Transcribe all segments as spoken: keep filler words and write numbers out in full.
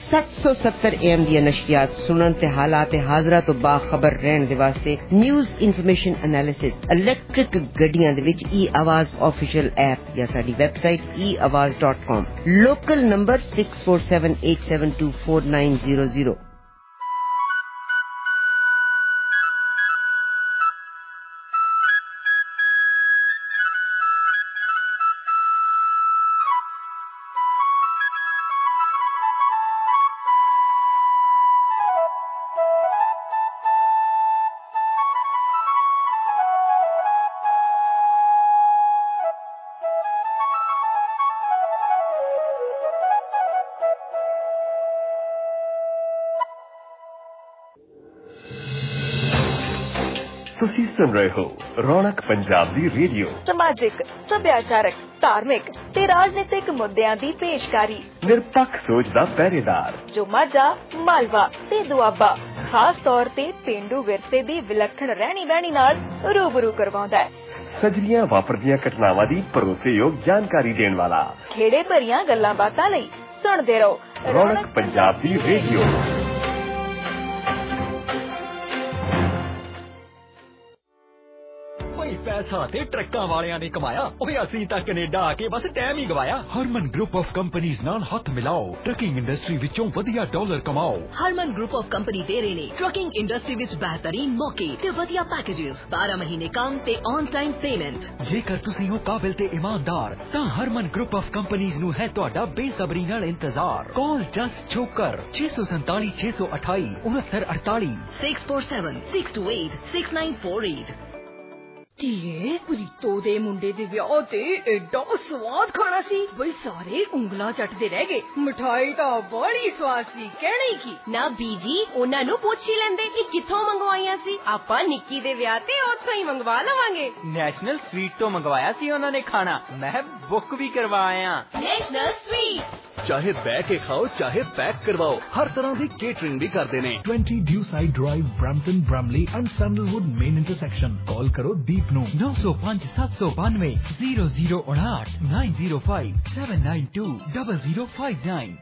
सत्त सौ सत्तर ए एम दी नशियात सुनन ते हालात हाजरा तो बाखबर रहने दे वास्ते न्यूज़ इन्फॉर्मेशन एनालिसिस इलेक्ट्रिक गड्डियां दे विच ई आवाज ऑफिशियल ऐप या साडी website E Awaaz dot com. Local number six four seven eight seven two four nine zero zero. ਤੁਸੀਂ ਸੁਣ ਰਹੇ ਹੋ ਰੌਣਕ ਪੰਜਾਬ ਦੀ ਰੇਡੀਓ। ਸਮਾਜਿਕ, ਸੱਭਿਆਚਾਰਕ, ਧਾਰਮਿਕ ਤੇ ਰਾਜਨੀਤਿਕ ਮੁੱਦਿਆਂ ਦੀ ਪੇਸ਼ਕਾਰੀ। ਨਿਰਪੱਖ ਸੋਚ ਦਾ ਪਹਿਰੇਦਾਰ ਜੋ ਮਾਝਾ, ਮਾਲਵਾ ਤੇ ਦੁਆਬਾ ਖਾਸ ਤੌਰ ਤੇ ਪੇਂਡੂ ਵਿਰਸੇ ਦੀ ਵਿਲੱਖਣ ਰਹਿਣੀ ਬਹਿਣੀ ਨਾਲ ਰੂਬਰੂ ਕਰਵਾਉਂਦਾ ਹੈ। ਸਜਰੀਆਂ ਵਾਪਰਦੀਆਂ ਘਟਨਾਵਾਂ ਦੀ ਭਰੋਸੇਯੋਗ ਜਾਣਕਾਰੀ ਦੇਣ ਵਾਲਾ। ਖੇੜੇ ਭਰੀਆਂ ਗੱਲਾਂ ਬਾਤਾਂ ਲਈ ਸੁਣਦੇ ਰਹੋ ਰੌਣਕ ਪੰਜਾਬ ਦੀ ਰੇਡੀਓ। पैसा ते ट्रक्कां वालियां ने कमाया, ओए असीं तां कनेडा आके बस टाइम ही गवाया। हरमन ग्रुप ऑफ कंपनीज नाल हथ मिलाओ, ट्रकिंग इंडस्ट्री विचों वधिया डॉलर कमाओ। हरमन ग्रुप ऑफ कंपनी दे रहे ने ट्रकिंग इंडस्ट्री विच बेहतरीन मौके ते वधिया पैकेजेस, बारह महीने काम ते ऑन टाइम पेमेंट। जेकर तुसीं हो काबिल ते ईमानदार तां हरमन ग्रुप ऑफ कंपनीज नू है तुहाडा बेसब्री नाल इंतजार। कॉल जस्ट छोकर छे सौ सैंताली छे सौ अठाई उनहत्तर अड़ताली six four seven six two eight six nine four eight. ਧੀਏ ਪ੍ਰੀਤੋ ਦੇ ਮੁੰਡੇ ਦੇ ਵਿਆਹ ਤੇ ਐਡਾ ਸਵਾਦ ਖਾਣਾ ਸੀ, ਬਈ ਸਾਰੇ ਉਂਗਲਾਂ ਚੱਟਦੇ ਰਹਿ ਗਏ। ਮਿਠਾਈ ਤਾਂ ਬੜੀ ਸਵਾਦ ਸੀ, ਕਹਿਣਾ ਹੀ ਕੀ। ਨਾ ਬੀਜੀ ਉਹਨਾਂ ਨੂੰ ਪੁੱਛ ਹੀ ਲੈਂਦੇ ਕਿ ਕਿੱਥੋਂ ਮੰਗਵਾਈਆਂ ਸੀ। ਆਪਾਂ ਨਿੱਕੀ ਦੇ ਵਿਆਹ ਤੇ ਉੱਥੋਂ ਹੀ ਮੰਗਵਾ ਲਵਾਂਗੇ। ਨੈਸ਼ਨਲ ਸਵੀਟ ਤੋਂ ਮੰਗਵਾਇਆ ਸੀ ਉਹਨਾਂ ਨੇ ਖਾਣਾ, ਮੈਂ ਬੁੱਕ ਵੀ ਕਰਵਾਇਆ। ਨੈਸ਼ਨਲ ਸਵੀਟ चाहे बैठ के खाओ चाहे पैक करवाओ, हर तरह की केटरिंग भी करते हैं। Twenty Dewside drive, Brampton, Bramalea and Sandalwood main intersection. Call करो दीप नो नौ सौ पाँच सात सौ बानवे जीरो जीरो उनाठ nine zero five seven nine two double zero five nine.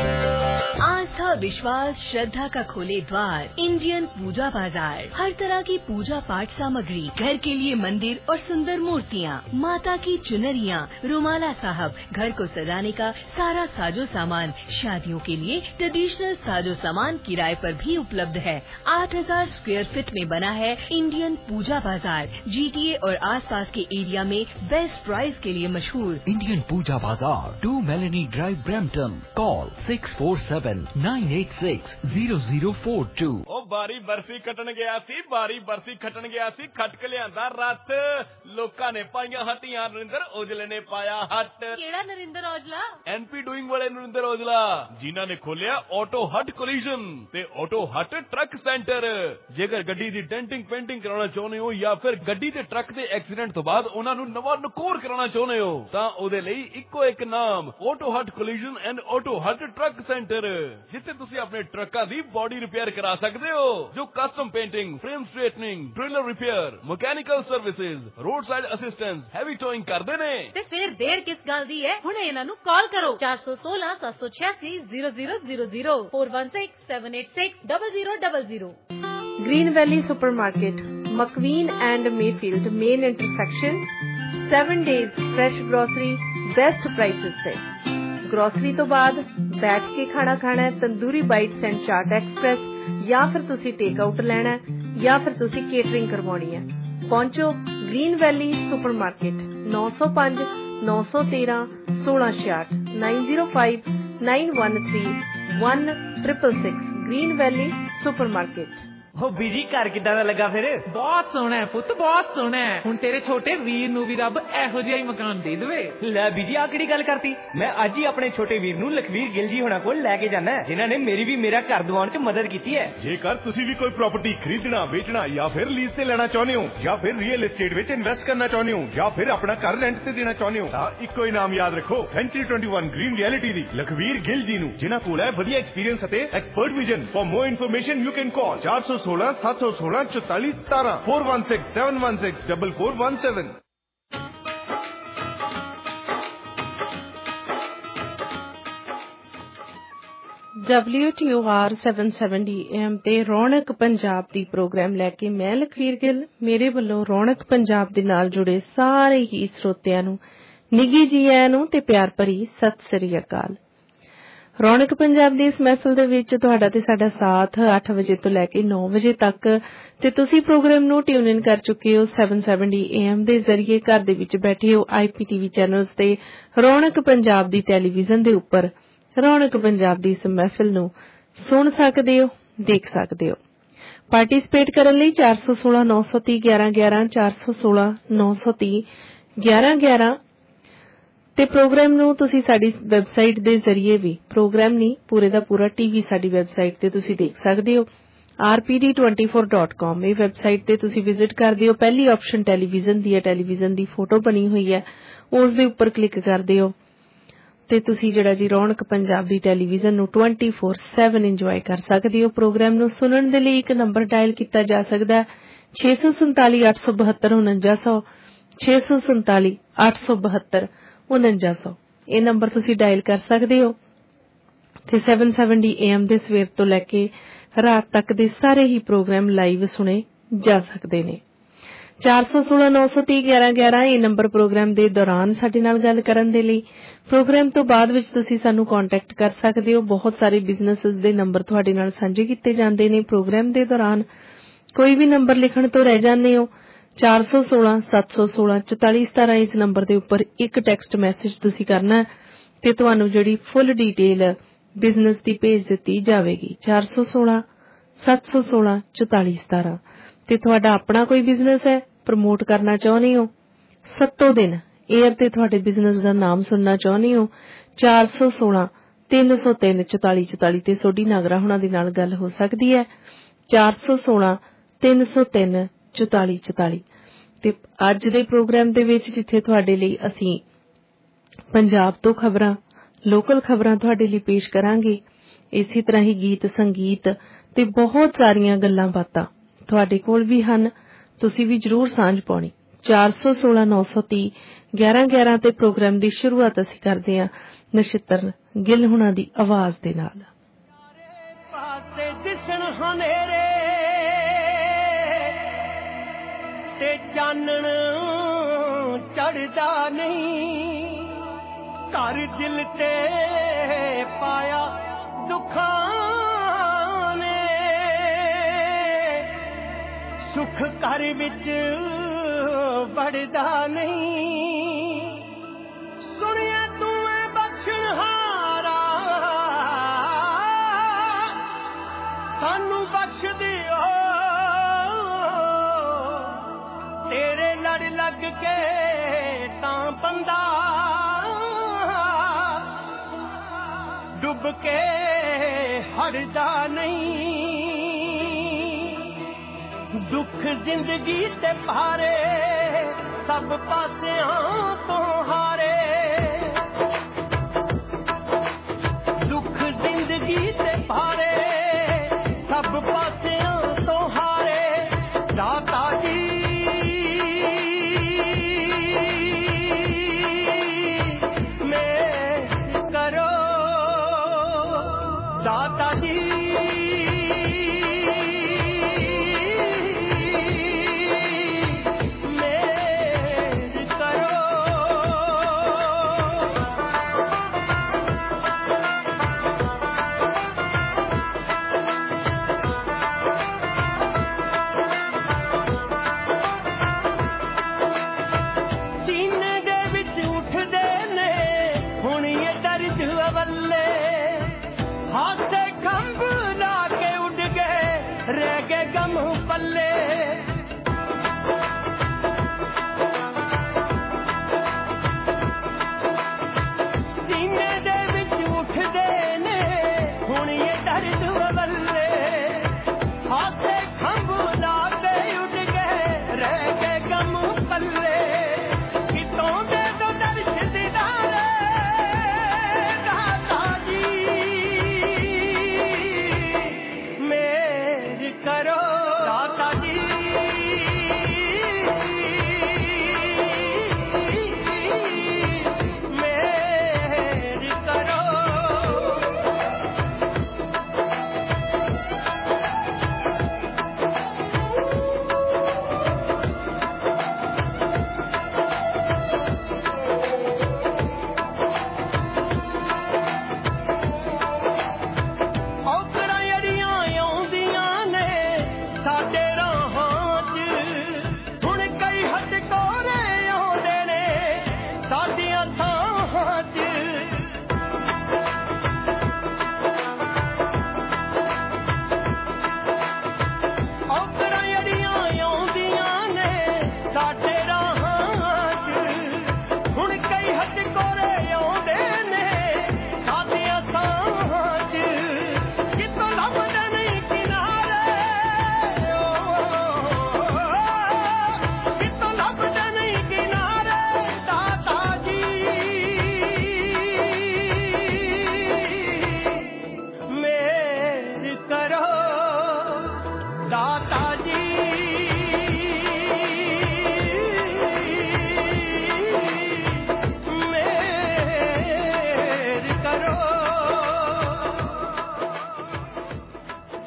आस्था, विश्वास, श्रद्धा का खोले द्वार इंडियन पूजा बाजार। हर तरह की पूजा पाठ सामग्री, घर के लिए मंदिर और सुंदर मूर्तियाँ, माता की चुनरियाँ, रुमाला साहब, घर को सजाने का सारा साजो सामान, शादियों के लिए ट्रेडिशनल साजो सामान किराए पर भी उपलब्ध है। आठ हजार स्क्वायर फीट में बना है इंडियन पूजा बाजार। जीटीए और आसपास के एरिया में बेस्ट प्राइस के लिए मशहूर Indian Puja Bazaar, two Melanie drive, Brampton. Call six four seven nine eight six zero zero four two. ओ बारी बरसी खटन गया सी, बारी बरसी खटन गया सी, खट के लियांदा रथ। लोकां ने पाईयां हट्टियां, नरिंदर औजले ने पाया हट। ਕਿਹੜਾ ਨਰਿੰਦਰ ਔਜਲਾ? एनपी डूइंग वाले नरिंदर औजला जिन्हां ने खोलिया ऑटो हट कोलिजन ते ऑटो हट ट्रक सेंटर। जेकर गड्डी दी डेंटिंग पेंटिंग कराना चाਹੁੰਦੇ हो या फिर गड्डी ते ट्रक दे एक्सीडेंट तो बाद उन्हां नूं नवां नकोर कराना चाਹੁੰਦੇ हो तां ਉਹਦੇ ਲਈ ਇੱਕੋ ਇੱਕ ਨਾਮ auto hut collision and auto hut truck center, जिथे तुसीं अपने ट्रकां दी बॉडी रिपेयर करा सकदे हो, जो custom painting, frame straightening, driller repair, mechanical services, road side assistance, heavy towing करदे ने। ਤੇ ਫਿਰ ਦੇਰ ਕਿਸ ਗੱਲ ਦੀ ਹੈ, ਹੁਣੇ ਇਹਨਾਂ ਨੂੰ ਕਾਲ ਕਰੋ ਚਾਰ ਸੌ सोलह सात सौ छियासी zero zero zero zero four one six seven eight six double zero double zero. Green valley supermarket, McVean and Mayfield main intersection. Seven days fresh grocery, best prices से। ग्रोसरी तो बाद बैठ के खाना खाना है, tandoori bites and chaat express, या फिर तुसी टेक आउट लेना है या फिर तुसी केटरिंग करवानी है। पहुंचो ग्रीन वैली सुपरमार्केट, नौ सौ पांच नौ सौ तेरह सोलह छियाठ nine zero five nine one three one triple six. Green valley supermarket. ਉਹ ਬੀਜੀ ਘਰ ਕਿੱਦਾਂ ਦਾ ਲੱਗਾ ਫਿਰ? ਬਹੁਤ ਸੋਹਣਾ ਹੈ ਪੁੱਤ, ਬਹੁਤ ਸੋਹਣਾ ਹੈ। ਹੁਣ ਤੇਰੇ ਛੋਟੇ ਵੀਰ ਨੂੰ ਵੀ ਰੱਬ ਇਹੋ ਜਿਹਾ ਹੀ ਮਕਾਨ ਦੇ ਦੇਵੇ। ਲੈ ਬੀਜੀ ਆ ਕਿਹੜੀ ਗੱਲ ਕਰਤੀ? ਮੈਂ ਅੱਜ ਹੀ ਆਪਣੇ ਛੋਟੇ ਵੀਰ ਨੂੰ ਲਖਵੀਰ ਗਿੱਲ ਜੀ ਹੋਣਾ ਕੋਲ ਲੈ ਕੇ ਜਾਣਾ, ਜਿਨ੍ਹਾਂ ਨੇ ਮੇਰੀ ਵੀ ਮੇਰਾ ਘਰ ਦਿਵਾਉਣ 'ਚ ਮਦਦ ਕੀਤੀ ਹੈ। ਜੇਕਰ ਤੁਸੀਂ ਵੀ ਕੋਈ ਪ੍ਰਾਪਰਟੀ ਖਰੀਦਣਾ, ਵੇਚਣਾ ਜਾਂ ਫਿਰ ਲੀਜ਼ ਤੇ ਲੈਣਾ ਚਾਹੁੰਦੇ ਹੋ, ਜਾਂ ਫਿਰ ਰੀਅਲ ਏਸਟੇਟ ਵਿੱਚ ਇਨਵੈਸਟ ਕਰਨਾ ਚਾਹੁੰਦੇ ਹੋ, ਜਾਂ ਫਿਰ ਆਪਣਾ ਘਰ ਰੈਂਟ ਤੇ ਦੇਣਾ ਚਾਹੁੰਦੇ ਹੋ, ਤਾਂ ਇੱਕੋ ਹੀ ਨਾਮ ਯਾਦ ਰੱਖੋ, century twenty one green reality ਦੀ ਲਖਵੀਰ ਗਿੱਲ ਜੀ ਨੂੰ, ਜਿਨ੍ਹਾਂ ਕੋਲ ਹੈ ਵਧੀਆ ਐਕਸਪੀਰੀਅੰਸ ਅਤੇ expert vision. For more information you can call चार सौ सोलह सात सौ सोलह चौतालीस सतारह four one six seven one six double four one seven. W T O R ਸੱਤ ਸੌ ਸੱਤਰ ਏ ਐਮ ਤੇ ਰੌਣਕ ਪੰਜਾਬ ਦੀ ਪ੍ਰੋਗਰਾਮ ਲੈ ਕੇ ਮੈਂ ਲਖਵੀਰ ਗਿੱਲ ਮੇਰੇ ਵੱਲੋਂ ਰੌਣਕ ਪੰਜਾਬ ਦੇ ਨਾਲ ਜੁੜੇ ਸਾਰੇ ਹੀ ਸਰੋਤਿਆਂ ਨੂੰ ਨਿੱਘੀ ਜੀ ਆਇਆਂ ਨੂੰ ਤੇ ਪਿਆਰ ਭਰੀ ਸਤਿ ਸ੍ਰੀ ਅਕਾਲ। ਰੌਣਕ ਪੰਜਾਬ ਦੀ ਇਸ ਮਹਿਫਿਲ ਦੇ ਵਿੱਚ ਤੁਹਾਡਾ ਤੇ ਸਾਡਾ ਸਾਥ ਅੱਠ ਵਜੇ ਤੋਂ ਲੈ ਕੇ ਨੌ ਵਜੇ ਤੱਕ ਤੇ ਤੁਸੀਂ ਪ੍ਰੋਗਰਾਮ ਨੂੰ ਟਿਊਨ ਇਨ ਕਰ ਚੁੱਕੇ ਹੋ ਸੱਤ ਸੌ ਸੱਤਰ ਏ ਐਮ ਦੇ ਜ਼ਰੀਏ ਘਰ ਦੇ ਵਿੱਚ ਬੈਠੇ ਹੋ ਆਈ ਪੀ ਟੀ ਵੀ ਚੈਨਲਸ ਤੇ ਰੌਣਕ ਪੰਜਾਬ ਦੀ ਟੈਲੀਵਿਜ਼ਨ ਦੇ ਉੱਪਰ ਰੌਣਕ ਪੰਜਾਬ ਦੀ ਇਸ ਮਹਿਫਿਲ ਨੂੰ ਸੁਣ ਸਕਦੇ ਹੋ, ਦੇਖ ਸਕਦੇ ਹੋ। ਪਾਰਟੀਸਪੇਟ ਕਰਨ ਲਈ ਚਾਰ ਸੌ ਸੋਲਾਂ ਨੌ ਸੌ ਤੀਹ ਗਿਆਰਾਂ ਗਿਆਰਾਂ ਚਾਰ ਸੌ ਸੋਲਾਂ ਨੌ ਸੌ ਤੀਹ ਗਿਆਰਾਂ ਗਿਆਰਾਂ ਤੇ ਪ੍ਰੋਗਰਾਮ ਨੂੰ ਤੁਸੀਂ ਸਾਡੀ ਵੈਬਸਾਈਟ ਦੇ ਜ਼ਰੀਏ ਵੀ ਪ੍ਰੋਗਰਾਮ ਨਹੀਂ ਪੂਰੇ ਦਾ ਪੂਰਾ ਟੀਵੀ ਸਾਡੀ ਵੈਬਸਾਈਟ ਤੇ ਤੁਸੀਂ ਦੇਖ ਸਕਦੇ ਹੋ R P D twenty four dot com. ਇਹ ਵੈਬਸਾਈਟ ਤੇ ਤੁਸੀਂ ਵਿਜ਼ਿਟ ਕਰਦੇ ਹੋ, ਪਹਿਲੀ ਆਪਸ਼ਨ ਟੈਲੀਵਿਜ਼ਨ ਦੀ ਹੈ, ਟੈਲੀਵਿਜ਼ਨ ਦੀ ਫੋਟੋ ਬਣੀ ਹੋਈ ਹੈ, ਉਸ ਦੇ ਉੱਪਰ ਕਲਿੱਕ ਕਰਦੇ ਹੋ ਤੇ ਤੁਸੀਂ ਜਿਹੜਾ ਜੀ ਰੌਣਕ ਪੰਜਾਬ ਦੀ ਟੈਲੀਵਿਜ਼ਨ ਨੂੰ ਟਵੈਂਟੀ ਫੋਰ ਸੈਵਨ ਇੰਜੋਏ ਕਰ ਸਕਦੇ ਹੋ। ਪ੍ਰੋਗਰਾਮ ਨੂੰ ਸੁਣਨ ਦੇ ਲਈ ਇੱਕ ਨੰਬਰ ਡਾਇਲ ਕੀਤਾ ਜਾ ਸਕਦਾ ਛੇ ਸੌ ਸੰਤਾਲੀ ਅੱਠ ਸੌ ਬਹੱਤਰ ਉਨੰਜਾ ਸੌ ਛੇ ਸੌ ਸੰਤਾਲੀ ਅੱਠ ਸੌ ਬਹੱਤਰ ਉਨੰਜਾ ਸੌ ਇਹ ਨੰਬਰ ਤੁਸੀਂ ਡਾਇਲ ਕਰ ਸਕਦੇ ਹੋ ਤੇ ਸੱਤ ਸੌ ਸੱਤਰ ਏ ਐਮ ਦੇ ਸਵੇਰ ਤੋਂ ਲੈ ਕੇ ਰਾਤ ਤੱਕ ਦੇ ਸਾਰੇ ਹੀ ਪ੍ਰੋਗਰਾਮ ਲਾਈਵ ਸੁਣੇ ਜਾ ਸਕਦੇ ਨੇ। ਚਾਰ ਸੌ ਸੋਲਾਂ ਨੌ ਸੌ ਤੀਹ ਗਿਆਰਾਂ ਗਿਆਰਾਂ ਇਹ ਨੰਬਰ ਪ੍ਰੋਗਰਾਮ ਦੇ ਦੌਰਾਨ ਸਾਡੇ ਨਾਲ ਗੱਲ ਕਰਨ ਦੇ ਲਈ, ਪ੍ਰੋਗਰਾਮ ਤੋਂ ਬਾਅਦ ਵਿੱਚ ਤੁਸੀਂ ਸਾਨੂੰ ਕੰਟੈਕਟ ਕਰ ਸਕਦੇ ਹੋ। ਬਹੁਤ ਸਾਰੇ ਬਿਜ਼ਨੈਸਸ ਦੇ ਨੰਬਰ ਤੁਹਾਡੇ ਨਾਲ ਸਾਂਝੇ ਕੀਤੇ ਜਾਂਦੇ ਨੇ ਪ੍ਰੋਗਰਾਮ ਦੇ ਦੌਰਾਨ। ਕੋਈ ਵੀ ਨੰਬਰ ਲਿਖਣ ਤੋਂ ਰਹਿ ਜਾਂਦੇ ਹੋ ਚਾਰ ਸੌ ਸੋਲਾਂ ਸੱਤ ਸੌ ਸੋਲਾਂ ਚੁਤਾਲੀ ਸਤਾਰਾਂ ਇਸ ਨੰਬਰ ਦੇ ਉੱਪਰ ਇੱਕ ਟੈਕਸਟ ਮੈਸੇਜ ਤੁਸੀਂ ਕਰਨਾ ਤੇ ਤੁਹਾਨੂੰ ਜਿਹੜੀ ਫੁੱਲ ਡੀਟੇਲ ਬਿਜ਼ਨਸ ਦੀ ਭੇਜ ਦਿੱਤੀ ਜਾਵੇਗੀ। ਚਾਰ ਸੌ ਸੋਲਾਂ ਸੱਤ ਸੌ ਸੋਲਾਂ ਚੁਤਾਲੀ ਸਤਾਰਾਂ ਤੇ ਤੁਹਾਡਾ ਆਪਣਾ ਕੋਈ ਬਿਜ਼ਨਸ ਹੈ, ਪ੍ਰਮੋਟ ਕਰਨਾ ਚਾਹੁੰਦੇ ਹੋ, ਸੱਤੋਂ ਦਿਨ ਏਅਰ ਤੇ ਤੁਹਾਡੇ ਬਿਜ਼ਨਸ ਦਾ ਨਾਮ ਸੁਣਨਾ ਚਾਹੁੰਦੇ ਹੋ, ਚਾਰ ਸੌ ਸੋਲਾਂ ਤਿੰਨ ਸੌ ਤਿੰਨ ਚੁਤਾਲੀ ਚੁਤਾਲੀ ਤੇ ਸੋਢੀ ਨਾਗਰਾ ਹੁਣਾਂ ਦੇ ਨਾਲ ਗੱਲ ਹੋ ਸਕਦੀ ਹੈ। ਚਾਰ ਸੌ ਸੋਲਾਂ ਤਿੰਨ ਸੌ ਤਿੰਨ ਚੁਤਾਲੀ ਚੁਤਾਲੀ ਤੇ ਅੱਜ ਦੇ ਪ੍ਰੋਗਰਾਮ ਦੇ ਵਿੱਚ ਜਿੱਥੇ ਤੁਹਾਡੇ ਲਈ ਅਸੀਂ ਪੰਜਾਬ ਤੋਂ ਖਬਰਾਂ, ਲੋਕਲ ਖਬਰਾਂ ਤੁਹਾਡੇ ਲਈ ਪੇਸ਼ ਕਰਾਂਗੇ, ਇਸੇ ਤਰ੍ਹਾਂ ਹੀ ਗੀਤ ਸੰਗੀਤ ਤੇ ਬਹੁਤ ਸਾਰੀਆਂ ਗੱਲਾਂ ਬਾਤਾਂ ਤੁਹਾਡੇ ਕੋਲ ਵੀ ਹਨ, ਤੁਸੀਂ ਵੀ ਜ਼ਰੂਰ ਸਾਂਝ ਪਾਉਣੀ। ਚਾਰ ਸੌ ਸੋਲਾਂ ਨੌ ਸੌ ਤੀਹ ਗਿਆਰਾਂ ਗਿਆਰਾਂ ਤੇ ਪ੍ਰੋਗਰਾਮ ਦੀ ਸ਼ੁਰੂਆਤ ਅਸੀਂ ਕਰਦੇ ਹਾਂ ਨਛੱਤਰ ਗਿੱਲ ਹੁਣਾਂ ਦੀ ਆਵਾਜ਼ ਦੇ ਨਾਲ। ਤੇ ਚਾਨਣ ਚੜਦਾ ਨਹੀਂ, ਘਰ ਦਿਲ ਤੇ ਪਾਇਆ ਦੁੱਖਾਂ ਨੇ, ਸੁੱਖ ਘਰ ਵਿੱਚ ਵੜਦਾ ਨਹੀਂ। ਸੁਣਿਆ ਤੂੰ ਐ ਬਖਸ਼ਣਹਾਰਾ, ਸਾਨੂੰ ਬਖਸ਼ ਦਿਓ, ਤੇਰੇ ਲੜ ਲੱਗ ਕੇ ਤਾਂ ਬੰਦਾ ਡੁੱਬ ਕੇ ਹੜਦਾ ਨਹੀਂ। ਦੁੱਖ ਜ਼ਿੰਦਗੀ ਤੇ ਭਾਰੇ, ਸਭ ਪਾਸਿਆਂ ਤੋਂ ਹਾਰੇ, ਦੁੱਖ ਜ਼ਿੰਦਗੀ ਤੇ ਭਾਰੇ, ਸਭ ਪਾਸਿਆਂ ਤੋਂ ਹਾਰੇ। ਦਾਤਾ ਜੀ ਦਾਤਾ ਜੀ ਮੇਰ ਕਰੋ। ਸੀਨੇ ਦੇ ਵਿੱਚ ਉੱਠਦੇ ਨੇ ਹੁਣ ਇਹ ਦਰਦ ਅਵੱਲੇ, ਹਾਸੇ ਖੰਭ ਲਾ ਕੇ ਉੱਡ ਗਏ ਰਹਿ ਗਏ ਗਮ ਪੱਲੇ। ਸੀਨੇ ਦੇ ਵਿੱਚ ਉੱਠਦੇ ਨੇ ਹੁਣ ਇਹ ਦਰਦ ਵੱਲੇ, ਹਾਸੇ ਖੰਭ ਲਾ ਕੇ ਉੱਡ ਗਏ ਰਹਿ ਗਏ ਗਮ ਪੱਲੇ। ਕਿਤੋਂ ਦੇ ਦੋ ਦਰਸ਼ ਦੀਦਾਰੇ,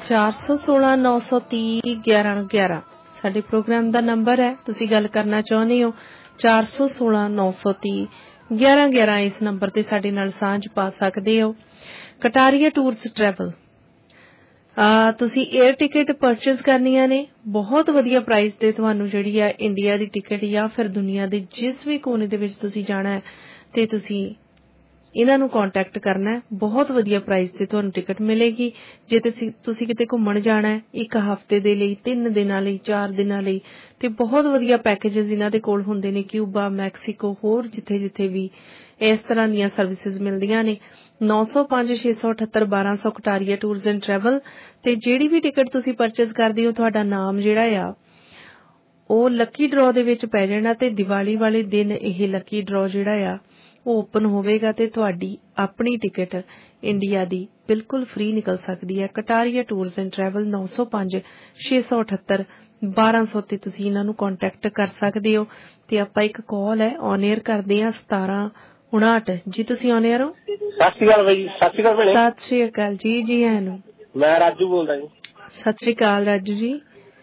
ਚਾਰ ਸੌ ਸੋਲਾਂ ਨੌ ਸੌ ਤੀਹ ਗਿਆਰਾਂ ਗਿਆਰਾਂ ਸਾਡੇ ਪ੍ਰੋਗਰਾਮ ਦਾ ਨੰਬਰ ਹੈ। ਤੁਸੀਂ ਗੱਲ ਕਰਨਾ ਚਾਹੁੰਦੇ ਹੋ ਚਾਰ ਸੌ ਸੋਲਾਂ ਨੌ ਸੌ ਤੀਹ ਗਿਆਰਾਂ ਗਿਆਰਾਂ ਇਸ ਨੰਬਰ ਤੇ ਸਾਡੇ ਨਾਲ ਸਾਂਝ ਪਾ ਸਕਦੇ ਹੋ। ਕਟਾਰੀਆ ਟੂਰਸ ਟਰੈਵਲ ਤੁਸੀਂ 에ਅਰ ਟਿਕਟ ਪਰਚੇਜ਼ ਕਰਨੀਆਂ ਨੇ ਬਹੁਤ ਵਧੀਆ ਪ੍ਰਾਈਸ ਤੇ ਤੁਹਾਨੂੰ ਜਿਹੜੀ ਹੈ ਇੰਡੀਆ ਦੀ ਟਿਕਟ ਜਾਂ ਫਿਰ ਦੁਨੀਆ ਦੇ ਜਿਸ ਵੀ ਕੋਨੇ ਦੇ ਵਿੱਚ ਤੁਸੀਂ ਜਾਣਾ ਹੈ ਤੇ ਤੁਸੀਂ ਇਹਨਾਂ ਨੂੰ ਕੰਟੈਕਟ ਕਰਨਾ ਹੈ। ਬਹੁਤ ਵਧੀਆ ਪ੍ਰਾਈਸ ਤੇ ਤੁਹਾਨੂੰ ਟਿਕਟ ਮਿਲੇਗੀ। ਜੇ ਤੁਸੀਂ ਕਿਤੇ ਘੁੰਮਣ ਜਾਣਾ ਹੈ ਇੱਕ ਹਫ਼ਤੇ ਦੇ ਲਈ, ਤਿੰਨ ਦਿਨਾਂ ਲਈ, ਚਾਰ ਦਿਨਾਂ ਲਈ ਤੇ ਬਹੁਤ ਵਧੀਆ ਪੈਕੇजेस ਇਹਨਾਂ ਦੇ ਕੋਲ ਹੁੰਦੇ ਨੇ। ਕਿਊਬਾ, ਮੈਕਸੀਕੋ, ਹੋਰ ਜਿੱਥੇ ਜਿੱਥੇ ਵੀ ਇਸ ਤਰ੍ਹਾਂ ਦੀਆਂ ਸਰਵਿਸਿਜ਼ ਮਿਲਦੀਆਂ ਨੇ। ਨੌ ਸੌ ਪੰਜ ਛੇ ਸੌ ਅਠੱਤਰ ਬਾਰਾਂ ਸੌ ਕਟਾਰੀਆ ਟੂਰਸ ਐਂਡ ਟਰੈਵਲ ਤੇ ਜਿਹੜੀ ਵੀ ਟਿਕਟ ਤੁਸੀਂ ਪਰਚੇਜ਼ ਕਰਦੇ ਹੋ ਤੁਹਾਡਾ ਨਾਮ ਜਿਹੜਾ ਆ ਉਹ ਲੱਕੀ ਡਰਾਅ ਦੇ ਵਿੱਚ ਪੈ ਜਾਣਾ ਤੇ ਦੀਵਾਲੀ ਵਾਲੇ ਦਿਨ ਇਹ ਲੱਕੀ ਡਰਾਅ ਜਿਹੜਾ ਆ ਉਹ ਓਪਨ ਹੋਵੇਗਾ ਤੇ ਤੁਹਾਡੀ ਆਪਣੀ ਟਿਕਟ ਇੰਡੀਆ ਦੀ ਬਿਲਕੁਲ ਫ੍ਰੀ ਨਿਕਲ ਸਕਦੀ ਹੈ। ਕਟਾਰੀਆ ਟੂਰਸ ਐਂਡ ਟਰੈਵਲ ਨੌ ਸੌ ਪੰਜ ਛੇ ਸੌ ਅਠੱਤਰ ਬਾਰਾਂ ਸੌ ਤੇ ਤੁਸੀਂ ਇਹਨਾਂ ਨੂੰ ਕੰਟੈਕਟ ਕਰ ਸਕਦੇ ਹੋ। ਤੇ ਆਪਾਂ ਇੱਕ ਕਾਲ ਹੈ ਔਨ 에ਅਰ ਕਰਦੇ ਹਾਂ ਸਤਾਰਾਂ ਉਣਾਹਠ। ਜੀ ਤੁਸੀਂ ਔਨ 에ਅਰ ਹੋ? ਸਤਿ ਸ਼੍ਰੀ ਅਕਾਲ ਬਾਈ ਜੀ। ਸਤਿ ਸ਼੍ਰੀ ਅਕਾਲ। ਸਤਿ ਸ਼੍ਰੀ ਅਕਾਲ ਜੀ। ਜੀ ਆਇਆਂ ਨੂੰ। ਮੈਂ ਰਾਜੂ ਬੋਲਦਾ ਜੀ। ਸਤਿ ਸ਼੍ਰੀ ਅਕਾਲ ਰਾਜੂ ਜੀ।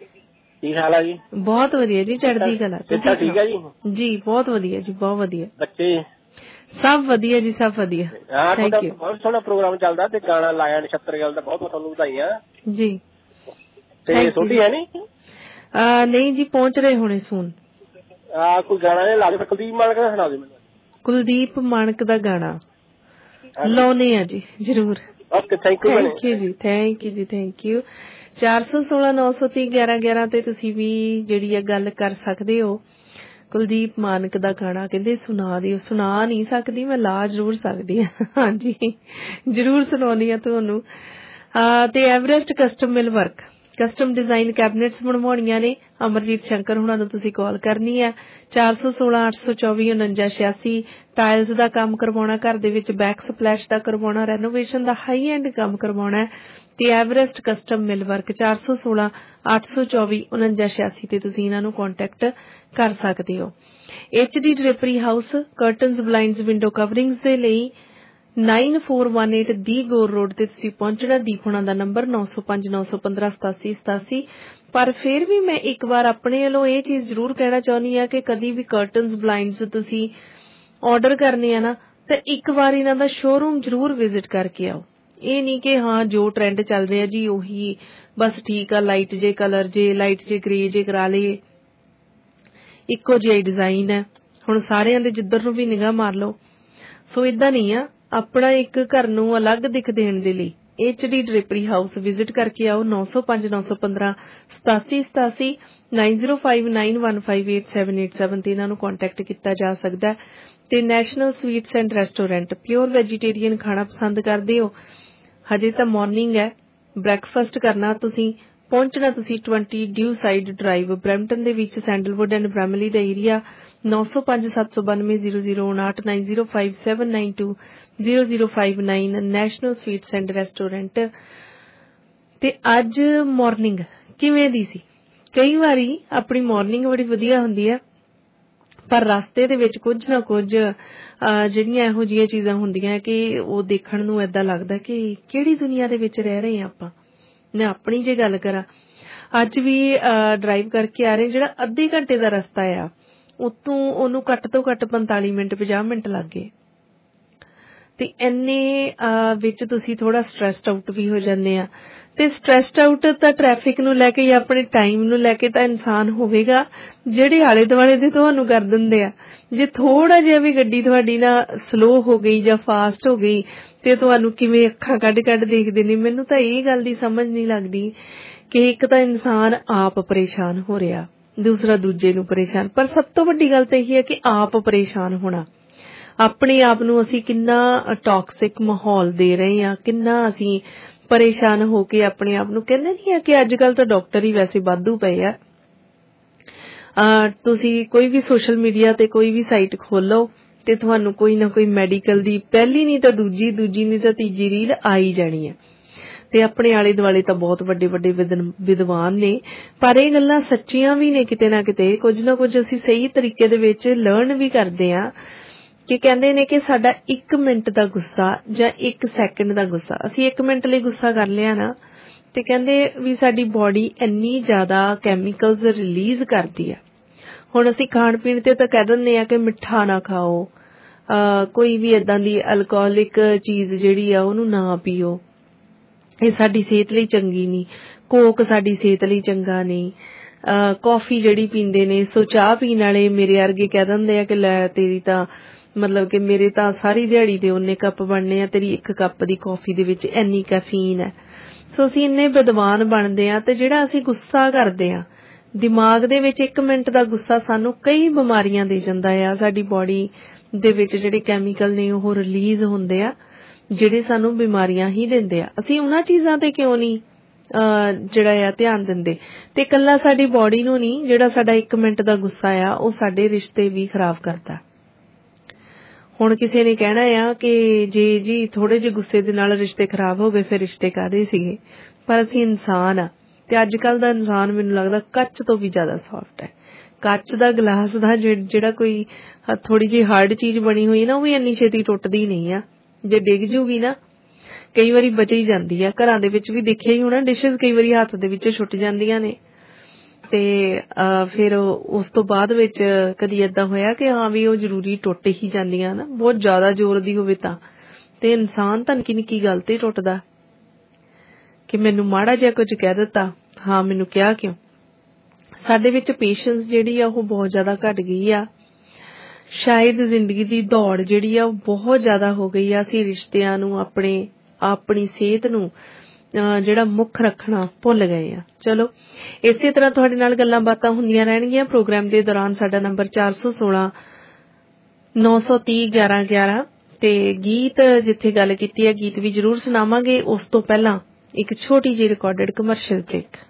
ਕੀ ਹਾਲ ਹੈ ਜੀ? ਬਹੁਤ ਵਧੀਆ ਜੀ, ਚੜ੍ਹਦੀ ਕਲਾ। ਤੁਸੀਂ ਠੀਕ ਹੈ ਜੀ? ਜੀ ਬਹੁਤ ਵਧੀਆ ਜੀ, ਬਹੁਤ ਵਧੀਆ। ਬੱਚੇ ਸਭ ਵਧੀਆ ਜੀ, ਸਭ ਵਧੀਆ। ਹਾਂ ਥੈਂਕ ਯੂ। ਬਹੁਤ ਸੋਹਣਾ ਪ੍ਰੋਗਰਾਮ ਚੱਲਦਾ ਤੇ ਗਾਣਾ ਲਾਇਆ ਨਛੱਤਰ ਗੱਲ ਦਾ ਬਹੁਤ ਬਹੁਤ ਤੁਹਾਨੂੰ ਵਧਾਈਆਂ ਜੀ। ਤੇ ਛੋਟੀ ਹੈ ਨੀ? ਨਹੀਂ ਜੀ ਪਹੁੰਚ ਰਹੇ ਹੋਣੇ ਸੂਨ। ਆ ਕੋਈ ਗਾਣਾ ਨੇ ਲਾ ਦੇ ਕੁਲਦੀਪ ਮਾਨਕ ਦਾ ਸੁਣਾ ਦੇ ਮੈਨੂੰ। ਕੁਲਦੀਪ ਮਾਨਕ ਦਾ ਗਾਣਾ ਲਾਉਨੇ ਆ ਜੀ ਜ਼ਰੂਰ। Okay thank you thank you ਜੀ, ਥੈਂਕ ਯੂ ਜੀ, ਥੈਂਕ ਯੂ। ਚਾਰ ਸੌ ਸੋਲਾਂ ਨੌ ਸੌ ਤੀਹ ਗਿਆਰਾਂ ਗਿਆਰਾਂ ਤੇ ਤੁਸੀਂ ਵੀ ਜਿਹੜੀ ਆ ਗੱਲ ਕਰ ਸਕਦੇ ਹੋ। ਕੁਲਦੀਪ ਮਾਨਕ ਦਾ ਗਾਣਾ ਕਹਿੰਦੇ ਸੁਣਾ ਦਿਓ। ਸੁਣਾ ਨਹੀਂ ਸਕਦੀ ਮੈਂ, ਲਾ ਜ਼ਰੂਰ ਸਕਦੀ ਹਾਂ। ਹਾਂਜੀ ਜ਼ਰੂਰ ਸੁਣਾਉਣੀ ਆ ਤੁਹਾਨੂੰ। ਤੇ Everest custom mill work custom design cabinets ਬਣਵਾਉਣੀਆਂ ਨੇ। ਅਮਰਜੀਤ ਸ਼ੰਕਰ ਹੁਣਾਂ ਨੂੰ ਤੁਸੀਂ ਕਾਲ ਕਰਨੀ ਹੈ। ਚਾਰ ਸੌ ਸੋਲਾਂ ਅੱਠ ਸੌ ਚੌਵੀ ਉਨੰਜਾ ਛਿਆਸੀ। ਟਾਇਲਸ ਦਾ ਕੰਮ ਕਰਵਾਉਣਾ, ਘਰ ਦੇ ਵਿੱਚ ਬੈਕ ਸਪਲੈਸ਼ ਦਾ ਕਰਵਾਉਣਾ, ਰੈਨੋਵੇਸ਼ਨ ਦਾ ਹਾਈ ਐਂਡ ਕੰਮ ਕਰਵਾਉਣਾ ਤੇ ਐਵਰੈਸਟ ਕਸਟਮ ਮਿਲ ਵਰਕ ਚਾਰ ਸੌ ਸੋਲਾਂ ਅੱਠ ਸੌ ਚੌਵੀ ਉਨੰਜਾ ਛਿਆਸੀ ਤੇ ਤੁਸੀਂ ਇਹਨਾਂ ਨੂੰ ਕੰਟੈਕਟ ਕਰ ਸਕਦੇ ਹੋ। H D drapery house curtains, blinds, window coverings ਦੇ ਲਈ ਨਾਈਨ ਫੋਰ ਵਨ ਏਟ ਦੀ ਗੋਰ ਰੋਡ ਤੇ ਤੁਸੀਂ ਪਹੁੰਚਣਾ। ਦੀਪ ਹੁਣਾਂ ਦਾ ਨੰਬਰ ਨੌ ਸੌ ਪੰਜ ਨੌ ਸੌ ਪੰਦਰਾਂ ਸਤਾਸੀ ਸਤਾਸੀ। ਪਰ ਫਿਰ ਵੀ ਮੈਂ ਇੱਕ ਵਾਰ ਆਪਣੇ ਵੱਲੋਂ ਇਹ ਚੀਜ਼ ਜ਼ਰੂਰ ਕਹਿਣਾ ਚਾਹੁੰਦੀ ਹਾਂ ਕਿ ਕਦੀ ਵੀ ਕਰਟਨਸ, ਬਲਾਈਂਡਸ ਤੁਸੀਂ ਆਰਡਰ ਕਰਨੇ ਆ ਨਾ ਤਾਂ ਇੱਕ ਵਾਰ ਇਹਨਾਂ ਦਾ ਸ਼ੋਰੂਮ ਜ਼ਰੂਰ ਵਿਜ਼ਿਟ ਕਰਕੇ ਆਓ। ਇਹ ਨਹੀਂ ਕਿ ਹਾਂ ਜੋ ਟ੍ਰੈਂਡ ਚੱਲ ਰਿਹਾ ਜੀ ਉਹੀ ਬਸ ਠੀਕ ਆ, ਲਾਈਟ ਜੇ ਕਲਰ ਜੇ ਲਾਈਟ ਜੇ ਗ੍ਰੇ ਜੇ ਕਰਾ ਲਏ, ਇੱਕੋ ਜਿਹਾ ਡਿਜ਼ਾਈਨ ਹੈ ਹੁਣ ਸਾਰਿਆਂ ਦੇ ਜਿੱਧਰ ਨੂੰ ਵੀ ਨਿਗਾਹ ਮਾਰ ਲਓ। ਸੋ ਏਦਾਂ ਨਹੀਂ ਆ, ਆਪਣਾ ਇੱਕ ਘਰ ਨੂੰ ਅਲੱਗ ਦਿੱਖ ਦੇਣ ਦੇ ਲਈ H D drapery house visit ਕਰਕੇ ਆਓ। ਨੌ ਸੌ ਪੰਜ ਨੌ ਸੌ ਪੰਦਰਾਂ ਸਤਾਸੀ ਸਤਾਸੀ nine zero five nine one five eight seven eight seven ਤੇ ਇਹਨਾਂ ਨੂੰ ਕੰਟੈਕਟ ਕੀਤਾ ਜਾ ਸਕਦਾ। ਤੇ national sweets and restaurant pure vegetarian ਖਾਣਾ ਪਸੰਦ ਕਰਦੇ ਹੋ? ਹਜੇ ਤਾਂ ਮਾਰਨਿੰਗ ਹੈ, ਬ੍ਰੈਕਫਾਸਟ ਕਰਨਾ ਤੁਸੀਂ ਪਹੁੰਚਣਾ ਤੁਸੀਂ twenty Dewside Drive Brampton ਦੇ ਵਿੱਚ ਸੈਂਡਲਵੁੱਡ ਐਂਡ ਬ੍ਰੈਮਲੀ ਦਾ ਏਰੀਆ। ਨੌ ਸੌ ਪੰਜ ਸੱਤ ਸੌ ਬਾਨਵੇਂ ਜ਼ੀਰੋ ਜ਼ੀਰੋ ਉਨਾਹਠ nine zero five seven nine two zero zero five nine national sweets and restaurant. ਤੇ ਅੱਜ ਮਾਰਨਿੰਗ ਕਿਵੇਂ ਦੀ ਸੀ? ਕਈ ਵਾਰੀ ਆਪਣੀ ਮਾਰਨਿੰਗ ਬੜੀ ਵਧੀਆ ਹੁੰਦੀ ਹੈ ਪਰ ਰਸਤੇ ਦੇ ਵਿੱਚ ਕੁਝ ਨਾ ਕੁਝ ਜਿਹੜੀਆਂ ਇਹੋ ਜਿਹੀਆਂ ਚੀਜ਼ਾਂ ਹੁੰਦੀਆਂ ਕਿ ਉਹ ਦੇਖਣ ਨੂੰ ਏਦਾਂ ਲੱਗਦਾ ਕਿ ਕਿਹੜੀ ਦੁਨੀਆ ਦੇ ਵਿੱਚ ਰਹਿ ਰਹੇ ਹਾਂ ਆਪਾਂ। ਮੈਂ ਆਪਣੀ ਜੇ ਗੱਲ ਕਰਾਂ, ਅੱਜ ਵੀ ਡਰਾਈਵ ਕਰਕੇ ਆ ਰਹੇ, ਜਿਹੜਾ ਅੱਧੇ ਘੰਟੇ ਦਾ ਰਸਤਾ ਆ ਉਤੋਂ ਉਹਨੂੰ ਘੱਟ ਤੋਂ ਘੱਟ ਪੰਤਾਲੀ ਮਿੰਟ ਪੰਜਾਹ ਮਿੰਟ ਲੱਗ ਗਏ। ਤੇ ਇੰਨੇ ਵਿੱਚ ਤੁਸੀਂ ਥੋੜਾ ਸਟ੍ਰੈਸਡ ਆਊਟ ਵੀ ਹੋ ਜਾਂਦੇ ਆ। ਤੇ ਸਟ੍ਰੈਸਡ ਆਊਟ ਤਾਂ ਟ੍ਰੈਫਿਕ ਨੂੰ ਲੈ ਕੇ ਜਾਂ ਆਪਣੇ ਟਾਈਮ ਨੂੰ ਲੈ ਕੇ ਤਾਂ ਇਨਸਾਨ ਹੋਵੇਗਾ ਜਿਹੜੇ ਆਲੇ ਦੁਆਲੇ ਦੇ ਤੁਹਾਨੂੰ ਕਰ ਦਿੰਦੇ ਆ। ਜੇ ਥੋੜਾ ਜਿਹਾ ਵੀ ਗੱਡੀ ਤੁਹਾਡੀ ਨਾ ਸਲੋ ਹੋ ਗਈ ਜਾਂ ਫਾਸਟ ਹੋ ਗਈ ਤੇ ਤੁਹਾਨੂੰ ਕਿਵੇਂ ਅੱਖਾਂ ਕੱਢ ਕੱਢ ਦੇਖਦੇ ਨੇ। ਮੈਨੂੰ ਤਾਂ ਇਹ ਗੱਲ ਦੀ ਸਮਝ ਨਹੀਂ ਲੱਗਦੀ ਕਿ ਇੱਕ ਤਾਂ ਇਨਸਾਨ ਆਪ ਪਰੇਸ਼ਾਨ ਹੋ ਰਿਹਾ, ਦੂਸਰਾ ਦੂਜੇ ਨੂੰ ਪਰੇਸ਼ਾਨ। ਪਰ ਸਭ ਤੋਂ ਵੱਡੀ ਗੱਲ ਤਾਂ ਇਹ ਹੈ ਕਿ ਆਪ ਪਰੇਸ਼ਾਨ ਹੋਣਾ। ਆਪਣੇ ਆਪ ਨੂੰ ਅਸੀਂ ਕਿੰਨਾ ਟੌਕਸਿਕ ਮਾਹੌਲ ਦੇ ਰਹੇ ਹਾਂ, ਕਿੰਨਾ ਅਸੀਂ ਪਰੇਸ਼ਾਨ ਹੋ ਕੇ ਆਪਣੇ ਆਪ ਨੂੰ ਕਹਿੰਦੇ ਨਹੀਂ ਆ ਕਿ ਅੱਜ ਕੱਲ ਤਾਂ ਡਾਕਟਰ ਹੀ ਵੈਸੇ ਵਾਧੂ ਪਏ ਆ। ਤੁਸੀਂ ਕੋਈ ਵੀ ਸੋਸ਼ਲ ਮੀਡੀਆ ਤੇ ਕੋਈ ਵੀ ਸਾਈਟ ਖੋਲੋ ਤੇ ਤੁਹਾਨੂੰ ਕੋਈ ਨਾ ਕੋਈ ਮੈਡੀਕਲ ਦੀ ਪਹਿਲੀ ਨਹੀਂ ਤਾਂ ਦੂਜੀ ਦੂਜੀ ਨਹੀਂ ਤਾਂ ਤੀਜੀ ਰੀਲ ਆਈ ਜਾਣੀ ਹੈ। ਤੇ ਆਪਣੇ ਆਲੇ ਦੁਆਲੇ ਤਾਂ ਬਹੁਤ ਵੱਡੇ ਵੱਡੇ ਵਿਦਵਾਨ ਨੇ ਪਰ ਇਹ ਗੱਲਾਂ ਸੱਚੀਆਂ ਵੀ ਨੇ ਕਿਤੇ ਨਾ ਕਿਤੇ। ਕੁਝ ਨਾ ਕੁਝ ਅਸੀਂ ਸਹੀ ਤਰੀਕੇ ਦੇ ਵਿੱਚ ਲਰਨ ਵੀ ਕਰਦੇ ਹਾਂ ਕਿ ਕਹਿੰਦੇ ਨੇ ਕਿ ਸਾਡਾ ਇੱਕ ਮਿੰਟ ਦਾ ਗੁੱਸਾ ਜਾਂ ਇੱਕ ਸੈਕਿੰਡ ਦਾ ਗੁੱਸਾ, ਅਸੀਂ ਇੱਕ ਮਿੰਟ ਲਈ ਗੁੱਸਾ ਕਰ ਲਿਆ ਨਾ ਤੇ ਕਹਿੰਦੇ ਵੀ ਸਾਡੀ ਬੋਡੀ ਇੰਨੀ ਜ਼ਿਆਦਾ ਕੈਮੀਕਲਸ ਰਿਲੀਜ਼ ਕਰਦੀ ਆ। ਹੁਣ ਅਸੀਂ ਖਾਣ ਪੀਣ ਤੇ ਤਾਂ ਕਹਿ ਦਿੰਦੇ ਆ ਕਿ ਮਿੱਠਾ ਨਾ ਖਾਓ, ਕੋਈ ਵੀ ਏਦਾਂ ਦੀ ਅਲਕੋਹਲਿਕ ਚੀਜ਼ ਜਿਹੜੀ ਆ ਉਹਨੂੰ ਨਾ ਪੀਓ, ਇਹ ਸਾਡੀ ਸਿਹਤ ਲਈ ਚੰਗੀ ਨਹੀਂ। ਕੋਕ ਸਾਡੀ ਸਿਹਤ ਲਈ ਚੰਗਾ ਨਹੀਂ। ਕੌਫੀ ਜਿਹੜੀ ਪੀਂਦੇ ਨੇ, ਸੋ ਚਾਹ ਪੀਣ ਵਾਲੇ ਮੇਰੇ ਵਰਗੇ ਕਹਿ ਦਿੰਦੇ ਆ ਕਿ ਲੈ ਤੇਰੀ ਤਾਂ ਮਤਲਬ ਕਿ ਮੇਰੇ ਤਾਂ ਸਾਰੀ ਦਿਹਾੜੀ ਦੇ ਉਨੇ ਕੱਪ ਬਣਨੇ ਆ, ਤੇਰੀ ਇੱਕ ਕੱਪ ਦੀ ਕੌਫੀ ਦੇ ਵਿੱਚ ਇੰਨੀ ਕੈਫੀਨ ਹੈ। ਸੋ ਅਸੀਂ ਇੰਨੇ ਵਿਦਵਾਨ ਬਣਦੇ ਆ ਤੇ ਜਿਹੜਾ ਅਸੀਂ ਗੁੱਸਾ ਕਰਦੇ ਆ, ਦਿਮਾਗ ਦੇ ਵਿੱਚ ਇੱਕ ਮਿੰਟ ਦਾ ਗੁੱਸਾ ਸਾਨੂੰ ਕਈ ਬਿਮਾਰੀਆਂ ਦੇ ਜਾਂਦਾ ਆ। ਸਾਡੀ ਬੋਡੀ ਦੇ ਵਿੱਚ ਜਿਹੜੇ ਕੈਮੀਕਲ ਨੇ ਉਹ ਰਿਲੀਜ਼ ਹੁੰਦੇ ਆ ਜਿਹੜੇ ਸਾਨੂੰ ਬਿਮਾਰੀਆਂ ਹੀ ਦਿੰਦੇ ਆ। ਅਸੀਂ ਉਹਨਾਂ ਚੀਜ਼ਾਂ ਤੇ ਕਿਉਂ ਨਹੀਂ ਜਿਹੜਾ ਆ ਧਿਆਨ ਦਿੰਦੇ। ਤੇ ਇਕੱਲਾ ਸਾਡੀ ਬੋਡੀ ਨੂੰ ਨਹੀਂ, ਜਿਹੜਾ ਸਾਡਾ ਇੱਕ ਮਿੰਟ ਦਾ ਗੁੱਸਾ ਆ ਉਹ ਸਾਡੇ ਰਿਸ਼ਤੇ ਵੀ ਖਰਾਬ ਕਰਦਾ। ਹੁਣ ਕਿਸੇ ਨੇ ਕਹਿਣਾ ਆ ਕਿ ਜੇ ਜੀ ਥੋੜੇ ਜਿਹੇ ਗੁੱਸੇ ਦੇ ਨਾਲ ਰਿਸ਼ਤੇ ਖਰਾਬ ਹੋ ਗਏ ਫਿਰ ਰਿਸ਼ਤੇ ਕਾਹਦੇ ਸੀਗੇ, ਪਰ ਅਸੀਂ ਇਨਸਾਨ ਆ ਤੇ ਅੱਜ ਕੱਲ ਦਾ ਇਨਸਾਨ ਮੈਨੂੰ ਲੱਗਦਾ ਕੱਚ ਤੋਂ ਵੀ ਜ਼ਿਆਦਾ ਸੌਫਟ ਹੈ। ਕੱਚ ਦਾ ਗਲਾਸ ਦਾ ਜਿਹੜਾ ਕੋਈ ਥੋੜੀ ਜਿਹੀ ਹਾਰਡ ਚੀਜ਼ ਬਣੀ ਹੋਈ ਨਾ ਉਹ ਵੀ ਇੰਨੀ ਛੇਤੀ ਟੁੱਟਦੀ ਨਹੀਂ ਆ। ਜੇ ਡਿੱਗ ਜੂਗੀ ਨਾ ਕਈ ਵਾਰੀ ਬਚ ਹੀ ਜਾਂਦੀ ਆ। ਘਰਾਂ ਦੇ ਵਿੱਚ ਵੀ ਦੇਖਿਆ ਹੀ ਹੋਣਾ, ਡਿਸ਼ਿਜ਼ ਕਈ ਵਾਰੀ ਹੱਥ ਦੇ ਵਿੱਚ ਛੁੱਟ ਜਾਂਦੀਆਂ ਨੇ ਤੇ ਫਿਰ ਉਸ ਤੋਂ ਬਾਅਦ ਵਿੱਚ ਕਦੀ ਏਦਾਂ ਹੋਇਆ ਕਿ ਹਾਂ ਵੀ ਉਹ ਜ਼ਰੂਰੀ ਟੁੱਟ ਹੀ ਜਾਂਦੀਆਂ ਨਾ, ਬਹੁਤ ਜ਼ਿਆਦਾ ਜ਼ੋਰ ਦੀ ਹੋਵੇ ਤਾਂ। ਤੇ ਇਨਸਾਨ ਤਾਂ ਨਿੱਕੀ ਨਿੱਕੀ ਗੱਲ ਤੇ ਟੁੱਟਦਾ ਕਿ ਮੈਨੂੰ ਮਾੜਾ ਜਿਹਾ ਕੁਝ ਕਹਿ ਦਿੱਤਾ, ਹਾਂ ਮੈਨੂੰ ਕਿਹਾ ਕਿਉਂ। ਸਾਡੇ ਵਿੱਚ ਪੇਸ਼ੈਂਸ ਜਿਹੜੀ ਆ ਉਹ ਬਹੁਤ ਜ਼ਿਆਦਾ ਘੱਟ ਗਈ ਆ। ਸ਼ਾਇਦ ਜ਼ਿੰਦਗੀ ਦੀ ਦੌੜ ਜਿਹੜੀ ਆ ਉਹ ਬਹੁਤ ਜ਼ਿਆਦਾ ਹੋ ਗਈ ਆ। ਅਸੀਂ ਰਿਸ਼ਤਿਆਂ ਨੂੰ, ਆਪਣੇ ਆਪਣੀ ਸਿਹਤ ਨੂੰ ਜਿਹੜਾ ਮੁੱਖ ਰੱਖਣਾ ਭੁੱਲ ਗਏ ਆ। ਚਲੋ ਇਸੇ ਤਰ੍ਹਾਂ ਤੁਹਾਡੇ ਨਾਲ ਗੱਲਾਂ ਬਾਤਾਂ ਹੁੰਦੀਆਂ ਰਹਿਣਗੀਆਂ ਪ੍ਰੋਗਰਾਮ ਦੇ ਦੌਰਾਨ। ਸਾਡਾ ਨੰਬਰ ਚਾਰ ਸੌ ਸੋਲਾਂ ਨੌ ਸੌ ਤੀਹ ਗਿਆਰਾਂ ਗਿਆਰਾਂ ਤੇ ਗੀਤ ਜਿੱਥੇ ਗੱਲ ਕੀਤੀ ਹੈ ਗੀਤ ਵੀ ਜ਼ਰੂਰ ਸੁਣਾਵਾਂਗੇ। ਉਸ ਤੋਂ ਪਹਿਲਾਂ ਇੱਕ ਛੋਟੀ ਜਿਹੀ ਰਿਕਾਰਡਡ ਕਮਰਸ਼ੀਅਲ ਬ੍ਰੇਕ।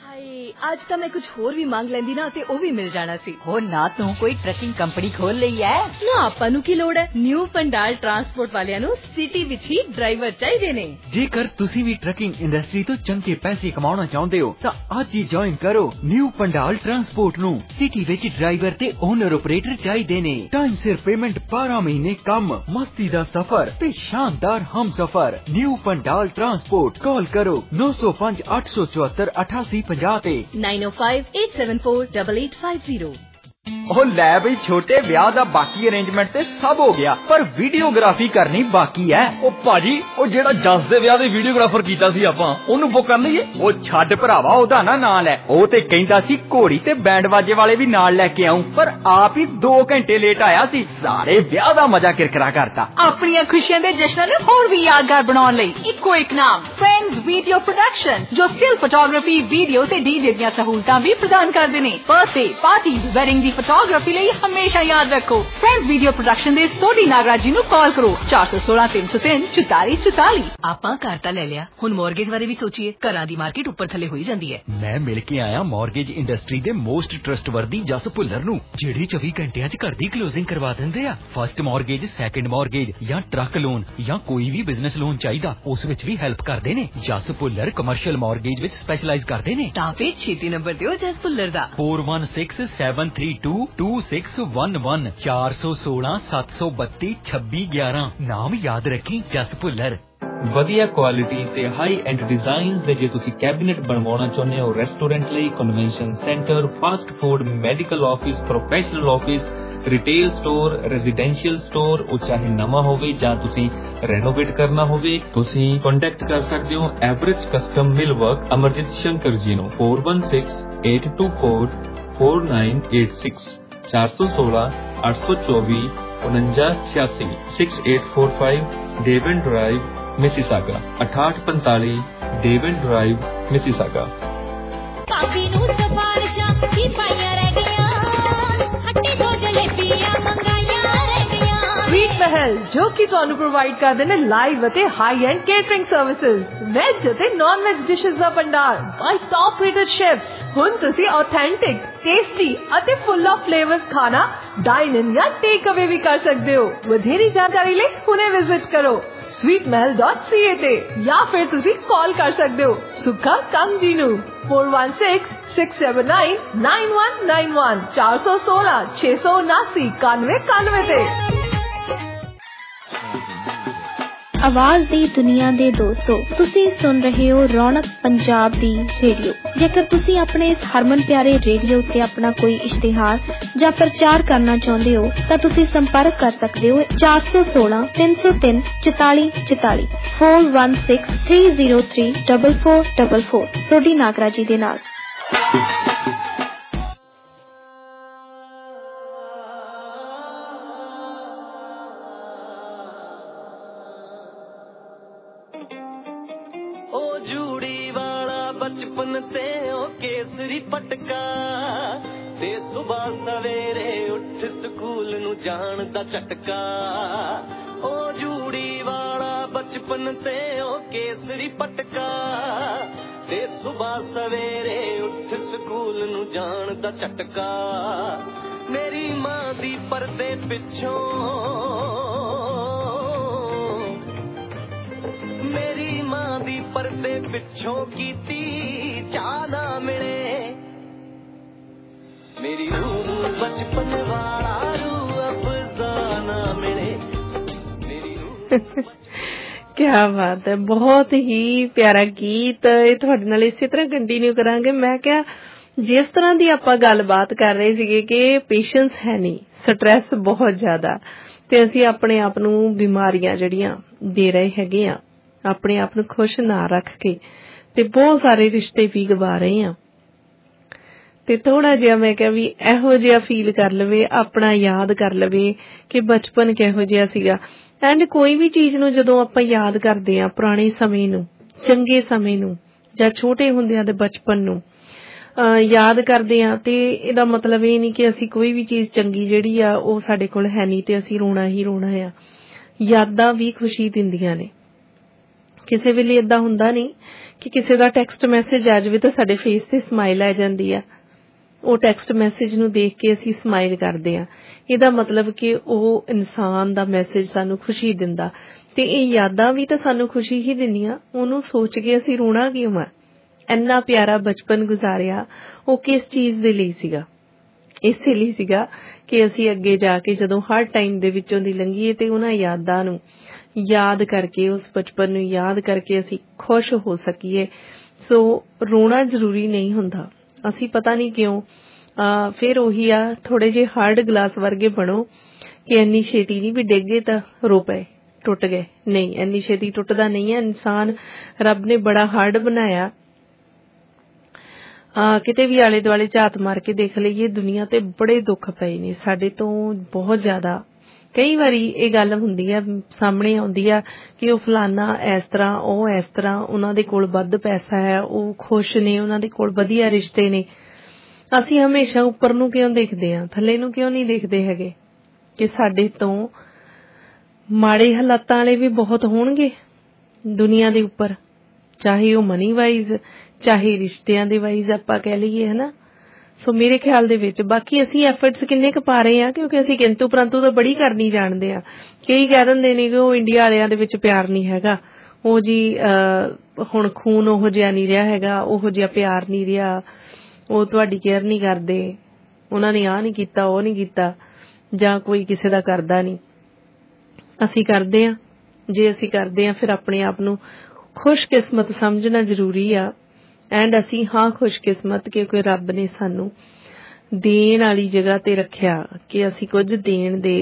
ਅੱਜ ਤਾਂ ਮੈਂ ਕੁਝ ਹੋਰ ਵੀ ਮੰਗ ਲੈਂਦੀ ਨਾ ਤੇ ਉਹ ਵੀ ਮਿਲ ਜਾਣਾ ਸੀ। ਹੋ ਨਾ ਤੂੰ ਕੋਈ ਟਰੱਕਿੰਗ ਕੰਪਨੀ ਖੋਲ ਲਈ ਐ ਨਾ, ਆਪਾਂ ਨੂੰ ਕੀ ਲੋੜ ਹੈ। ਨਿਊ ਪੰਡਾਲ ਟਰਾਂਸਪੋਰਟ ਵਾਲਿਆਂ ਨੂੰ ਸਿਟੀ ਵਿੱਚ ਹੀ ਡਰਾਈਵਰ ਚਾਹੀਦੇ ਨੇ। ਜੇਕਰ ਤੁਸੀਂ ਵੀ ਟਰੱਕਿੰਗ ਇੰਡਸਟਰੀ ਤੋਂ ਚੰਗੇ ਪੈਸੇ ਕਮਾਉਣਾ ਚਾਹੁੰਦੇ ਹੋ ਤਾਂ ਅੱਜ ਹੀ ਜੁਆਇਨ ਕਰੋ ਨਿਊ ਪੰਡਾਲ ਟਰਾਂਸਪੋਰਟ ਨੂੰ। ਸਿਟੀ ਵਿੱਚ ਡਰਾਈਵਰ ਤੇ ਓਨਰ ਆਪਰੇਟਰ ਚਾਹੀਦੇ ਨੇ। ਟਾਈਮ ਸਿਰ ਪੇਮੈਂਟ, ਬਾਰਾਂ ਮਹੀਨੇ ਕੰਮ, ਮਸਤੀ ਦਾ ਸਫ਼ਰ ਤੇ ਸ਼ਾਨਦਾਰ ਹਮ ਸਫ਼ਰ। New Pandal transport. ਕਾਲ ਕਰੋ ਨੌ ਸੌ ਪੰਜ ਅੱਠ ਸੌ ਚੁਹੱਤਰ ਅਠਾਸੀ ਪੰਜਾਹ ਤੇ nine oh five eight seven four eight eight five zero। ਉਹ ਲੈ ਬਈ ਛੋਟੇ ਵਿਆਹ ਦਾ ਬਾਕੀ ਅਰੇਂਜਮੈਂਟ ਤੇ ਸਭ ਹੋ ਗਿਆ, ਪਰ ਵੀਡੀਓਗ੍ਰਾਫੀ ਕਰਨੀ ਬਾਕੀ ਹੈ। ਉਹ ਭਾਜੀ ਉਹ ਜਿਹੜਾ ਜੱਸ ਦੇ ਵਿਆਹ ਦੇ ਵੀਡੀਓਗ੍ਰਾਫਰ ਕੀਤਾ ਸੀ ਆਪਾਂ ਉਹਨੂੰ ਬੁੱਕ ਕਰ ਲਈਏ। ਉਹ ਛੱਡ ਭਰਾਵਾ ਉਹਦਾ ਨਾ ਨਾਂ ਲੈ। ਉਹ ਤੇ ਕਹਿੰਦਾ ਸੀ ਘੋੜੀ ਤੇ ਬੈਂਡ ਬਾਜੇ ਵਾਲੇ ਵੀ ਨਾਲ ਲੈ ਕੇ ਆਉਂ, ਪਰ ਆਪ ਹੀ ਦੋ ਘੰਟੇ ਲੇਟ ਆਇਆ ਸੀ। ਸਾਰੇ ਵਿਆਹ ਦਾ ਮਜ਼ਾ ਕਿਰਕਰਾ ਕਰਤਾ। ਆਪਣੀਆਂ ਖੁਸ਼ੀਆਂ ਦੇ ਜਸ਼ਨਾਂ ਨੂੰ ਹੋਰ ਵੀ ਯਾਦਗਾਰ ਬਣਾਉਣ ਲਈ ਇੱਕੋ ਇੱਕ ਨਾਮ ਫਰੈਂਡਸ ਵੀਡੀਓ ਪ੍ਰੋਡਕਸ਼ਨ, ਜੋ ਸਟਿਲ ਫੋਟੋਗ੍ਰਾਫੀ, ਵੀਡੀਓ ਤੇ ਡੀਜੇ ਦੀਆਂ ਸਹੂਲਤਾਂ ਵੀ ਪ੍ਰਦਾਨ ਕਰਦੇ ਨੇ। ਬਰਥਡੇ ਪਾਰਟੀਜ਼, ਵੈਡਿੰਗ ਦੀ ਫੋਟੋਗ੍ਰਾਫੀ ਲਈ ਹਮੇਸ਼ਾ ਯਾਦ ਰੱਖੋ ਫਰੈਂਡਸ ਵੀਡੀਓ ਪ੍ਰੋਡਕਸ਼ਨ ਦੇ ਸੋਢੀ ਨਾਗਰਾਜ ਜੀ ਨੂੰ ਕਾਲ ਕਰੋ ਚਾਰ ਸੌ ਸੋਲਾਂ ਤਿੰਨ ਸੌ ਤਿੰਨ ਚੁਤਾਲੀ ਚੁਤਾਲੀ। ਆਪਾਂ ਘਰ ਤਾਂ ਲੈ ਲਿਆ, ਹੁਣ ਮੌਰਗੇਜ ਬਾਰੇ ਵੀ ਸੋਚੀਏ। ਘਰਾਂ ਦੀ ਮਾਰਕੀਟ ਉੱਪਰ ਥੱਲੇ ਹੋਈ ਜਾਂਦੀ ਹੈ। ਮੈਂ ਮਿਲ ਕੇ ਆਇਆ ਮੌਰਗੇਜ ਇੰਡਸਟਰੀ ਦੇ ਮੋਸਟ ਟਰਸਟਵਰਦੀ ਜਸ ਭੁੱਲਰ ਨੂੰ, ਜਿਹੜੇ ਚੌਵੀ ਘੰਟਿਆਂ 'ਚ ਘਰ ਦੀ ਕਲੋਜ਼ਿੰਗ ਕਰਵਾ ਦਿੰਦੇ ਆ। ਫਸਟ ਮੌਰਗੇਜ, ਸੈਕੰਡ ਮੌਰਗੇਜ ਜਾਂ ਟਰੱਕ ਲੋਨ ਜਾਂ ਕੋਈ ਵੀ ਬਿਜ਼ਨਸ ਲੋਨ ਚਾਹੀਦਾ ਉਸ ਵਿੱਚ ਵੀ ਹੈਲਪ ਕਰਦੇ ਨੇ। ਜਸ ਭੁੱਲਰ ਕਮਰਸ਼ੀਅਲ ਮੌਰਗੇਜ ਵਿੱਚ ਸਪੈਸ਼ਲਾਈਜ਼ ਕਰਦੇ ਨੇ। ਤਾਂ ਫਿਰ ਛੇਤੀ ਨੰਬਰ ਦਿਓ ਜਸ ਭੁੱਲਰ ਦਾ four one six seven three two two six one one ਚਾਰ ਸੌ ਸੋਲਾਂ ਸੱਤ ਸੌ ਬੱਤੀ ਛੱਬੀ ਗਿਆਰਾਂ। ਨਾਮ ਯਾਦ ਰੱਖੀ, ਜਸ ਭੁੱਲਰ। ਵਧੀਆ ਕੁਆਲਿਟੀ ਤੇ ਹਾਈ ਐਂਡ ਡਿਜ਼ਾਈਨਸ ਦੇ ਜੇ ਤੁਸੀਂ ਕੈਬਨਿਟ ਬਣਵਾਉਣਾ ਚਾਹੁੰਦੇ ਹੋ ਰੈਸਟੋਰੈਂਟ ਲਈ, convention centre, fast food, medical office, professional office, retail store, residential store, ਉਹ ਚਾਹੇ ਨਵਾਂ ਹੋਵੇ ਜਾਂ ਤੁਸੀਂ ਰੈਨੋਵੇਟ ਕਰਨਾ ਹੋਵੇ, ਤੁਸੀਂ ਕੰਟੈਕਟ ਕਰ ਸਕਦੇ ਹੋ average custom mill work Amarjeet Shankar ji ਨੂੰ four one six eight two four four nine eight six ਚਾਰ ਸੌ ਸੋਲਾਂ ਅੱਠ ਸੌ ਚੌਵੀ ਉਨੰਜਾ ਛਿਆਸੀ six eight four five Devon Drive Mississauga ਅਠਾਹਠ ਪੰਤਾਲੀ ਡੇਵਨ ਡਰਾਈਵ ਮਿਸੀਸਾਗਾ। ਕਾਫੀ ਨੂੰ ਸਫਾਰਿਸ਼ਾਂ ਕੀ ਪਾਈਆਂ ਰਹਿ ਗਈਆਂ, ਹੱਟੀ ਤੋਂ ਜਲੇਬੀਆਂ ਮੰਗਾਈਆਂ ਰਹਿ ਗਈਆਂ। ਸਵੀਟ ਮਹਿਲ ਜੋ ਕਿ ਤੁਹਾਨੂੰ ਪ੍ਰੋਵਾਈਡ ਕਰਦੇ ਨੇ ਲਾਈਵ ਅਤੇ high end catering services, veg ਅਤੇ ਨਾਨ ਵੈਜ ਡਿਸ਼ਜ਼ ਦਾ ਭੰਡਾਰ ਬਾਈ ਟੌਪ ਰੇਟਡ ਸ਼ੈਫਸ। ਹੁਣ ਤੁਸੀਂ ਆਥੈਂਟਿਕ, ਟੇਸਟੀ ਅਤੇ ਫੁੱਲ ਆਫ ਫਲੇਵਰਸ ਖਾਣਾ ਡਾਈਨ ਇਨ ਜਾਂ ਟੇਕ ਅਵੇ ਵੀ ਕਰ ਸਕਦੇ ਹੋ। ਵਧੇਰੀ ਜਾਣਕਾਰੀ ਲਈ ਹੁਣੇ ਵਿਜ਼ਿਟ ਕਰੋ sweet mahal dot c a ਤੇ ਜਾਂ ਫਿਰ ਤੁਸੀਂ ਕਾਲ ਕਰ ਸਕਦੇ ਹੋ ਸੁੱਖਾ ਕੰਗ ਜੀ ਨੂੰ four one six six seven nine nine one nine one ਚਾਰ ਸੌ ਸੋਲਾਂ ਛੇ ਸੌ ਉਨਾਸੀ ਇਕਾਨਵੇਂ ਇਕਾਨਵੇਂ ਤੇ। ਆਵਾਜ਼ ਦੀ ਦੁਨੀਆ ਦੇ ਦੋਸਤੋ, ਤੁਸੀਂ ਸੁਣ ਰਹੇ ਹੋ ਰੌਣਕ ਪੰਜਾਬ ਦੀ ਰੇਡੀਓ। ਜੇਕਰ ਤੁਸੀਂ ਆਪਣੇ ਇਸ ਹਰਮਨ ਪਿਆਰੇ ਰੇਡੀਓ ਉੱਤੇ ਆਪਣਾ ਕੋਈ ਇਸ਼ਤਿਹਾਰ ਜਾਂ ਪ੍ਰਚਾਰ ਕਰਨਾ ਚਾਹੁੰਦੇ ਹੋ ਤਾਂ ਤੁਸੀਂ ਸੰਪਰਕ ਕਰ ਸਕਦੇ ਹੋ ਚਾਰ ਸੌ ਸੋਲਾਂ ਤਿੰਨ ਸੌ ਤਿੰਨ ਚੁਤਾਲੀ ਚੁਤਾਲੀ four one six three zero three double four double four Sodhi Nagra ji ਦੇ ਨਾਲ। बचपन ते ओ केसरी पटका ते सुबह सवेरे उठ स्कूल नु जान दा झटका। ओ जूड़ी वाला बचपन ते ओ केसरी पटका ते सुबह सवेरे उठ स्कूल नु जान दा झटका। मेरी मां दी पर्दे पिछों मेरी मां दी पर्दे पिछों कीती चाला मिले मेरी रूह बचपन वाला रूह अफसाना मिले मेरी रूह। क्या बात है, बहुत ही प्यारा गीत। ਇਹ ਤੁਹਾਡੇ ਨਾਲ ਇਸੇ ਤਰ੍ਹਾਂ ਕੰਟੀਨਿਊ ਕਰਾਂਗੇ। ਮੈਂ ਕਿਹਾ ਜਿਸ ਤਰ੍ਹਾਂ ਦੀ ਆਪਾਂ ਗੱਲਬਾਤ ਕਰ ਰਹੇ ਸੀਗੇ ਕਿ ਪੇਸ਼ੈਂਸ ਹੈ ਨਹੀਂ, ਸਟ੍ਰੈਸ ਬਹੁਤ ਜ਼ਿਆਦਾ, ਤੇ ਅਸੀਂ ਆਪਣੇ ਆਪ ਨੂੰ ਬਿਮਾਰੀਆਂ ਜਿਹੜੀਆਂ ਦੇ ਰਹੇ ਹੈਗੇ ਆ ਆਪਣੇ ਆਪ ਨੂੰ ਖੁਸ਼ ਨਾ ਰੱਖ ਕੇ, ਤੇ ਬਹੁਤ ਸਾਰੇ ਰਿਸ਼ਤੇ ਵੀ ਗਵਾ ਰਹੇ ਆ। ਤੇ ਥੋੜਾ ਜਿਹਾ ਮੈਂ ਕਿਹਾ ਵੀ ਇਹੋ ਜਿਹਾ ਫੀਲ ਕਰ ਲਵੇ, ਆਪਣਾ ਯਾਦ ਕਰ ਲਵੇ ਕਿ ਬਚਪਨ ਕਿਹੋ ਜਿਹਾ ਸੀਗਾ। ਐਂਡ ਕੋਈ ਵੀ ਚੀਜ਼ ਨੂੰ ਜਦੋਂ ਆਪਾਂ ਯਾਦ ਕਰਦੇ ਆ, ਪੁਰਾਣੇ ਸਮੇਂ ਨੂੰ, ਚੰਗੇ ਸਮੇਂ ਨੂੰ, ਜਾਂ ਛੋਟੇ ਹੁੰਦਿਆਂ ਦੇ ਬਚਪਨ ਨੂੰ ਯਾਦ ਕਰਦੇ ਆ, ਤੇ ਇਹਦਾ ਮਤਲਬ ਇਹ ਨਹੀਂ ਕਿ ਅਸੀਂ ਕੋਈ ਵੀ ਚੀਜ਼ ਚੰਗੀ ਜਿਹੜੀ ਆ ਉਹ ਸਾਡੇ ਕੋਲ ਹੈ ਨਹੀਂ ਤੇ ਅਸੀਂ ਰੋਣਾ ਹੀ ਰੋਣਾ ਆ। ਯਾਦਾਂ ਵੀ ਖੁਸ਼ੀ ਦਿੰਦੀਆਂ ਨੇ। ਕਿਸੇ ਵੇਲੇ ਏਦਾਂ ਹੁੰਦਾ ਨਹੀਂ ਕਿ ਕਿਸੇ ਦਾ ਟੈਕਸਟ ਮੈਸੇਜ ਆ ਜਾਵੇ ਤਾਂ ਸਾਡੇ ਫੇਸ ਤੇ ਸਮਾਈਲ ਆ ਜਾਂਦੀ ਆ। ਉਹ ਟੈਕਸਟ ਮੈਸੇਜ ਨੂੰ ਦੇਖ ਕੇ ਅਸੀਂ ਸਮਾਈਲ ਕਰਦੇ ਆ। ਇਹਦਾ ਮਤਲਬ ਕਿ ਉਹ ਇਨਸਾਨ ਦਾ ਮੈਸੇਜ ਸਾਨੂੰ ਖੁਸ਼ੀ ਦਿੰਦਾ, ਤੇ ਇਹ ਯਾਦਾਂ ਵੀ ਤਾਂ ਸਾਨੂੰ ਖੁਸ਼ੀ ਹੀ ਦਿੰਦੀਆਂ। ਉਹਨੂੰ ਸੋਚ ਕੇ ਅਸੀਂ ਰੋਣਾ ਕਿਉਂ ਆ? ਇੰਨਾ ਪਿਆਰਾ ਬਚਪਨ ਗੁਜ਼ਾਰਿਆ, ਉਹ ਕਿਸ ਚੀਜ਼ ਦੇ ਲਈ ਸੀਗਾ? ਇਸੇ ਲਈ ਸੀਗਾ ਕਿ ਅਸੀਂ ਅੱਗੇ ਜਾ ਕੇ ਜਦੋਂ ਹਰ ਟਾਈਮ ਦੇ ਵਿੱਚੋਂ ਦੀ ਲੰਘੀਏ ਤੇ ਉਹਨਾਂ ਯਾਦਾਂ ਨੂੰ ਯਾਦ ਕਰਕੇ, ਉਸ ਬਚਪਨ ਨੂੰ ਯਾਦ ਕਰਕੇ ਅਸੀਂ ਖੁਸ਼ ਹੋ ਸਕੀਏ। ਸੋ ਰੋਣਾ ਜ਼ਰੂਰੀ ਨਹੀਂ ਹੁੰਦਾ। ਅਸੀਂ ਪਤਾ ਨਹੀਂ ਕਿਉਂ ਆ ਫਿਰ ਉਹੀ ਆ, ਥੋੜੇ ਜਿਹੇ ਹਾਰਡ ਗਲਾਸ ਵਰਗੇ ਬਣੋ ਕਿ ਇੰਨੀ ਛੇਤੀ ਨਹੀਂ ਵੀ ਡਿੱਗੇ ਤਾਂ ਰੋ ਪਏ, ਟੁੱਟ ਗਏ। ਨਹੀਂ, ਇੰਨੀ ਛੇਤੀ ਟੁੱਟਦਾ ਨਹੀਂ ਹੈ ਇਨਸਾਨ। ਰੱਬ ਨੇ ਬੜਾ ਹਾਰਡ ਬਣਾਇਆ। ਆ ਕਿਤੇ ਵੀ ਆਲੇ ਦੁਆਲੇ ਝਾਤ ਮਾਰ ਕੇ ਦੇਖ ਲਈਏ, ਦੁਨੀਆ ਤੇ ਬੜੇ ਦੁੱਖ ਪਏ ਨੇ ਸਾਡੇ ਤੋਂ ਬਹੁਤ ਜ਼ਿਆਦਾ। ਕਈ ਵਾਰੀ ਇਹ ਗੱਲ ਹੁੰਦੀ ਆ, ਸਾਹਮਣੇ ਆਉਂਦੀ ਆ ਕਿ ਉਹ ਫਲਾਨਾ ਇਸ ਤਰ੍ਹਾਂ, ਉਹ ਇਸ ਤਰ੍ਹਾਂ, ਉਹਨਾਂ ਦੇ ਕੋਲ ਵੱਧ ਪੈਸਾ ਹੈ, ਉਹ ਖੁਸ਼ ਨੇ, ਉਹਨਾਂ ਦੇ ਕੋਲ ਵਧੀਆ ਰਿਸ਼ਤੇ ਨੇ। ਅਸੀਂ ਹਮੇਸ਼ਾ ਉੱਪਰ ਨੂੰ ਕਿਉਂ ਦੇਖਦੇ ਆ, ਥੱਲੇ ਨੂੰ ਕਿਉਂ ਨਹੀਂ ਦੇਖਦੇ ਹੈਗੇ ਕਿ ਸਾਡੇ ਤੋਂ ਮਾੜੇ ਹਾਲਾਤਾਂ ਵਾਲੇ ਵੀ ਬਹੁਤ ਹੋਣਗੇ ਦੁਨੀਆ ਦੇ ਉੱਪਰ, ਚਾਹੇ ਉਹ ਮਨੀ ਵਾਈਜ਼, ਚਾਹੇ ਰਿਸ਼ਤਿਆਂ ਦੇ ਵਾਈਜ਼ ਆਪਾਂ ਕਹਿ ਲਈਏ, ਹਨਾ। ਸੋ ਮੇਰੇ ਖਿਆਲ ਦੇ ਵਿੱਚ ਬਾਕੀ ਅਸੀਂ ਐਫਰਟਸ ਕਿੰਨੇ ਕੁ ਪਾ ਰਹੇ ਆ, ਕਿਉਂਕਿ ਅਸੀਂ ਕਿੰਤੂ ਪਰੰਤੂ ਤਾਂ ਬੜੀ ਕਰਨੀ ਜਾਣਦੇ ਆ। ਕਈ ਕਹਿ ਦਿੰਦੇ ਨੇ ਕਿ ਉਹ ਇੰਡੀਆ ਵਾਲਿਆਂ ਦੇ ਵਿੱਚ ਪਿਆਰ ਨਹੀਂ ਹੈਗਾ, ਉਹ ਜੀ ਹੁਣ ਖੂਨ ਉਹੋ ਜਿਹਾ ਨਹੀਂ ਰਿਹਾ ਹੈਗਾ, ਉਹੋ ਜਿਹਾ ਪਿਆਰ ਨਹੀਂ ਰਿਹਾ, ਉਹ ਤੁਹਾਡੀ ਕੇਅਰ ਨਹੀਂ ਕਰਦੇ, ਉਹਨਾਂ ਨੇ ਆਹ ਨਹੀਂ ਕੀਤਾ, ਉਹ ਨਹੀਂ ਕੀਤਾ, ਜਾਂ ਕੋਈ ਕਿਸੇ ਦਾ ਕਰਦਾ ਨਹੀਂ। ਅਸੀਂ ਕਰਦੇ ਆ। ਜੇ ਅਸੀਂ ਕਰਦੇ ਆ ਫਿਰ ਆਪਣੇ ਆਪ ਨੂੰ ਖੁਸ਼ਕਿਸਮਤ ਸਮਝਣਾ ਜ਼ਰੂਰੀ ਆ। ਐਂਡ ਅਸੀਂ ਹਾਂ ਖੁਸ਼ਕਿਸਮਤ ਕਿਉਂਕਿ ਰੱਬ ਨੇ ਸਾਨੂੰ ਦੇਣ ਵਾਲੀ ਜਗ੍ਹਾ ਤੇ ਰੱਖਿਆ ਕਿ ਅਸੀਂ ਕੁਝ ਦੇਣ ਦੇ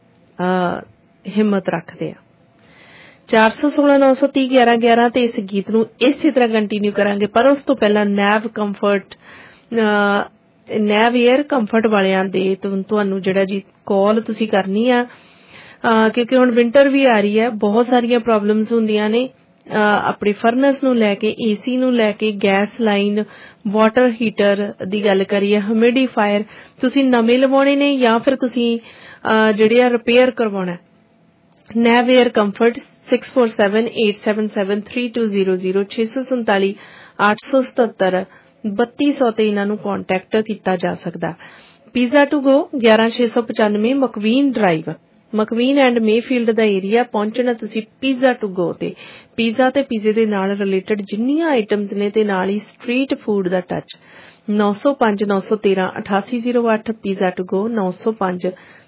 ਹਿੰਮਤ ਰੱਖਦੇ ਆ। ਚਾਰ ਸੌ ਸੋਲਾਂ ਨੌ ਸੌ ਤੀਹ ਗਿਆਰਾਂ ਗਿਆਰਾਂ ਤੇ ਇਸ ਗੀਤ ਨੂੰ ਇਸੇ ਤਰ੍ਹਾਂ ਕੰਟੀਨਿਊ ਕਰਾਂਗੇ, ਪਰ ਉਸ ਤੋਂ ਪਹਿਲਾਂ Nav comfort Nav air comfort ਵਾਲਿਆਂ ਦੇ ਤੁਹਾਨੂੰ ਜਿਹੜਾ ਜੀ ਕਾਲ ਤੁਸੀਂ ਕਰਨੀ ਆ, ਕਿਉਂਕਿ ਹੁਣ ਵਿੰਟਰ ਵੀ ਆ ਰਹੀ ਹੈ, ਬਹੁਤ ਸਾਰੀਆਂ ਪ੍ਰੋਬਲਮਸ ਹੁੰਦੀਆਂ ਨੇ ਆਪਣੇ ਫਰਨਸ ਨੂੰ ਲੈ ਕੇ, ਏਸੀ ਨੂੰ ਲੈ ਕੇ, ਗੈਸ ਲਾਈਨ, ਵਾਟਰ ਹੀਟਰ ਦੀ ਗੱਲ ਕਰੀਏ, ਹਿਊਮਿਡੀਫਾਇਰ ਤੁਸੀਂ ਨਵੇਂ ਲਵਾਉਣੇ ਨੇ ਜਾਂ ਫਿਰ ਤੁਸੀਂ ਜਿਹੜੇ ਆ ਰਿਪੇਅਰ ਕਰਵਾਉਣਾ। Nav air comfort six four seven eight seven seven three two zero zero ਛੇ ਸੌ ਸੰਤਾਲੀ ਅੱਠ ਸੌ ਸਤੱਤਰ ਬੱਤੀ ਸੌ ਤੇ ਇਹਨਾਂ ਨੂੰ ਕਾਂਟੈਕਟ ਕੀਤਾ ਜਾ ਸਕਦਾ। ਪੀਜ਼ਾ ਟੂ ਗੋ ਗਿਆਰਾਂ ਛੇ ਸੌ ਪਚਾਨਵੇਂ McQueen Drive, McQueen and Mayfield ਦਾ ਏਰੀਆ ਪਹੁੰਚਣਾ ਤੁਸੀਂ ਪੀਜ਼ਾ ਟੂ ਗੋ ਤੇ। ਪੀਜ਼ਾ ਤੇ ਪੀਜ਼ੇ ਦੇ ਨਾਲ ਰਿਲੇਟਡ ਜਿੰਨੀਆਂ ਆਈਟਮਸ ਨੇ ਤੇ ਨਾਲ ਹੀ ਸਟਰੀਟ ਫੂਡ ਦਾ ਟੱਚ। ਨੌ ਸੌ ਪੰਜ ਨੌ ਸੌ ਤੇਰਾਂ ਅਠਾਸੀ ਜ਼ੀਰੋ ਅੱਠ ਪੀਜ਼ਾ ਟੂ ਗੋ, ਨੌ ਸੌ ਪੰਜ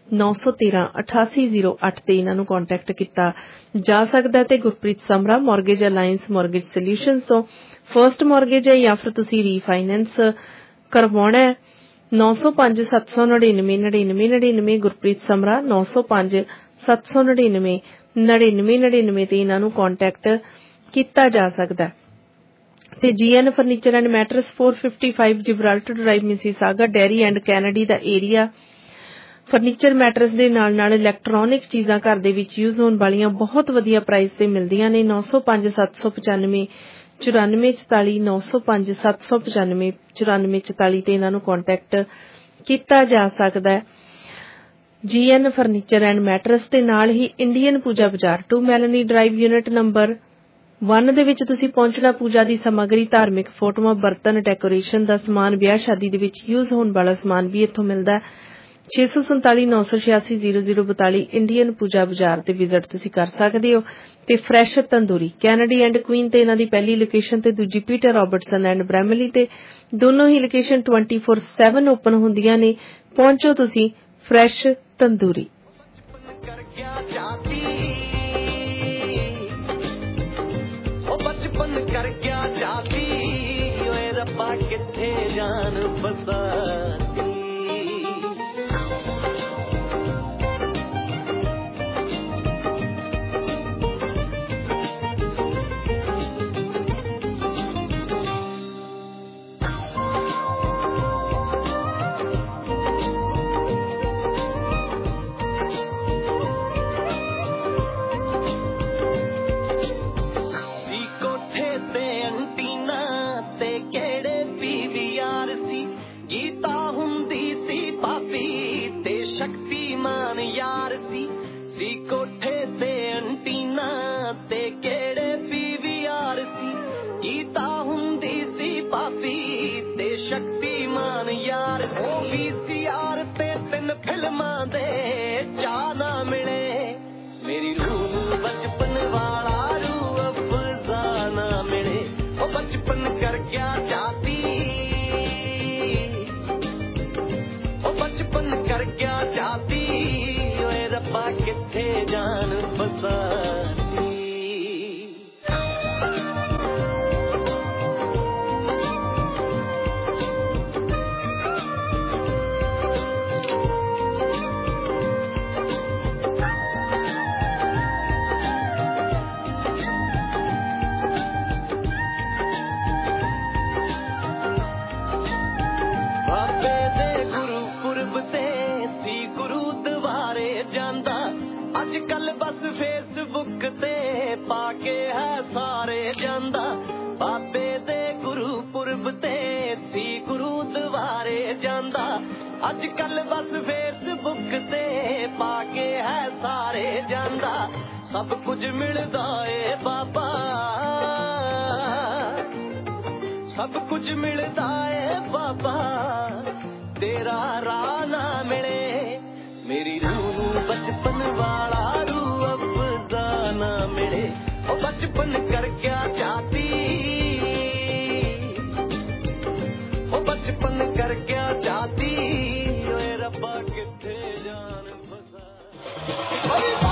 ਨੌ ਸੌ ਤੇਰਾਂ ਅਠਾਸੀ ਜ਼ੀਰੋ ਅੱਠ ਤੇ ਇਹਨਾਂ ਨੂੰ ਕੰਟੈਕਟ ਕੀਤਾ ਜਾ ਸਕਦਾ ਤੇ Gurpreet Samra mortgage alliance mortgage solutions ਤੋਂ ਫਰਸਟ ਮਾਰਗੇਜ ਹੈ ਜਾਂ ਫਿਰ ਤੁਸੀਂ ਰੀਫਾਈਨੈਂਸ ਕਰਵਾਉਣਾ ਹੈ ਨੌ ਸੌ ਪੰਜ ਸੱਤ ਸੌ ਨੜਿਨਵੇਂ ਨੜਿਨਵੇਂ ਨੜਿਨਵੇਂ ਗੁਰਪ੍ਰੀਤ ਸਮਰਾ ਨੌ ਸੌ ਪੰਜ ਸੱਤ ਸੌ ਨੜਿਨਵੇਂ ਨੜਿਨਵੇਂ ਨੜਿਨਵੇਂ ਤੇ ਇਹਨਾਂ ਨੂੰ ਕੰਟੈਕਟ ਕੀਤਾ ਜਾ ਸਕਦਾ ਤੇ ਜੀਐਨ ਫਰਨੀਚਰ ਐਂਡ ਮੈਟਰਸ ਚਾਰ ਸੌ ਪਚਪਨ Gibraltar Drive Mississauga Derry and Kennedy ਦਾ ਏਰੀਆ ਫਰਨੀਚਰ ਮੈਟਰਸ ਦੇ ਨਾਲ ਨਾਲ ਇਲੈਕਟ੍ਰੋਨਿਕ ਚੀਜ਼ਾਂ ਘਰ ਦੇ ਵਿੱਚ ਯੂਜ਼ ਹੋਣ ਵਾਲੀਆਂ ਬਹੁਤ ਵਧੀਆ ਪ੍ਰਾਈਸ ਤੇ ਮਿਲਦੀਆਂ ਨੇ ਨੌ ਸੌ ਪੰਜ ਸੱਤ ਸੌ ਪਚਾਨਵੇਂ ਚੁਰਾਨਵੇਂ ਚੁਤਾਲੀ ਨੌ ਸੌ ਪੰਜ ਸੱਤ ਸੌ ਪਚਾਨਵੇਂ ਚੁਰਾਨਵੇਂ ਚੁਤਾਲੀ ਤੇ ਇਹਨਾਂ ਨੂੰ ਕੰਟੈਕਟ ਕੀਤਾ ਜਾ ਸਕਦਾ ਹੈ ਜੀਐਨ ਫਰਨੀਚਰ ਐਂਡ ਮੈਟਰਸ ਦੇ ਨਾਲ ਹੀ Indian Pooja Bazaar two Melanie Drive unit number one ਦੇ ਵਿੱਚ ਤੁਸੀਂ ਪਹੁੰਚਣਾ ਪੂਜਾ ਦੀ ਸਮੱਗਰੀ ਧਾਰਮਿਕ ਫੋਟੋਆਂ ਬਰਤਨ ਡੈਕੋਰੇਸ਼ਨ ਦਾ ਸਮਾਨ ਵਿਆਹ ਸ਼ਾਦੀ ਦੇ ਵਿੱਚ ਯੂਜ਼ ਹੋਣ ਵਾਲਾ ਸਮਾਨ ਵੀ ਇੱਥੋਂ ਮਿਲਦਾ ਛੇ ਸੌ ਸੰਤਾਲੀ ਨੌ ਸੌ ਛਿਆਸੀ ਜ਼ੀਰੋ ਜ਼ੀਰੋ ਬਤਾਲੀ ਇੰਡੀਅਨ ਪੂਜਾ ਬਾਜ਼ਾਰ ਤੇ ਵਿਜ਼ਿਟ ਤੁਸੀਂ ਕਰ ਸਕਦੇ ਹੋ ਤੇ fresh Tandoori Kennedy and Queen ਤੇ ਇਹਨਾਂ ਦੀ ਪਹਿਲੀ ਲੋਕੇਸ਼ਨ ਤੇ ਦੂਜੀ ਪੀਟਰ ਰਾਬਰਟਸਨ ਐਂਡ ਬ੍ਰੈਮਲੀ ਤੇ ਦੋਨੋਂ ਹੀ location twenty four seven open ਹੁੰਦੀਆਂ ਨੇ ਪਹੁੰਚੋ ਤੁਸੀਂ ਫਰੈਸ਼ ਤੰਦੂਰੀ बचपन कर क्या जाती ओए रब्बा किथे जान फसाती सब कुछ मिलदा है बाबा सब कुछ मिलदा है बाबा तेरा राह ना मिले मेरी रूह बचपन वाला रूह अफसाना मिले ओ बचपन कर क्या चाहती ओ बचपन कर क्या चाहती ओए रब्बा किथे जान फसा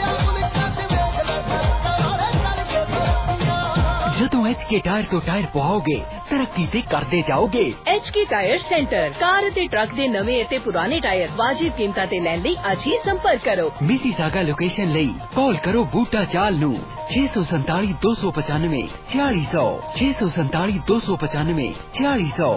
ਜਦੋਂ ਐਚ ਕੇ ਟਾਇਰ ਤੋਂ ਟਾਇਰ ਪਵਾਓਗੇ ਤਰੱਕੀ ਤੇ ਕਰਦੇ ਜਾਓਗੇ। H K tire centre car ਅਤੇ ਟਰੱਕ ਦੇ ਨਵੇਂ ਅਤੇ ਪੁਰਾਣੇ ਟਾਇਰ ਵਾਜਿਬ ਕੀਮਤਾਂ ਤੇ ਲੈਣ ਲਈ ਅੱਜ ਹੀ ਸੰਪਰਕ ਕਰੋ। ਮਿਸੀਸਾਗਾ ਲੋਕੇਸ਼ਨ ਲਈ ਕਾਲ ਕਰੋ ਬੂਟਾ ਚਾਲ ਨੂੰ ਛੇ ਸੌ ਸੰਤਾਲੀ ਦੋ ਸੌ ਪਚਾਨਵੇਂ छियाली सौ ਛੇ ਸੌ ਸੰਤਾਲੀ ਦੋ ਸੌ ਪਚਾਨਵੇਂ छियाली सौ।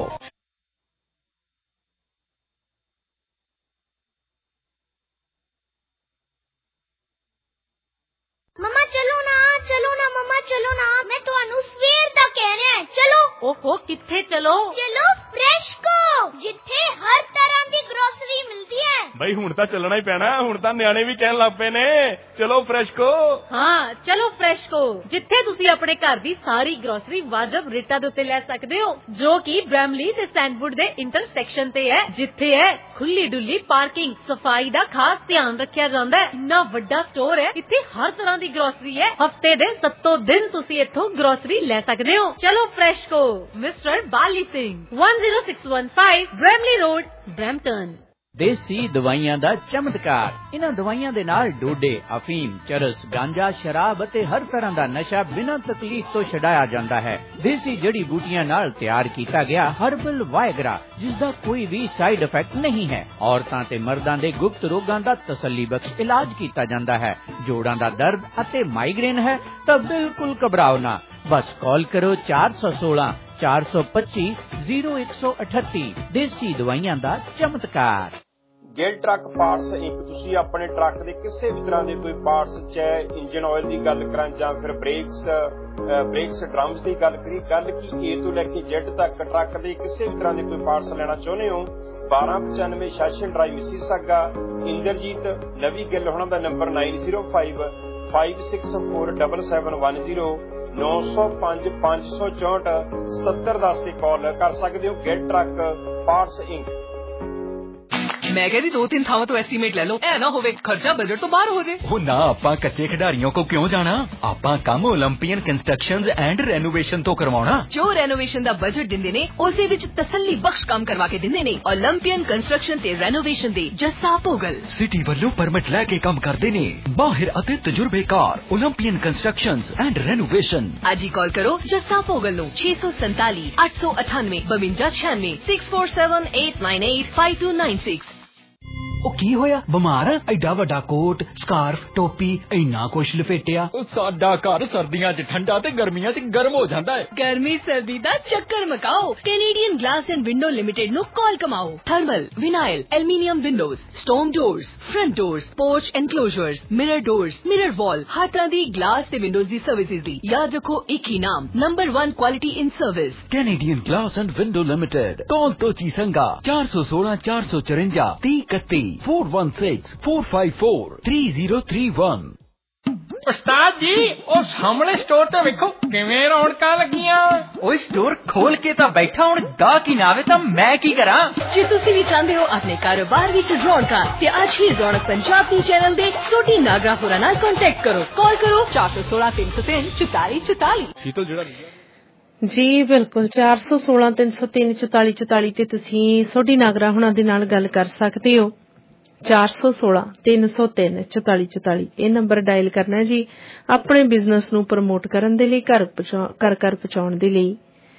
मम्मा चलो ना चलो ना मम्मा चलो ना मैं ਤੁਹਾਨੂੰ ਸਵੇਰ ਦਾ ਕਹਿ ਰਿਹਾ ਚਲੋ। ਓਹੋ ਕਿੱਥੇ ਚਲੋ? ਚਲੋ ਫਰੈਸ਼ਕੋ ਜਿੱਥੇ ਹਰ ਤਰ੍ਹਾਂ ਦੀ ਗਰੋਸਰੀ ਮਿਲਦੀ ਹੈ। ਬਈ ਹੁਣ ਤਾਂ ਚੱਲਣਾ ਹੀ ਪੈਣਾ ਹੁਣ ਤਾਂ ਨਿਆਣੇ ਵੀ ਕਹਿਣ ਲੱਗ ਪਏ ਨੇ ਚਲੋ ਫਰੈਸ਼ਕੋ। ਹਾਂ ਚਲੋ ਫਰੈਸ਼ਕੋ ਜਿੱਥੇ ਤੁਸੀਂ ਆਪਣੇ ਘਰ ਦੀ ਸਾਰੀ ਗਰੋਸਰੀ ਵਾਜਬ ਰੇਟਾਂ ਦੇ ਉੱਤੇ ਲੈ ਸਕਦੇ ਹੋ ਜੋ ਕਿ ਬ੍ਰੈਮਲੀ ਤੇ ਸੈਂਡਵੁੱਡ ਦੇ ਇੰਟਰਸੈਕਸ਼ਨ ਤੇ ਹੈ ਜਿੱਥੇ ਹੈ ਖੁੱਲੀ ਡੁੱਲੀ ਪਾਰਕਿੰਗ ਸਫਾਈ ਦਾ ਖਾਸ ਧਿਆਨ ਰੱਖਿਆ ਜਾਂਦਾ ਹੈ। ਇੰਨਾ ਵੱਡਾ ਸਟੋਰ ਹੈ ਇੱਥੇ ਹਰ ਤਰ੍ਹਾਂ ਦੀ ਗਰੋਸਰੀ ਹੈ ਹਫਤੇ ਦੇ ਸੱਤੋਂ ਦਿਨ ਤੁਸੀਂ ਇੱਥੋਂ ਗਰੋਸਰੀ ਲੈ ਸਕਦੇ ਹੋ। ਚਲੋ Freshco mister Bali Singh one zero six one five Bramalea Road Brampton. ਦੇਸੀ ਦਵਾਈਆਂ ਦਾ ਚਮਤਕਾਰ। ਇਹਨਾਂ ਦਵਾਈਆਂ ਦੇ ਨਾਲ ਡੋਡੇ, ਅਫੀਮ, ਚਰਸ, ਗਾਂਜਾ, ਸ਼ਰਾਬ ਅਤੇ ਹਰ ਤਰ੍ਹਾਂ ਦਾ ਨਸ਼ਾ ਬਿਨਾਂ ਤਕਲੀਫ ਤੋਂ ਛਡਾਇਆ ਜਾਂਦਾ ਹੈ। ਦੇਸੀ ਜੜੀ ਬੂਟੀਆਂ ਨਾਲ ਤਿਆਰ ਕੀਤਾ ਗਿਆ ਹਰਬਲ ਵਾਇਗਰਾ, ਜਿਸ ਦਾ ਕੋਈ ਵੀ ਸਾਈਡ ਇਫੈਕਟ ਨਹੀਂ ਹੈ। ਔਰਤਾਂ ਤੇ ਮਰਦਾਂ ਦੇ ਗੁਪਤ ਰੋਗਾਂ ਦਾ ਤਸੱਲੀ ਬਖਸ਼ ਇਲਾਜ ਕੀਤਾ ਜਾਂਦਾ ਹੈ। ਜੋੜਾਂ ਦਾ ਦਰਦ ਅਤੇ ਮਾਈਗ੍ਰੇਨ ਹੈ ਤਾਂ ਬਿਲਕੁਲ ਘਬਰਾਓ ਨਾ। ਬਸ ਕਾਲ ਕਰੋ ਚਾਰ ਸੌ ਸੋਲਾਂ ਚਾਰ ਸੌ ਪੱਚੀ ਜ਼ੀਰੋ ਇੱਕ ਸੌ ਅਠੱਤੀ। ਦੇਸੀ ਦਵਾਈਆਂ ਦਾ ਚਮਤਕਾਰ। Gill truck parts Inc. ਤੁਸੀਂ ਆਪਣੇ ਟਰੱਕ ਦੇ ਕਿਸੇ ਵੀ ਤਰ੍ਹਾਂ ਦੇ ਕੋਈ ਪਾਰਟਸ, ਚਾਹੇ ਇੰਜਨ ਆਇਲ ਦੀ ਗੱਲ ਕਰਾਂ ਜਾਂ ਫਿਰ ਬ੍ਰੇਕਸ ਬ੍ਰੇਕਸ ਡਰਮਸ ਦੀ ਗੱਲ ਕਰੀ, ਗੱਲ ਕੀ ਏ ਤੋਂ ਲੈ ਕੇ ਜ਼ੈਡ ਤੱਕ ਟਰੱਕ ਦੇ ਕਿਸੇ ਵੀ ਤਰ੍ਹਾਂ ਦੇ ਕੋਈ ਪਾਰਟਸ ਲੈਣਾ ਚਾਹੁੰਦੇ ਹੋ, ਬਾਰਾਂ ਪਚਾਨਵੇਂ session Drive Mississauga. Inderjit Lovi Gill ਹੋਣਾ ਦਾ number nine zero five five six four double seven one zero ਨੌ ਸੌ ਪੰਜ ਪੰਜ ਸੌ ਚੌਂਹਠ ਸਤੱਤਰ ਦਸ ਤੇ ਕਾਲ ਕਰ ਸਕਦੇ ਹੋ। Gill truck parts Inc. ਮੈਂ ਕਿਹਾ ਜੀ ਦੋ ਤਿੰਨ ਥਾਵਾਂ ਤੋਂ ਐਸਟੀਮੇਟ ਲੈ ਲਓ, ਐ ਨਾ ਹੋਵੇ ਖਰਚਾ ਬਜਟ ਤੋਂ ਬਾਹਰ ਹੋ ਜੇ। ਉਹ ਨਾ, ਆਪਾਂ ਕੱਚੇ ਖਿਡਾਰੀਆਂ ਕੋ ਕਿਉਂ ਜਾਣਾ। ਆਪਾਂ ਕੰਮ ਓਲੰਪੀਅਨ ਕੰਸਟਰਕਸ਼ਨਜ਼ ਐਂਡ ਰੈਨੋਵੇਸ਼ਨ ਤੋਂ ਕਰਵਾਉਣਾ। ਜੋ ਰੈਨੋਵੇਸ਼ਨ ਦਾ ਬਜਟ ਦਿੰਦੇ ਨੇ ਉਸੇ ਵਿੱਚ ਤਸੱਲੀ ਬਖਸ਼ ਕੰਮ ਕਰਵਾ ਕੇ ਦਿੰਦੇ ਨੇ। ਓਲੰਪੀਅਨ ਕੰਸਟਰਕਸ਼ਨ ਤੇ ਰੈਨੋਵੇਸ਼ਨ ਦੇ ਜੱਸਾ ਭੋਗਲ ਸਿਟੀ ਵੱਲੋਂ ਪਰਮਿਟ ਲੈ ਕੇ ਕੰਮ ਕਰਦੇ ਨੇ। ਮਾਹਿਰ ਅਤੇ ਤਜਰਬੇਕਾਰ ਓਲੰਪੀਅਨ ਕੰਸਟਰਕਸ਼ਨਜ਼ ਐਂਡ ਰੈਨੋਵੇਸ਼ਨ। ਅੱਜ ਹੀ ਕਾਲ ਕਰੋ ਜੱਸਾ ਭੋਗਲ ਨੂੰ ਛੇ ਸੌ ਸੰਤਾਲੀ ਅੱਠ ਸੌ ਅਠਾਨਵੇਂ ਬਵੰਜਾ ਛਿਆਨਵੇਂ six four seven eight nine eight five two nine six. ਉਹ ਕੀ ਹੋਇਆ? ਬਿਮਾਰ ਆ? ਐਡਾ ਵੱਡਾ ਕੋਟ, ਸਕਾਰਫ, ਟੋਪੀ, ਇੰਨਾ ਕੁਛ ਲਪੇਟਿਆ। ਸਾਡਾ ਘਰ ਸਰਦੀਆਂ 'ਚ ਠੰਡਾ ਤੇ ਗਰਮੀਆਂ 'ਚ ਗਰਮ ਹੋ ਜਾਂਦਾ ਹੈ। ਗਰਮੀ ਸਰਦੀ ਦਾ ਚੱਕਰ ਮਕਾਓ। Canadian glass and window limited ਨੂੰ ਕਾਲ ਕਮਾਓ। Thermal, vinyl, aluminium windows, storm doors, front doors, porch enclosures, mirror doors, mirror wall, ਹਰ ਤਰ੍ਹਾਂ ਦੀ ਗਲਾਸ ਤੇ ਵਿੰਡੋਜ਼ ਦੀ ਸਰਵਿਸਿਜ਼ ਦੀ ਯਾਦ ਰੱਖੋ ਇੱਕ ਹੀ ਨਾਮ, number one quality in service, Canadian glass and window limited. Call ਤੋਂ ਚੀਸੰਗਾ ਚਾਰ ਸੌ ਸੋਲਾਂ ਚਾਰ ਸੌ ਚੁਰੰਜਾ ਤੀਹ ਇਕੱਤੀ four one six four five four three zero three one। ਉਸਤਾਦ ਜੀ ਉਹ ਸਾਹਮਣੇ ਸਟੋਰ ਤੇ ਵੇਖੋ ਕਿਵੇਂ ਰੌਣਕਾਂ ਲੱਗੀਆਂ। ਓਏ ਸਟੋਰ ਖੋਲ ਕੇ ਤਾਂ ਬੈਠਾ, ਹੁਣ ਗਾਹਕ ਹੀ ਨਾ ਆਵੇ ਤਾਂ ਮੈਂ ਕੀ ਕਰਾਂ। ਜੇ ਤੁਸੀਂ ਵੀ ਚਾਹੁੰਦੇ ਹੋ ਆਪਣੇ ਕਾਰੋਬਾਰ ਵਿੱਚ ਰੌਣਕਾਂ ਤੇ ਅੱਜ ਹੀ ਰੌਣਕ ਪੰਜਾਬ ਦੀ ਚੈਨਲ ਦੇ ਸੋਢੀ ਨਾਗਰਾ ਹੋਰਾਂ ਨਾਲ ਕੰਟੈਕਟ ਕਰੋ। ਕਾਲ ਕਰੋ ਚਾਰ ਸੌ ਸੋਲਾਂ ਤਿੰਨ ਸੌ ਤਿੰਨ ਚੁਤਾਲੀ ਚੁਤਾਲੀ। ਸ਼ੀਤਲ ਜਿਹੜਾ ਜੀ ਬਿਲਕੁਲ ਚਾਰ ਸੌ ਸੋਲਾਂ ਤਿੰਨ ਸੌ ਤਿੰਨ ਚੁਤਾਲੀ ਚੁਤਾਲੀ ਤੇ ਤੁਸੀਂ ਸੋਢੀ ਨਾਗਰਾ ਹੋਰਾਂ ਦੇ ਨਾਲ ਗੱਲ ਕਰ ਸਕਦੇ ਹੋ। ਚਾਰ ਸੌ ਸੋਲਾਂ ਤਿੰਨ ਸੌ ਤਿੰਨ ਚੁਤਾਲੀ ਚੁਤਾਲੀ ਇਹ ਨੰਬਰ ਡਾਇਲ ਕਰਨਾ ਜੀ ਆਪਣੇ ਬਿਜ਼ਨਸ ਨੂੰ ਪ੍ਰਮੋਟ ਕਰਨ ਦੇ ਲਈ, ਘਰ ਘਰ ਘਰ ਪਹੁੰਚਾਉਣ ਦੇ ਲਈ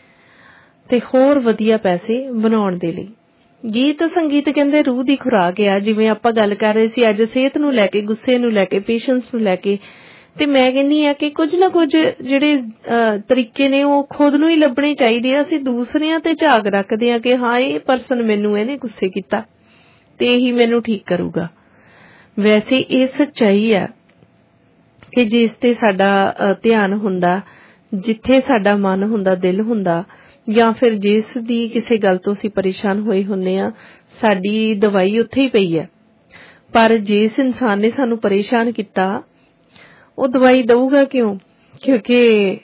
ਤੇ ਹੋਰ ਵਧੀਆ ਪੈਸੇ ਬਣਾਉਣ ਦੇ ਲਈ। ਗੀਤ ਸੰਗੀਤ ਕਹਿੰਦੇ ਰੂਹ ਦੀ ਖੁਰਾਕ ਆ। ਜਿਵੇਂ ਆਪਾਂ ਗੱਲ ਕਰ ਰਹੇ ਸੀ ਅੱਜ ਸਿਹਤ ਨੂੰ ਲੈ ਕੇ, ਗੁੱਸੇ ਨੂੰ ਲੈ ਕੇ, ਪੇਸ਼ੈਂਸ ਨੂੰ ਲੈ ਕੇ, ਤੇ ਮੈਂ ਕਹਿੰਦੀ ਆ ਕਿ ਕੁਝ ਨਾ ਕੁਝ ਜਿਹੜੇ ਤਰੀਕੇ ਨੇ ਉਹ ਖੁਦ ਨੂੰ ਹੀ ਲੱਭਣੇ ਚਾਹੀਦੇ ਆ। ਅਸੀਂ ਦੂਸਰਿਆਂ ਤੇ ਝਾਕ ਰੱਖਦੇ ਆ ਕਿ ਹਾਂ ਇਹ ਪਰਸਨ ਮੈਨੂੰ ਇਹਨੇ ਗੁੱਸੇ ਕੀਤਾ ਤੇ ਇਹੀ ਮੈਨੂੰ ਠੀਕ ਕਰੂਗਾ। ਵੈਸੇ ਇਹ ਸੱਚਾਈ ਆ ਕਿ ਜਿਸ ਤੇ ਸਾਡਾ ਧਿਆਨ ਹੁੰਦਾ, ਜਿੱਥੇ ਸਾਡਾ ਮਨ ਹੁੰਦਾ, ਦਿਲ ਹੁੰਦਾ, ਜਾਂ ਫਿਰ ਜਿਸ ਦੀ ਕਿਸੇ ਗੱਲ ਤੋਂ ਅਸੀਂ ਪਰੇਸ਼ਾਨ ਹੋਏ ਹੁੰਨੇ ਆ, ਸਾਡੀ ਦਵਾਈ ਉੱਥੇ ਹੀ ਪਈ ਹੈ। ਪਰ ਜਿਸ ਇਨਸਾਨ ਨੇ ਸਾਨੂੰ ਪਰੇਸ਼ਾਨ ਕੀਤਾ ਉਹ ਦਵਾਈ ਦਊਗਾ ਕਿਉਂ? ਕਿਉਂਕਿ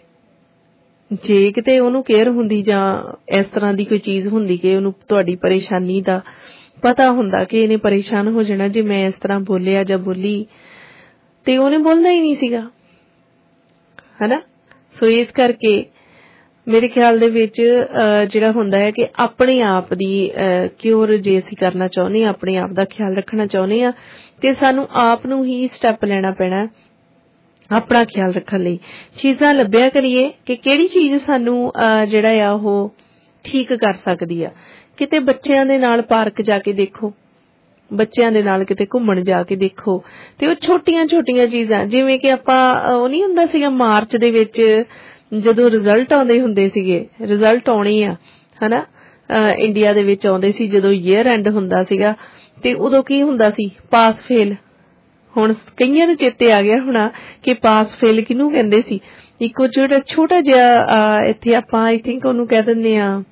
ਜੇ ਕਿਤੇ ਉਹਨੂੰ ਕੇਅਰ ਹੁੰਦੀ ਜਾਂ ਇਸ ਤਰ੍ਹਾਂ ਦੀ ਕੋਈ ਚੀਜ਼ ਹੁੰਦੀ ਕਿ ਉਹਨੂੰ ਤੁਹਾਡੀ ਪਰੇਸ਼ਾਨੀ ਦਾ ਪਤਾ ਹੁੰਦਾ ਕਿ ਇਹਨੇ ਪਰੇਸ਼ਾਨ ਹੋ ਜਾਣਾ ਜੇ ਮੈਂ ਇਸ ਤਰ੍ਹਾਂ ਬੋਲਿਆ ਜਾਂ ਬੋਲੀ, ਤੇ ਉਹਨੇ ਬੋਲਣਾ ਹੀ ਨਹੀਂ ਸੀਗਾ, ਹਨਾ। ਸੋ ਇਸ ਕਰਕੇ ਮੇਰੇ ਖਿਆਲ ਦੇ ਵਿੱਚ ਜਿਹੜਾ ਹੁੰਦਾ ਹੈ ਕਿ ਆਪਣੇ ਆਪ ਦੀ ਕਿਉਰ ਜੇ ਅਸੀਂ ਕਰਨਾ ਚਾਹੁੰਦੇ ਹਾਂ, ਆਪਣੇ ਆਪ ਦਾ ਖਿਆਲ ਰੱਖਣਾ ਚਾਹੁੰਦੇ ਹਾਂ, ਤੇ ਸਾਨੂੰ ਆਪ ਨੂੰ ਹੀ ਸਟੈਪ ਲੈਣਾ ਪੈਣਾ ਆਪਣਾ ਖਿਆਲ ਰੱਖਣ ਲਈ। ਚੀਜ਼ਾਂ ਲੱਭਿਆ ਕਰੀਏ ਕਿ ਕਿਹੜੀ ਚੀਜ਼ ਸਾਨੂੰ ਜਿਹੜਾ ਆ ਉਹ ਠੀਕ ਕਰ ਸਕਦੀ ਆ। ਕਿਤੇ ਬੱਚਿਆਂ ਦੇ ਨਾਲ ਪਾਰਕ ਜਾ ਕੇ ਦੇਖੋ, ਬੱਚਿਆਂ ਦੇ ਨਾਲ ਕਿਤੇ ਘੁੰਮਣ ਜਾ ਕੇ ਦੇਖੋ, ਤੇ ਉਹ ਛੋਟੀਆਂ ਛੋਟੀਆਂ ਚੀਜ਼ਾਂ, ਜਿਵੇਂ ਕਿ ਆਪਾਂ ਉਹ ਨਹੀਂ ਹੁੰਦਾ ਸੀਗਾ ਮਾਰਚ ਦੇ ਵਿੱਚ ਜਦੋਂ ਰਿਜ਼ਲਟ ਆਉਂਦੇ ਹੁੰਦੇ ਸੀਗੇ, ਰਿਜ਼ਲਟ ਆਉਣੇ ਆ ਹਨਾ, ਇੰਡੀਆ ਦੇ ਵਿੱਚ ਆਉਂਦੇ ਸੀ ਜਦੋਂ ਈਅਰ ਐਂਡ ਹੁੰਦਾ ਸੀਗਾ, ਤੇ ਉਦੋਂ ਕੀ ਹੁੰਦਾ ਸੀ, ਪਾਸ ਫੇਲ। ਹੁਣ ਕਈਆਂ ਨੂੰ ਚੇਤੇ ਆ ਗਿਆ ਹੋਣਾ ਕਿ ਪਾਸ ਫੇਲ ਕਿਹਨੂੰ ਕਹਿੰਦੇ ਸੀ। ਇੱਕੋ ਜਿਹੜਾ ਛੋਟਾ ਜਿਹਾ ਇੱਥੇ ਆਪਾਂ ਆਈ ਥਿੰਕ ਉਹਨੂੰ ਕਹਿ ਦਿੰਦੇ ਆ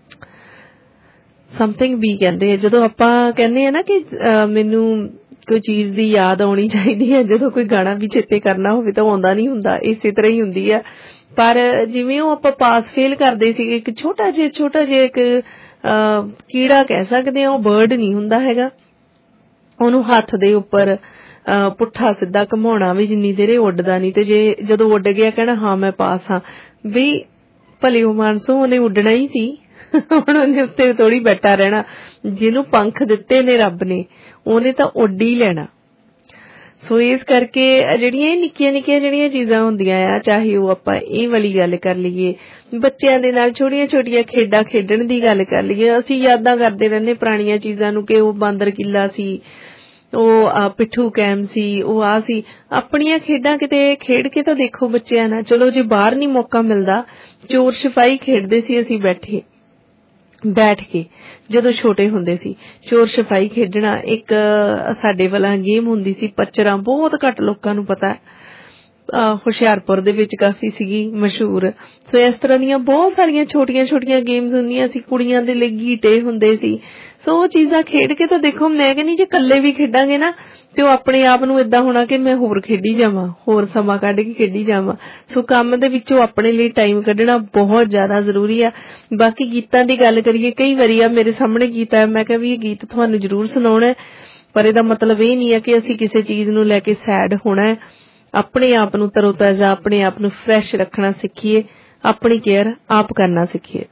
ਸਮਥਿੰਗ ਵੀ ਕਹਿੰਦੇ ਆ। ਜਦੋਂ ਆਪਾਂ ਕਹਿੰਦੇ ਆ ਨਾ ਕਿ ਮੈਨੂੰ ਕੋਈ ਚੀਜ਼ ਦੀ ਯਾਦ ਆਉਣੀ ਚਾਹੀਦੀ ਹੈ, ਜਦੋਂ ਕੋਈ ਗਾਣਾ ਵੀ ਚੇਤੇ ਕਰਨਾ ਹੋਵੇ ਤਾਂ ਆਉਂਦਾ ਨਹੀਂ ਹੁੰਦਾ, ਇਸੇ ਤਰ੍ਹਾਂ ਹੀ ਹੁੰਦੀ ਆ। ਪਰ ਜਿਵੇਂ ਉਹ ਆਪਾਂ ਪਾਸ ਫੇਲ ਕਰਦੇ ਸੀਗੇ, ਇੱਕ ਛੋਟਾ ਜਿਹਾ ਛੋਟਾ ਜਿਹਾ ਇੱਕ ਕੀੜਾ ਕਹਿ ਸਕਦੇ ਆ, ਉਹ ਬਰਡ ਨਹੀਂ ਹੁੰਦਾ ਹੈਗਾ, ਉਹਨੂੰ ਹੱਥ ਦੇ ਉੱਪਰ ਪੁੱਠਾ ਸਿੱਧਾ ਘੁਮਾਉਣਾ ਵੀ ਜਿੰਨੀ ਦੇਰ ਉੱਡਦਾ ਨਹੀਂ, ਤੇ ਜੇ ਜਦੋਂ ਉੱਡ ਗਿਆ ਕਹਿਣਾ ਹਾਂ ਮੈਂ ਪਾਸ ਹਾਂ। ਵੀ ਭਲੇ ਉਹ ਮਾਨਸੋ ਉਹਨੇ ਉੱਡਣਾ ਹੀ ਸੀ, ਹੁਣ ਉਹਦੇ ਉੱਤੇ ਥੋੜੀ ਬੈਠਾ ਰਹਿਣਾ। ਜਿਹਨੂੰ ਪੰਖ ਦਿੱਤੇ ਨੇ ਰੱਬ ਨੇ ਉਹਨੇ ਤਾਂ ਉੱਡ ਹੀ ਲੈਣਾ। ਸੋ ਇਸ ਕਰਕੇ ਜਿਹੜੀਆਂ ਇਹ ਨਿੱਕੀਆਂ ਨਿੱਕੀਆਂ ਜਿਹੜੀਆਂ ਚੀਜ਼ਾਂ ਹੁੰਦੀਆਂ ਆ, ਚਾਹੇ ਉਹ ਆਪਾਂ ਇਹ ਵਾਲੀ ਗੱਲ ਕਰ ਲਈਏ, ਬੱਚਿਆਂ ਦੇ ਨਾਲ ਛੋਟੀਆਂ ਛੋਟੀਆਂ ਖੇਡਾਂ ਖੇਡਣ ਦੀ ਗੱਲ ਕਰ ਲਈਏ, ਅਸੀਂ ਯਾਦਾਂ ਕਰਦੇ ਰਹਿੰਦੇ ਪੁਰਾਣੀਆਂ ਚੀਜ਼ਾਂ ਨੂੰ ਕਿ ਉਹ ਬਾਂਦਰ ਕਿੱਲਾ ਸੀ, ਉਹ ਪਿੱਠੂ ਕੈਮ ਸੀ, ਉਹ ਆ ਸੀ। ਆਪਣੀਆਂ ਖੇਡਾਂ ਕਿਤੇ ਖੇਡ ਕੇ ਤਾਂ ਦੇਖੋ ਬੱਚਿਆਂ ਨਾਲ। ਚਲੋ ਜੇ ਬਾਹਰ ਨੀ ਮੌਕਾ ਮਿਲਦਾ, ਚੋਰ ਛਿਪਾਈ ਖੇਡਦੇ ਸੀ ਅਸੀਂ ਬੈਠੇ ਬੈਠ ਕੇ ਜਦੋਂ ਛੋਟੇ ਹੁੰਦੇ ਸੀ। ਚੋਰ ਛਿਪਾਈ ਖੇਡਣਾ ਇੱਕ ਸਾਡੇ ਵਾਲਾ ਗੇਮ ਹੁੰਦੀ ਸੀ। ਪੱਚਰਾਂ ਬਹੁਤ ਘੱਟ ਲੋਕਾਂ ਨੂੰ ਪਤਾ, ਹੁਸ਼ਿਆਰਪੁਰ ਦੇ ਵਿੱਚ ਕਾਫੀ ਸੀਗੀ ਮਸ਼ਹੂਰ। ਸੋ ਇਸ ਤਰ੍ਹਾਂ ਦੀਆਂ ਬਹੁਤ ਸਾਰੀਆਂ ਛੋਟੀਆਂ ਛੋਟੀਆਂ ਗੇਮਸ ਹੁੰਦੀਆਂ ਸੀ। ਕੁੜੀਆਂ ਦੇ ਲਈ ਗੀਟੇ ਹੁੰਦੇ ਸੀ। ਸੋ ਉਹ ਚੀਜ਼ਾਂ ਖੇਡ ਕੇ ਤਾਂ ਦੇਖੋ, ਮੈਂ ਕਹਿੰਦੀ ਜੇ ਇਕੱਲੇ ਵੀ ਖੇਡਾਂਗੇ ਨਾ ਤੇ ਉਹ ਆਪਣੇ ਆਪ ਨੂੰ ਏਦਾਂ ਹੋਣਾ ਕਿ ਮੈਂ ਹੋਰ ਖੇਡੀ ਜਾਵਾਂ, ਹੋਰ ਸਮਾਂ ਕੱਢ ਕੇ ਖੇਡੀ ਜਾਵਾਂ। ਸੋ ਕੰਮ ਦੇ ਵਿੱਚੋਂ ਆਪਣੇ ਲਈ ਟਾਈਮ ਕੱਢਣਾ ਬਹੁਤ ਜ਼ਿਆਦਾ ਜ਼ਰੂਰੀ ਆ। ਬਾਕੀ ਗੀਤਾਂ ਦੀ ਗੱਲ ਕਰੀਏ, ਕਈ ਵਾਰੀ ਆ ਮੇਰੇ ਸਾਹਮਣੇ ਗੀਤ ਆ, ਮੈਂ ਕਿਹਾ ਵੀ ਇਹ ਗੀਤ ਤੁਹਾਨੂੰ ਜ਼ਰੂਰ ਸੁਣਾਉਣਾ, ਪਰ ਇਹਦਾ ਮਤਲਬ ਇਹ ਨਹੀਂ ਹੈ ਕਿ ਅਸੀਂ ਕਿਸੇ ਚੀਜ਼ ਨੂੰ ਲੈ ਕੇ ਸੈਡ ਹੋਣਾ ਹੈ। ਆਪਣੇ ਆਪ ਨੂੰ ਤਰੋਤਾਜ਼ਾ, ਆਪਣੇ ਆਪ ਨੂੰ ਫਰੈਸ਼ ਰੱਖਣਾ ਸਿੱਖੀਏ, ਆਪਣੀ ਕੇਅਰ ਆਪ ਕਰਨਾ ਸਿੱਖੀਏ।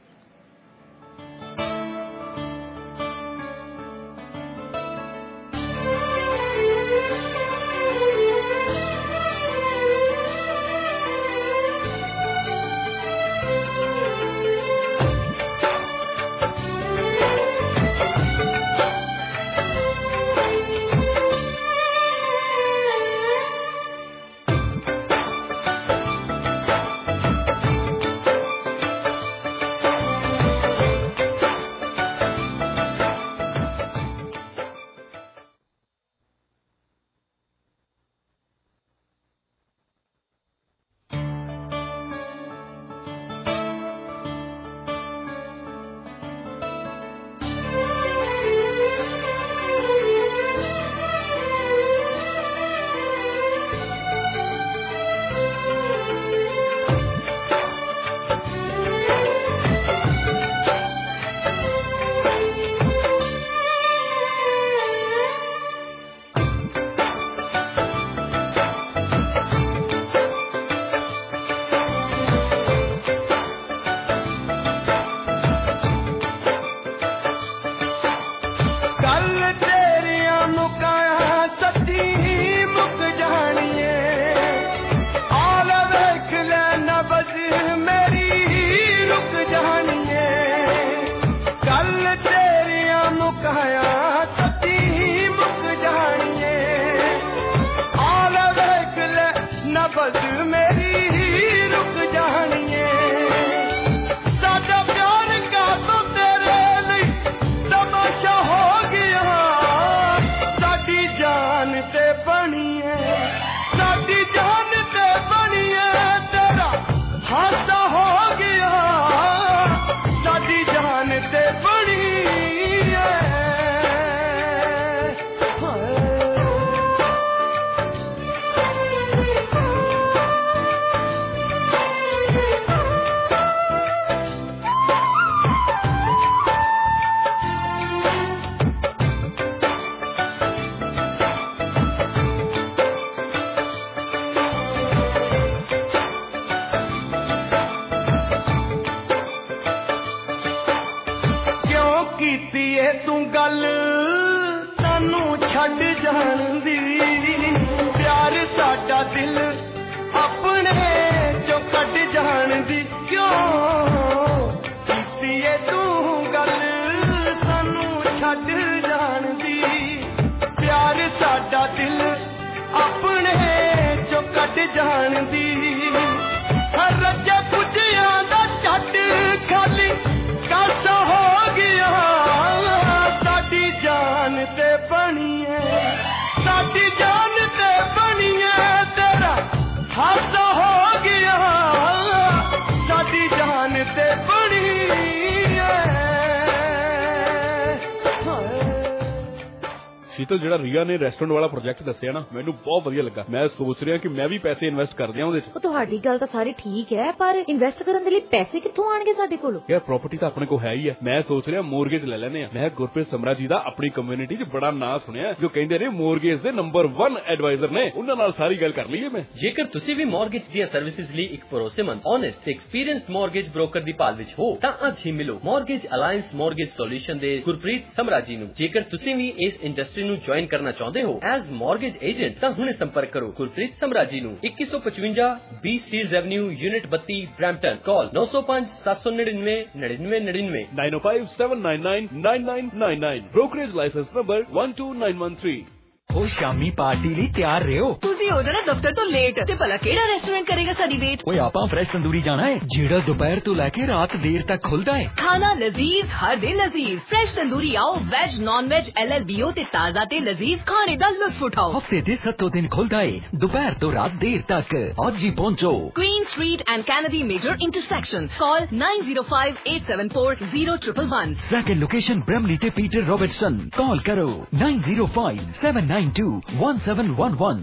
ਸ਼ੀਤਲ, ਜਿਹੜਾ ਰੀਆ ਨੇ ਰੈਸਟੋਰੈਂਟ ਵਾਲਾ ਪ੍ਰੋਜੈਕਟ ਦੱਸਿਆ ਨਾ, ਮੈਨੂੰ ਬਹੁਤ ਵਧੀਆ ਲੱਗਾ। ਮੈਂ ਸੋਚ ਰਿਹਾ ਕਿ ਮੈਂ ਵੀ ਪੈਸੇ ਇਨਵੈਸਟ ਕਰ ਦਿਆਂ ਉਹਦੇ 'ਚ। ਤੁਹਾਡੀ ਗੱਲ ਤਾਂ ਸਾਰੀ ਠੀਕ ਹੈ, ਪਰ ਇਨਵੈਸਟ ਕਰਨ ਦੇ ਲਈ ਪੈਸੇ ਕਿੱਥੋਂ ਆਣਗੇ ਸਾਡੇ ਕੋਲ? ਯਾਰ ਪ੍ਰਾਪਰਟੀ ਤਾਂ ਆਪਣੇ ਕੋਲ ਹੈ ਹੀ ਹੈ। ਮੈਂ ਸੋਚ ਰਿਹਾ ਮੋਰਗੇਜ ਲੈ ਲੈਨੇ ਆ। ਮੈਂ ਗੁਰਪ੍ਰੀਤ ਸਮਰਾ ਜੀ ਦਾ ਆਪਣੀ ਕਮਿਊਨਿਟੀ 'ਚ ਬੜਾ ਨਾਂ ਸੁਣਿਆ, ਜੋ ਕਹਿੰਦੇ ਨੇ ਮੋਰਗੇਜ ਦੇ ਨੰਬਰ ਇੱਕ ਐਡਵਾਈਜ਼ਰ ਨੇ। ਉਹਨਾਂ ਨਾਲ ਸਾਰੀ ਗੱਲ ਕਰ ਲਈਏ ਮੈਂ। ਜੇਕਰ ਤੁਸੀਂ ਵੀ ਮੋਰਗੇਜ ਦੀਆਂ ਸਰਵਿਸਿਜ਼ ਲਈ ਇੱਕ ਭਰੋਸੇਮੰਦ, ਓਨੈਸਟ ਤੇ ਐਕਸਪੀਰੀਅੰਸਡ ਮੋਰਗੇਜ ਬ੍ਰੋਕਰ ਦੀ ਭਾਲ ਵਿੱਚ ਹੋ ਤਾਂ ਅੱਜ ਹੀ ਮਿਲੋ ਮੋਰਗੇਜ ਅਲਾਈਅੰਸ ਮੋਰਗੇਜ ਸੋਲੂਸ਼ਨ ਦੇ ਗੁਰਪ੍ਰੀਤ ਸਮਰਾ ਜੀ ਨੂੰ। ਜੇਕਰ ਤੁਸੀਂ ਵੀ ਇਸ ਇੰਡਸਟਰੀ ਨੂੰ ਜੁਆਇਨ ਕਰਨਾ ਚਾਹੁੰਦੇ ਹੋ ਐਜ਼ ਮੋਰਗੇਜ ਏਜੰਟ ਤਾਂ ਹੁਣੇ ਸੰਪਰਕ ਕਰੋ ਗੁਰਪ੍ਰੀਤ ਸਮਰਾ ਜੀ ਨੂੰ। ਇੱਕੀ ਸੌ ਪਚਵੰਜਾ ਬੀ ਸਟੀਲਜ਼ ਐਵਨਿਊ, ਯੂਨਿਟ ਬੱਤੀ, ਬ੍ਰੈਂਪਟਨ। ਕਾਲ ਨੌ ਸੌ ਪੰਜ ਸੱਤ ਸੌ ਨੜਿਨਵੇਂ ਨੜਿਨਵੇਂ ਨੜਿਨਵੇਂ nine oh five seven nine nine nine nine nine nine। brokerage license number one two nine one three। ਉਹ ਸ਼ਾਮੀ ਪਾਰਟੀ ਲਈ ਤਿਆਰ ਰਹੋ। ਤੁਸੀਂ ਹੋ ਜਾਣਾ ਦਫ਼ਤਰ ਤੋਂ ਲੇਟ ਤੇ ਭਲਾ ਕਿਹੜਾ ਰੈਸਟੋਰੈਂਟ ਕਰੇਗਾ ਸਾਡੀ ਵੇਟ? ਓਏ ਆਪਾਂ ਫਰੈਸ਼ ਤੰਦੂਰੀ ਜਾਣਾ ਹੈ, ਜਿਹੜਾ ਦੁਪਹਿਰ ਤੋਂ ਲੈ ਕੇ ਰਾਤ ਦੇਰ ਤੱਕ ਖੁੱਲਦਾ ਹੈ। ਖਾਣਾ ਲਜ਼ੀਜ਼, ਹਰ ਦਿਨ ਲਜ਼ੀਜ਼। ਫਰੈਸ਼ ਤੰਦੂਰੀ ਆਓ, veg non veg L L B O ਤੇ ਤਾਜ਼ਾ ਤੇ ਲਜ਼ੀਜ਼ ਖਾਣੇ ਦਾ ਲੁਤਫ ਉਠਾਓ। ਹਫਤੇ ਦੇ ਸੱਤੋਂ ਦਿਨ ਖੁੱਲਦਾ ਹੈ, ਦੁਪਹਿਰ ਤੋਂ ਰਾਤ ਦੇਰ ਤੱਕ। ਅੱਜ ਹੀ ਪਹੁੰਚੋ। Queen Street and Kennedy Major Intersection. Call nine zero five eight seven four zero one one one। Second location Bramley ਤੇ ਪੀਟਰ ਰੋਬਰਟਸਨ। ਕਾਲ ਕਰੋ nine zero five seven nine two one seven one one।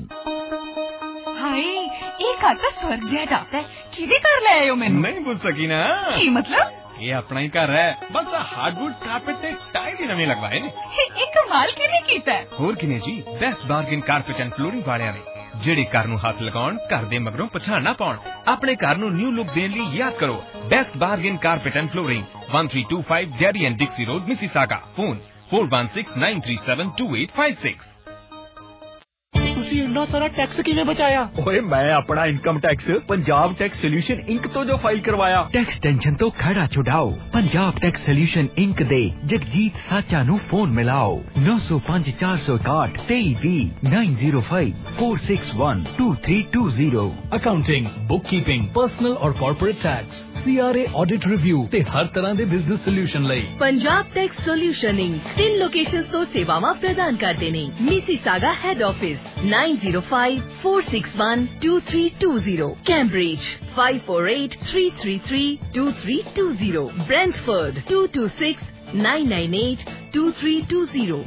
ਹਾਏ, ਇਹ ਘਰ ਤਾਂ ਸਵਰਗ ਜਿਹਾ ਜਾਪਦਾ ਹੈ। ਕਿਹਦੇ ਘਰ ਲੈ ਆਇਓ ਮੈਨੂੰ? ਨਹੀਂ ਪੁੱਛ ਸਕੀ ਨਾ। ਕੀ ਮਤਲਬ? ਇਹ ਆਪਣਾ ਹੀ ਘਰ ਹੈ, ਬਸ ਹਾਰਡਵੁੱਡ ਕਾਰਪੇਟ ਤੇ ਟਾਈਲ ਹੀ ਨਵੇਂ ਲਗਵਾਏ ਨੇ। ਇਹ ਕਮਾਲ ਕਿਵੇਂ ਕੀਤਾ ਹੈ? ਹੋਰ ਕਿਨੇ ਜੀ, best bargain carpet and flooring ਵਾਲਿਆਂ ਨੇ, ਜਿਹੜੇ ਘਰ ਨੂੰ ਹੱਥ ਲਗਾਉਣ, ਘਰ ਦੇ ਮਗਰੋਂ ਪਛਾਣ ਨਾ ਪਾਉਣ। ਆਪਣੇ ਘਰ ਨੂੰ ਨਿਊ ਲੁੱਕ ਦੇਣ ਲਈ ਯਾਦ ਕਰੋ best bargain carpet and flooring, one three two five Derry and Dixie Road, Mississauga। Phone four one six nine three seven two eight five six। ਤੁਸੀਂ ਇੰਨਾ ਸਾਰਾ ਟੈਕਸ ਕਿਵੇਂ ਬਚਾਇਆ? ਓਏ ਮੈਂ ਆਪਣਾ income tax Punjab tax solution Inc ਤੋਂ ਜੋ ਫਾਈਲ ਕਰਵਾਇਆ। ਟੈਕਸ ਟੈਨਸ਼ਨ ਤੋਂ ਖੜਾ ਛੁਡਾਓ। ਪੰਜਾਬ ਟੈਕਸ ਸੋਲੂਸ਼ਨ ਇੰਕ ਦੇ ਜਗਜੀਤ ਸਾਚਾ ਨੂੰ ਫੋਨ ਮਿਲਾਓ ਨੌ ਸੌ ਪੰਜ ਚਾਰ ਸੌ ਇਕਾਹਠ ਤੇਈ ਵੀਹ nine zero five four six one two three two zero। Accounting, bookkeeping, personal ਔਰ corporate tax, C R A audit review ਤੇ ਹਰ ਤਰ੍ਹਾਂ ਦੇ ਬਿਜ਼ਨਸ ਸੋਲੂਸ਼ਨ ਲਈ ਪੰਜਾਬ ਟੈਕਸ ਸੋਲੂਸ਼ਨ ਇੰਕ ਤਿੰਨ ਲੋਕੇਸ਼ਨਸ ਤੋਂ ਸੇਵਾਵਾਂ ਪ੍ਰਦਾਨ ਕਰਦੇ ਨੇ। Mississauga head office nine zero five four six one two three two zero, Cambridge five four eight three three three two three two zero, Brentford two two six nine nine eight two three two zero।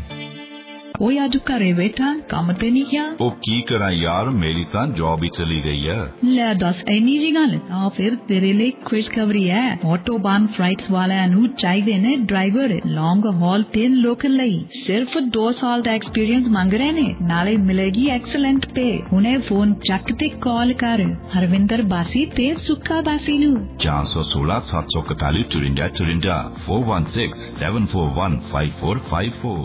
ਓਏ ਅੱਜ ਘਰੇ ਬੈਠਾ ਕੰਮ ਤੇ ਨਹੀਂ ਗਿਆ? ਉਹ ਕੀ ਕਰਾਂ ਯਾਰ, ਮੇਰੀ ਤਾਂ ਜੌਬ ਹੀ ਚਲੀ ਗਈ ਹੈ। ਲੈ ਦੱਸ, ਇੰਨੀ ਜੀ ਗੱਲ ਤਾਂ ਫਿਰ ਤੇਰੇ ਲਈ ਖੁਸ਼ਖਬਰੀ ਹੈ। ਆਟੋਬਾਨ ਫਲਾਈਟਸ ਵਾਲਿਆਂ ਨੂੰ ਚਾਹੀਦੇ ਨੇ ਡਰਾਈਵਰ ਲੌਂਗ ਹਾਲ ਤੇ ਲੋਕਲ ਲਈ। ਸਿਰਫ ਦੋ ਸਾਲ ਦਾ ਐਕਸਪੀਰੀਅੰਸ ਮੰਗ ਰਹੇ ਨੇ, ਨਾਲੇ ਮਿਲੇਗੀ ਐਕਸਲੈਂਟ ਪੇ। ਹੁਣੇ ਫੋਨ ਚੱਕ ਤੇ ਕਾਲ ਕਰ ਹਰਵਿੰਦਰ ਬਾਸੀ ਤੇ ਸੁੱਖਾ ਬਾਸੀ ਨੂੰ ਚਾਰ ਸੌ ਸੋਲਾਂ ਸੱਤ ਸੌ ਇਕਤਾਲੀ ਚੁਰਿੰਜਾ ਚੁਰਿੰਜਾ four one six seven four one five four five four।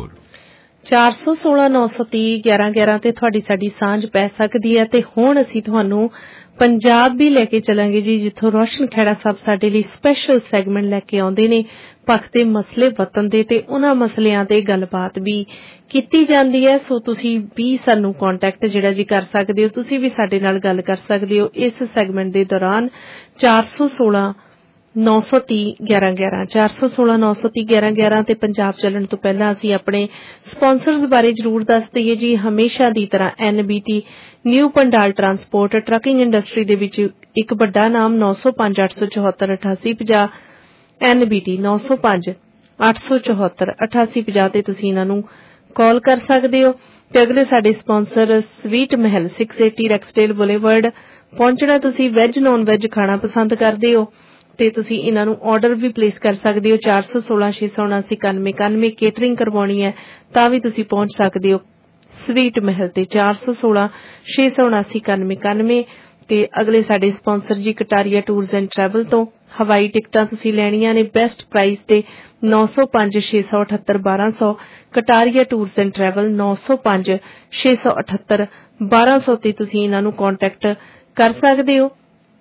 ਚਾਰ ਸੌ ਸੋਲਾਂ ਨੌ ਸੌ ਤੀਹ ਗਿਆਰਾਂ ਗਿਆਰਾਂ ਤੇ ਤੁਹਾਡੀ ਸਾਡੀ ਸਾਂਝ ਪੈ ਸਕਦੀ ਹੈ। ਤੇ ਹੁਣ ਅਸੀਂ ਤੁਹਾਨੂੰ ਪੰਜਾਬ ਵੀ ਲੈ ਕੇ ਚੱਲਾਂਗੇ ਜੀ, ਜਿੱਥੋਂ ਰੋਸ਼ਨ ਖੇੜਾ ਸਾਹਿਬ ਸਾਡੇ ਲਈ ਸਪੈਸ਼ਲ ਸੈਗਮੈਂਟ ਲੈ ਕੇ ਆਉਂਦੇ ਨੇ ਪੱਖ ਦੇ ਮਸਲੇ ਵਤਨ ਦੇ, ਤੇ ਉਹਨਾਂ ਮਸਲਿਆਂ ਤੇ ਗੱਲਬਾਤ ਵੀ ਕੀਤੀ ਜਾਂਦੀ ਹੈ। ਸੋ ਤੁਸੀਂ ਵੀ ਸਾਨੂੰ ਕੰਟੈਕਟ ਜਿਹੜਾ ਜੀ ਕਰ ਸਕਦੇ ਹੋ, ਤੁਸੀਂ ਵੀ ਸਾਡੇ ਨਾਲ ਗੱਲ ਕਰ ਸਕਦੇ ਹੋ ਇਸ ਸੈਗਮੈਂਟ ਦੇ ਦੌਰਾਨ। ਚਾਰ ਸੌ ਸੋਲਾਂ ਨੌ ਸੌ ਤੀਹ ਗਿਆਰਾਂ ਗਿਆਰਾਂ ਚਾਰ ਸੌ ਸੋਲਾਂ ਨੌ ਸੌ ਤੀਹ ਗਿਆਰਾਂ ਗਿਆਰਾਂ ਤੇ ਪੰਜਾਬ ਚੱਲਣ ਤੋਂ ਪਹਿਲਾਂ ਅਸੀਂ ਆਪਣੇ ਸਪਾਂਸਰਸ ਬਾਰੇ ਜ਼ਰੂਰ ਦੱਸ ਦਈਏ ਜੀ। ਹਮੇਸ਼ਾ ਦੀ ਤਰ੍ਹਾਂ N B T new Pandal transport trucking industry ਦੇ ਵਿੱਚ ਇੱਕ ਵੱਡਾ ਨਾਮ ਨੌ ਸੌ ਪੰਜ ਅੱਠ ਸੌ ਚੌਹੱਤਰ ਅਠਾਸੀ ਪੰਜਾਹ ਐਨ ਬੀ ਟੀ ਨੌ ਸੌ ਪੰਜ ਅੱਠ ਸੌ ਚੌਹੱਤਰ ਅਠਾਸੀ ਪੰਜਾਹ ਤੇ ਤੁਸੀਂ ਇਹਨਾਂ ਨੂੰ ਕਾਲ ਕਰ ਸਕਦੇ ਹੋ। ਤੇ ਅਗਲੇ ਸਾਡੇ ਸਪਾਂਸਰ ਸਵੀਟ ਮਹਿਲ ਛੇ ਸੌ ਅੱਸੀ ਰੈਕਸਡੇਲ ਬੁਲੇਵਰਡ ਪਹੁੰਚਣਾ। ਤੁਸੀਂ ਵੈਜ ਨੌਨ ਵੈਜ ਖਾਣਾ ਪਸੰਦ ਕਰਦੇ ਹੋ ਤੇ ਤੁਸੀਂ ਇਹਨਾਂ ਨੂੰ ਆਰਡਰ ਵੀ ਪਲੇਸ ਕਰ ਸਕਦੇ ਹੋ। ਚਾਰ ਸੌ ਸੋਲਾਂ ਛੇ ਸੌ ਉਨਾਸੀ ਇਕਾਨਵੇਂ ਇਕਾਨਵੇਂ ਕੇਟਰਿੰਗ ਕਰਵਾਉਣੀ ਹੈ ਤਾਂ ਵੀ ਤੁਸੀਂ ਪਹੁੰਚ ਸਕਦੇ ਹੋ ਸਵੀਟ ਮਹਿਲ ਤੇ ਚਾਰ ਸੌ ਸੋਲਾਂ ਛੇ ਸੌ ਉਨਾਸੀ ਇਕਾਨਵੇਂ ਇਕਾਨਵੇਂ। ਤੇ ਅਗਲੇ ਸਾਡੇ ਸਪਾਂਸਰ ਜੀ ਕਟਾਰੀਆ ਟੂਰਸ ਐਂਡ ਟਰੈਵਲ ਤੋਂ ਹਵਾਈ ਟਿਕਟਾਂ ਤੁਸੀਂ ਲੈਣੀਆਂ ਨੇ ਬੈਸਟ ਪ੍ਰਾਈਸ ਤੇ ਨੌ ਸੌ ਪੰਜ ਛੇ ਸੌ ਅਠੱਤਰ ਬਾਰਾਂ ਸੌ। ਕਟਾਰੀਆ ਟੂਰਸ ਐਂਡ ਟਰੈਵਲ ਨੌ ਸੌ ਪੰਜ ਛੇ ਸੌ ਅਠੱਤਰ ਬਾਰਾਂ ਸੌ ਤੇ ਤੁਸੀਂ ਇਹਨਾਂ ਨੂੰ ਕੰਟੈਕਟ ਕਰ ਸਕਦੇ ਹੋ।